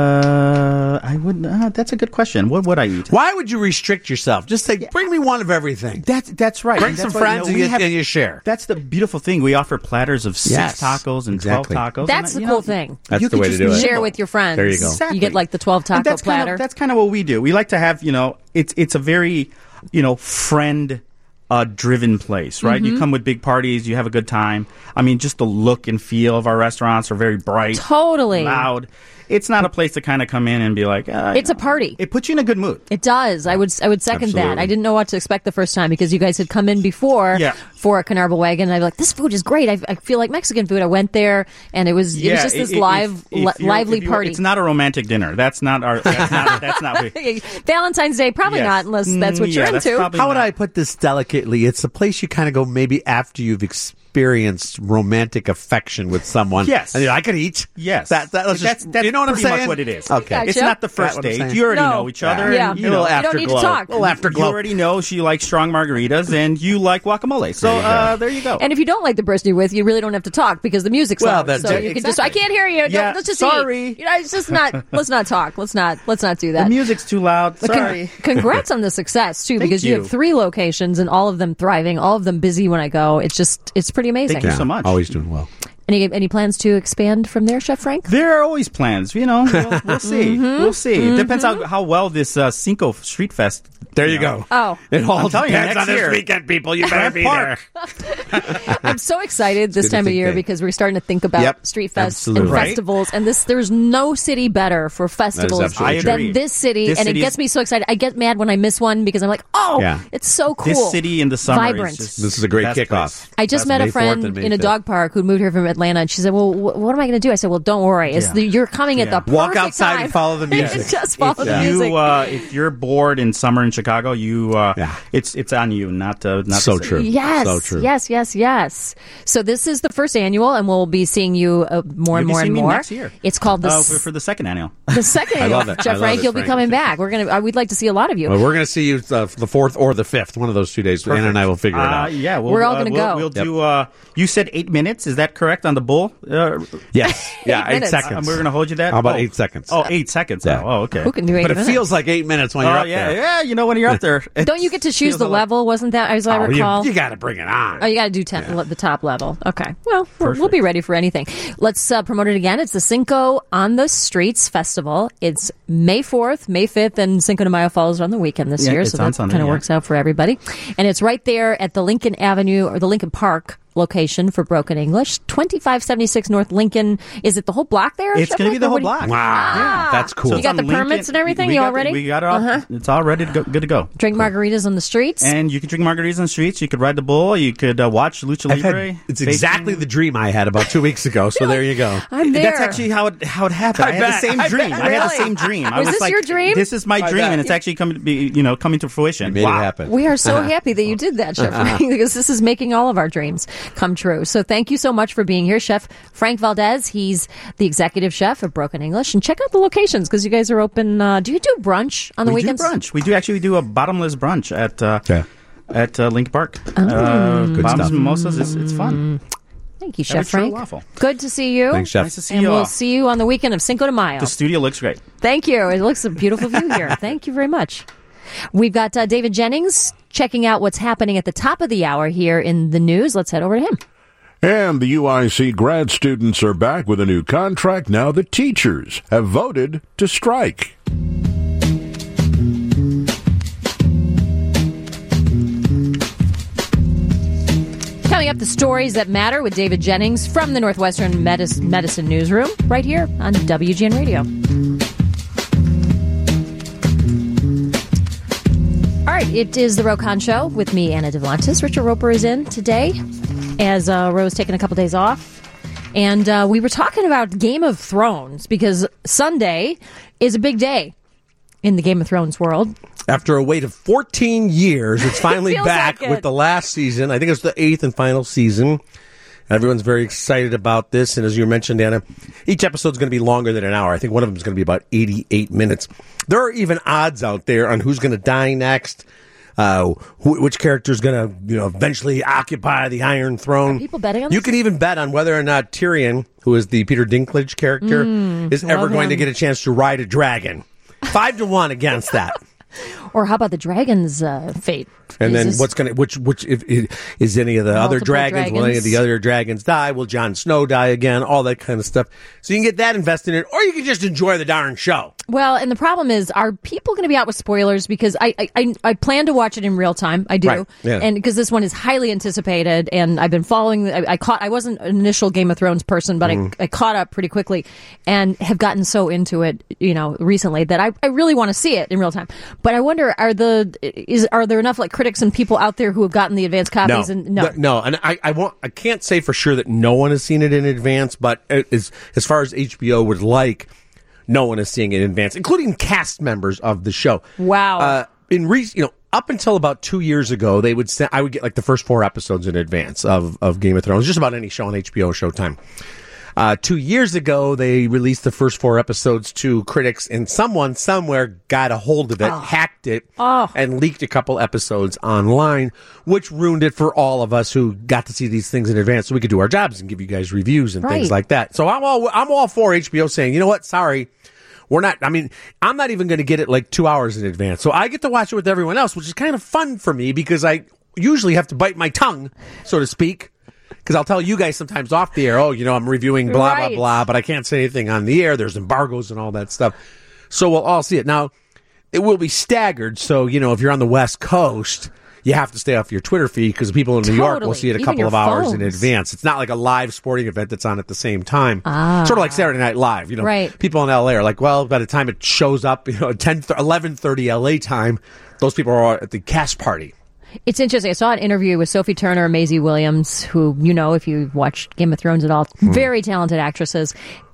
that's a good question. What would I eat? Why would you restrict yourself? Just say, bring me one of everything. That's right. Bring some friends and you share. That's the beautiful thing. We offer platters of 6 tacos and 12 tacos. That's the cool thing. That's the way to do it. Share with your friends. There you go. Exactly. You get like the 12 taco platter. That's kind of what we do. We like to have, it's a very, friend driven place, right? You come with big parties, you have a good time. Just the look and feel of our restaurants are very bright, totally loud. It's not a place to kind of come in and be like, it's a party. It puts you in a good mood. It does. I would second that. I didn't know what to expect the first time because you guys had come in before for a Carnarvon Wagon. And I'd be like, this food is great. I feel like Mexican food. I went there and it was just this lively party. It's not a romantic dinner. That's not our. That's not. Valentine's Day, probably not, unless that's what you're into. How would I put this delicately? It's a place you kind of go maybe after you've experienced romantic affection with someone. Yes, and I could eat. Yes, that's you know what I'm saying? Much what it is. Okay, gotcha. It's not the first date. You already know each other. Yeah, and, you don't need to talk. A little afterglow. You already know she likes strong margaritas and you like guacamole. So there you go. And if you don't like the person you're with, you really don't have to talk because the music's loud. That's so you can just I can't hear you. Yeah, let's just sorry. eat. It's just not. Let's not talk. Let's not do that. The music's too loud. Sorry. Congrats on the success too, because you have 3 locations and all of them thriving, all of them busy when I go. It's pretty amazing. Thank you so much. Always doing well. Any plans to expand from there, Chef Frank? There are always plans. We'll see. We'll see. It depends how well this Cinco Street Fest. There you go. Oh, it all depends on this weekend, people. You better be there. I'm so excited this time of year because we're starting to think about Street Fest and festivals, and there's no city better for festivals than this city. And it gets me so excited. I get mad when I miss one because I'm like, it's so cool. This city in the summer, vibrant. This is a great kickoff. I just met a friend in a dog park who moved here from Atlanta, and she said, "Well, what am I going to do?" I said, "Well, don't worry. You're coming at the perfect walk outside time. and follow the music. Just follow the music." If you're bored in summer in Chicago, it's on you, not so true. Yes, so true. Yes. So this is the first annual, and we'll be seeing you more and more and more. Next year. It's called for the second annual. The second I love it. Jeff I love Frank, it, you'll be Frank. coming back. We'd like to see a lot of you. Well, we're going to see you the 4th or the 5th, one of those 2 days. Anna and I will figure it out. Yeah, we're all going to go. We'll do. You said 8 minutes. Is that correct on the bull? Yes. Yeah, 8 seconds. We're going to hold you that. How about 8 seconds? Oh, 8 seconds. Yeah. Oh, okay. Who can do 8 But minutes? it feels like 8 minutes when you're up yeah, there. yeah. You know when you're up there. Don't you get to choose the level? Wasn't that as I recall? You got to bring it on. Oh, you got to do the top level. Okay. Well, we'll be ready for anything. Let's promote it again. It's the Cinco on the Streets Festival. It's May 4th, May 5th, and Cinco de Mayo falls on the weekend this year, so that kind of works out for everybody. And it's right there at the Lincoln Avenue or the Lincoln Park location for Broken English, 2576 North Lincoln. Is it the whole block there? It's going to be the whole block. Wow. Yeah. That's cool. So you got the permits and everything? You all ready? We got it all. It's all ready to go. Good to go. Drink margaritas on the streets? And you can drink margaritas on the streets. You could ride the bull. You could watch Lucha Libre. It's exactly the dream I had about 2 weeks ago, so there you go. I'm there. That's actually how it happened. I had the same dream. I had the same dream. Was this your dream? This is my dream, and it's actually coming to fruition. Made it happen. We are so happy that you did that, Chef Frank, because this is making all of our dreams come true. So thank you so much for being here, Chef Frank Valdez. He's the executive chef of Broken English. And check out the locations because you guys are open. Do you do brunch on the weekends? We do brunch. We do actually do a bottomless brunch at Lincoln Park. Good bottomless stuff. mimosas. It's fun. Thank you, Chef Frank. Waffle. Good to see you. Thanks, Chef. Nice to see and you all. we'll see you on the weekend of Cinco de Mayo. The studio looks great. Thank you. It looks a beautiful view here. Thank you very much. We've got David Jennings checking out what's happening at the top of the hour here in the news. Let's head over to him. And the UIC grad students are back with a new contract now that teachers have voted to strike. Coming up, the stories that matter with David Jennings from the Northwestern Medicine Newsroom right here on WGN Radio. All right, it is the Rokon Show with me, Anna Devlantis. Richard Roper is in today as Ro's taking a couple days off. And we were talking about Game of Thrones because Sunday is a big day in the Game of Thrones world. After a wait of 14 years, it's finally back with the last season. I think it's the 8th and final season. Everyone's very excited about this. And as you mentioned, Anna, each episode is going to be longer than an hour. I think one of them is going to be about 88 minutes. There are even odds out there on who's going to die next, which character is going to eventually occupy the Iron Throne. Are people betting on this? You can even bet on whether or not Tyrion, who is the Peter Dinklage character, is ever going to get a chance to ride a dragon. 5-1 against that. Or how about the dragon's fate? And then is any of the other dragons? Will any of the other dragons die? Will Jon Snow die again? All that kind of stuff. So you can get that invested in it, or you can just enjoy the darn show. Well, and the problem is, are people going to be out with spoilers? Because I plan to watch it in real time. I do, right. Yeah. And because this one is highly anticipated, and I've been following. I wasn't an initial Game of Thrones person, but I caught up pretty quickly, and have gotten so into it, recently that I really want to see it in real time. But I wonder, are there enough critics and people out there who have gotten the advance copies? No, and I can't say for sure that no one has seen it in advance, but as far as HBO would like, no one is seeing it in advance, including cast members of the show. Wow. Up until about 2 years ago, I would get the first 4 episodes in advance of Game of Thrones, just about any show on HBO or Showtime. 2 years ago, they released the first 4 episodes to critics, and someone somewhere got a hold of it, hacked it, and leaked a couple episodes online, which ruined it for all of us who got to see these things in advance so we could do our jobs and give you guys reviews and things like that. So I'm all for HBO saying, you know what, sorry, we're not, I'm not even going to get it 2 hours in advance. So I get to watch it with everyone else, which is kind of fun for me because I usually have to bite my tongue, so to speak. Because I'll tell you guys sometimes off the air, I'm reviewing blah, blah, blah, but I can't say anything on the air. There's embargoes and all that stuff. So we'll all see it. Now, it will be staggered. So, if you're on the West Coast, you have to stay off your Twitter feed because people in New York will see it a couple of hours in advance. It's not like a live sporting event that's on at the same time. Sort of like Saturday Night Live. Right. People in L.A. are like, well, by the time it shows up, 11:30 L.A. time, those people are at the cast party. It's interesting. I saw an interview with Sophie Turner and Maisie Williams, who, if you've watched Game of Thrones at all, very talented actresses.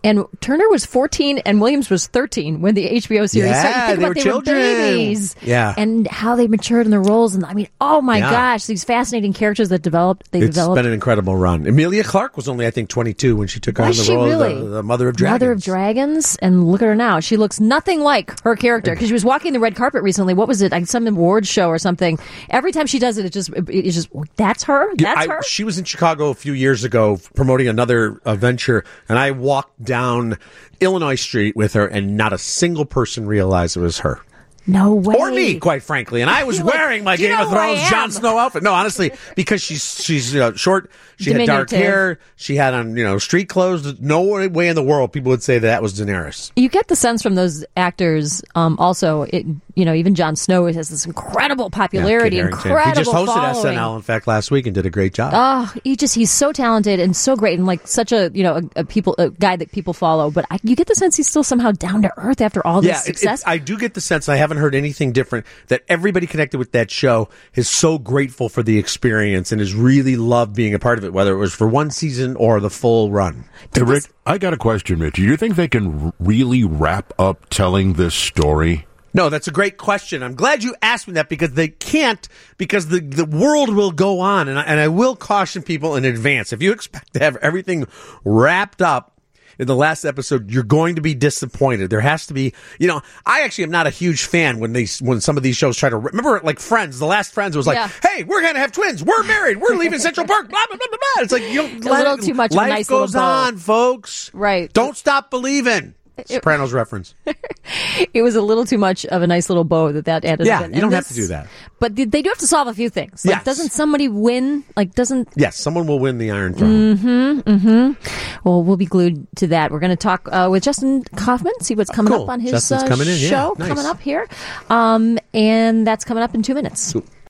And Turner was 14 and Williams was 13 when the HBO series started. They were children. Babies. Yeah. And how they matured in their roles. And I mean, oh my gosh, these fascinating characters that developed. It's been an incredible run. Emilia Clarke was only, I think, 22 when she took on the role of the Mother of Dragons. Mother of Dragons. And look at her now. She looks nothing like her character because she was walking the red carpet recently. What was it? Like some awards show or something. Every time she does it, it's just that's her? That's her? She was in Chicago a few years ago promoting another venture, and I walked down Illinois Street with her, and not a single person realized it was her. No way. Or me, quite frankly. And I was wearing my Game of Thrones Jon Snow outfit. No, honestly, because she's short, she had dark hair, she had on, street clothes. No way in the world people would say that was Daenerys. You get the sense from those actors, also, even Jon Snow has this incredible popularity, incredible He just hosted following. SNL, in fact, last week and did a great job. Oh, he's so talented and so great and like such a guy that people follow. But you get the sense he's still somehow down to earth after all this success. I do get the sense, I haven't heard anything different, that everybody connected with that show is so grateful for the experience and has really loved being a part of it, whether it was for one season or the full run. Hey, Rick, I got a question, Mitch. Do you think they can really wrap up telling this story? No, that's a great question. I'm glad you asked me that because they can't, because the world will go on. And I will caution people in advance. If you expect to have everything wrapped up in the last episode, you're going to be disappointed. There has to be, I actually am not a huge fan when some of these shows try to, remember like Friends, the last Friends was like, hey, we're going to have twins. We're married. We're leaving Central Park. Blah, blah, blah, blah, blah. It's like, a little too much of a nice life goes on, folks. Right. Don't stop believing. Sopranos reference. It was a little too much of a nice little bow that added. Yeah, you don't have to do that. But they do have to solve a few things. Like, doesn't somebody win? Yes, someone will win the Iron Throne. Mm-hmm. Well, we'll be glued to that. We're going to talk with Justin Kaufman, see what's coming up on his Justin's coming in. show Nice. coming up here. And that's coming up in 2 minutes. Cool.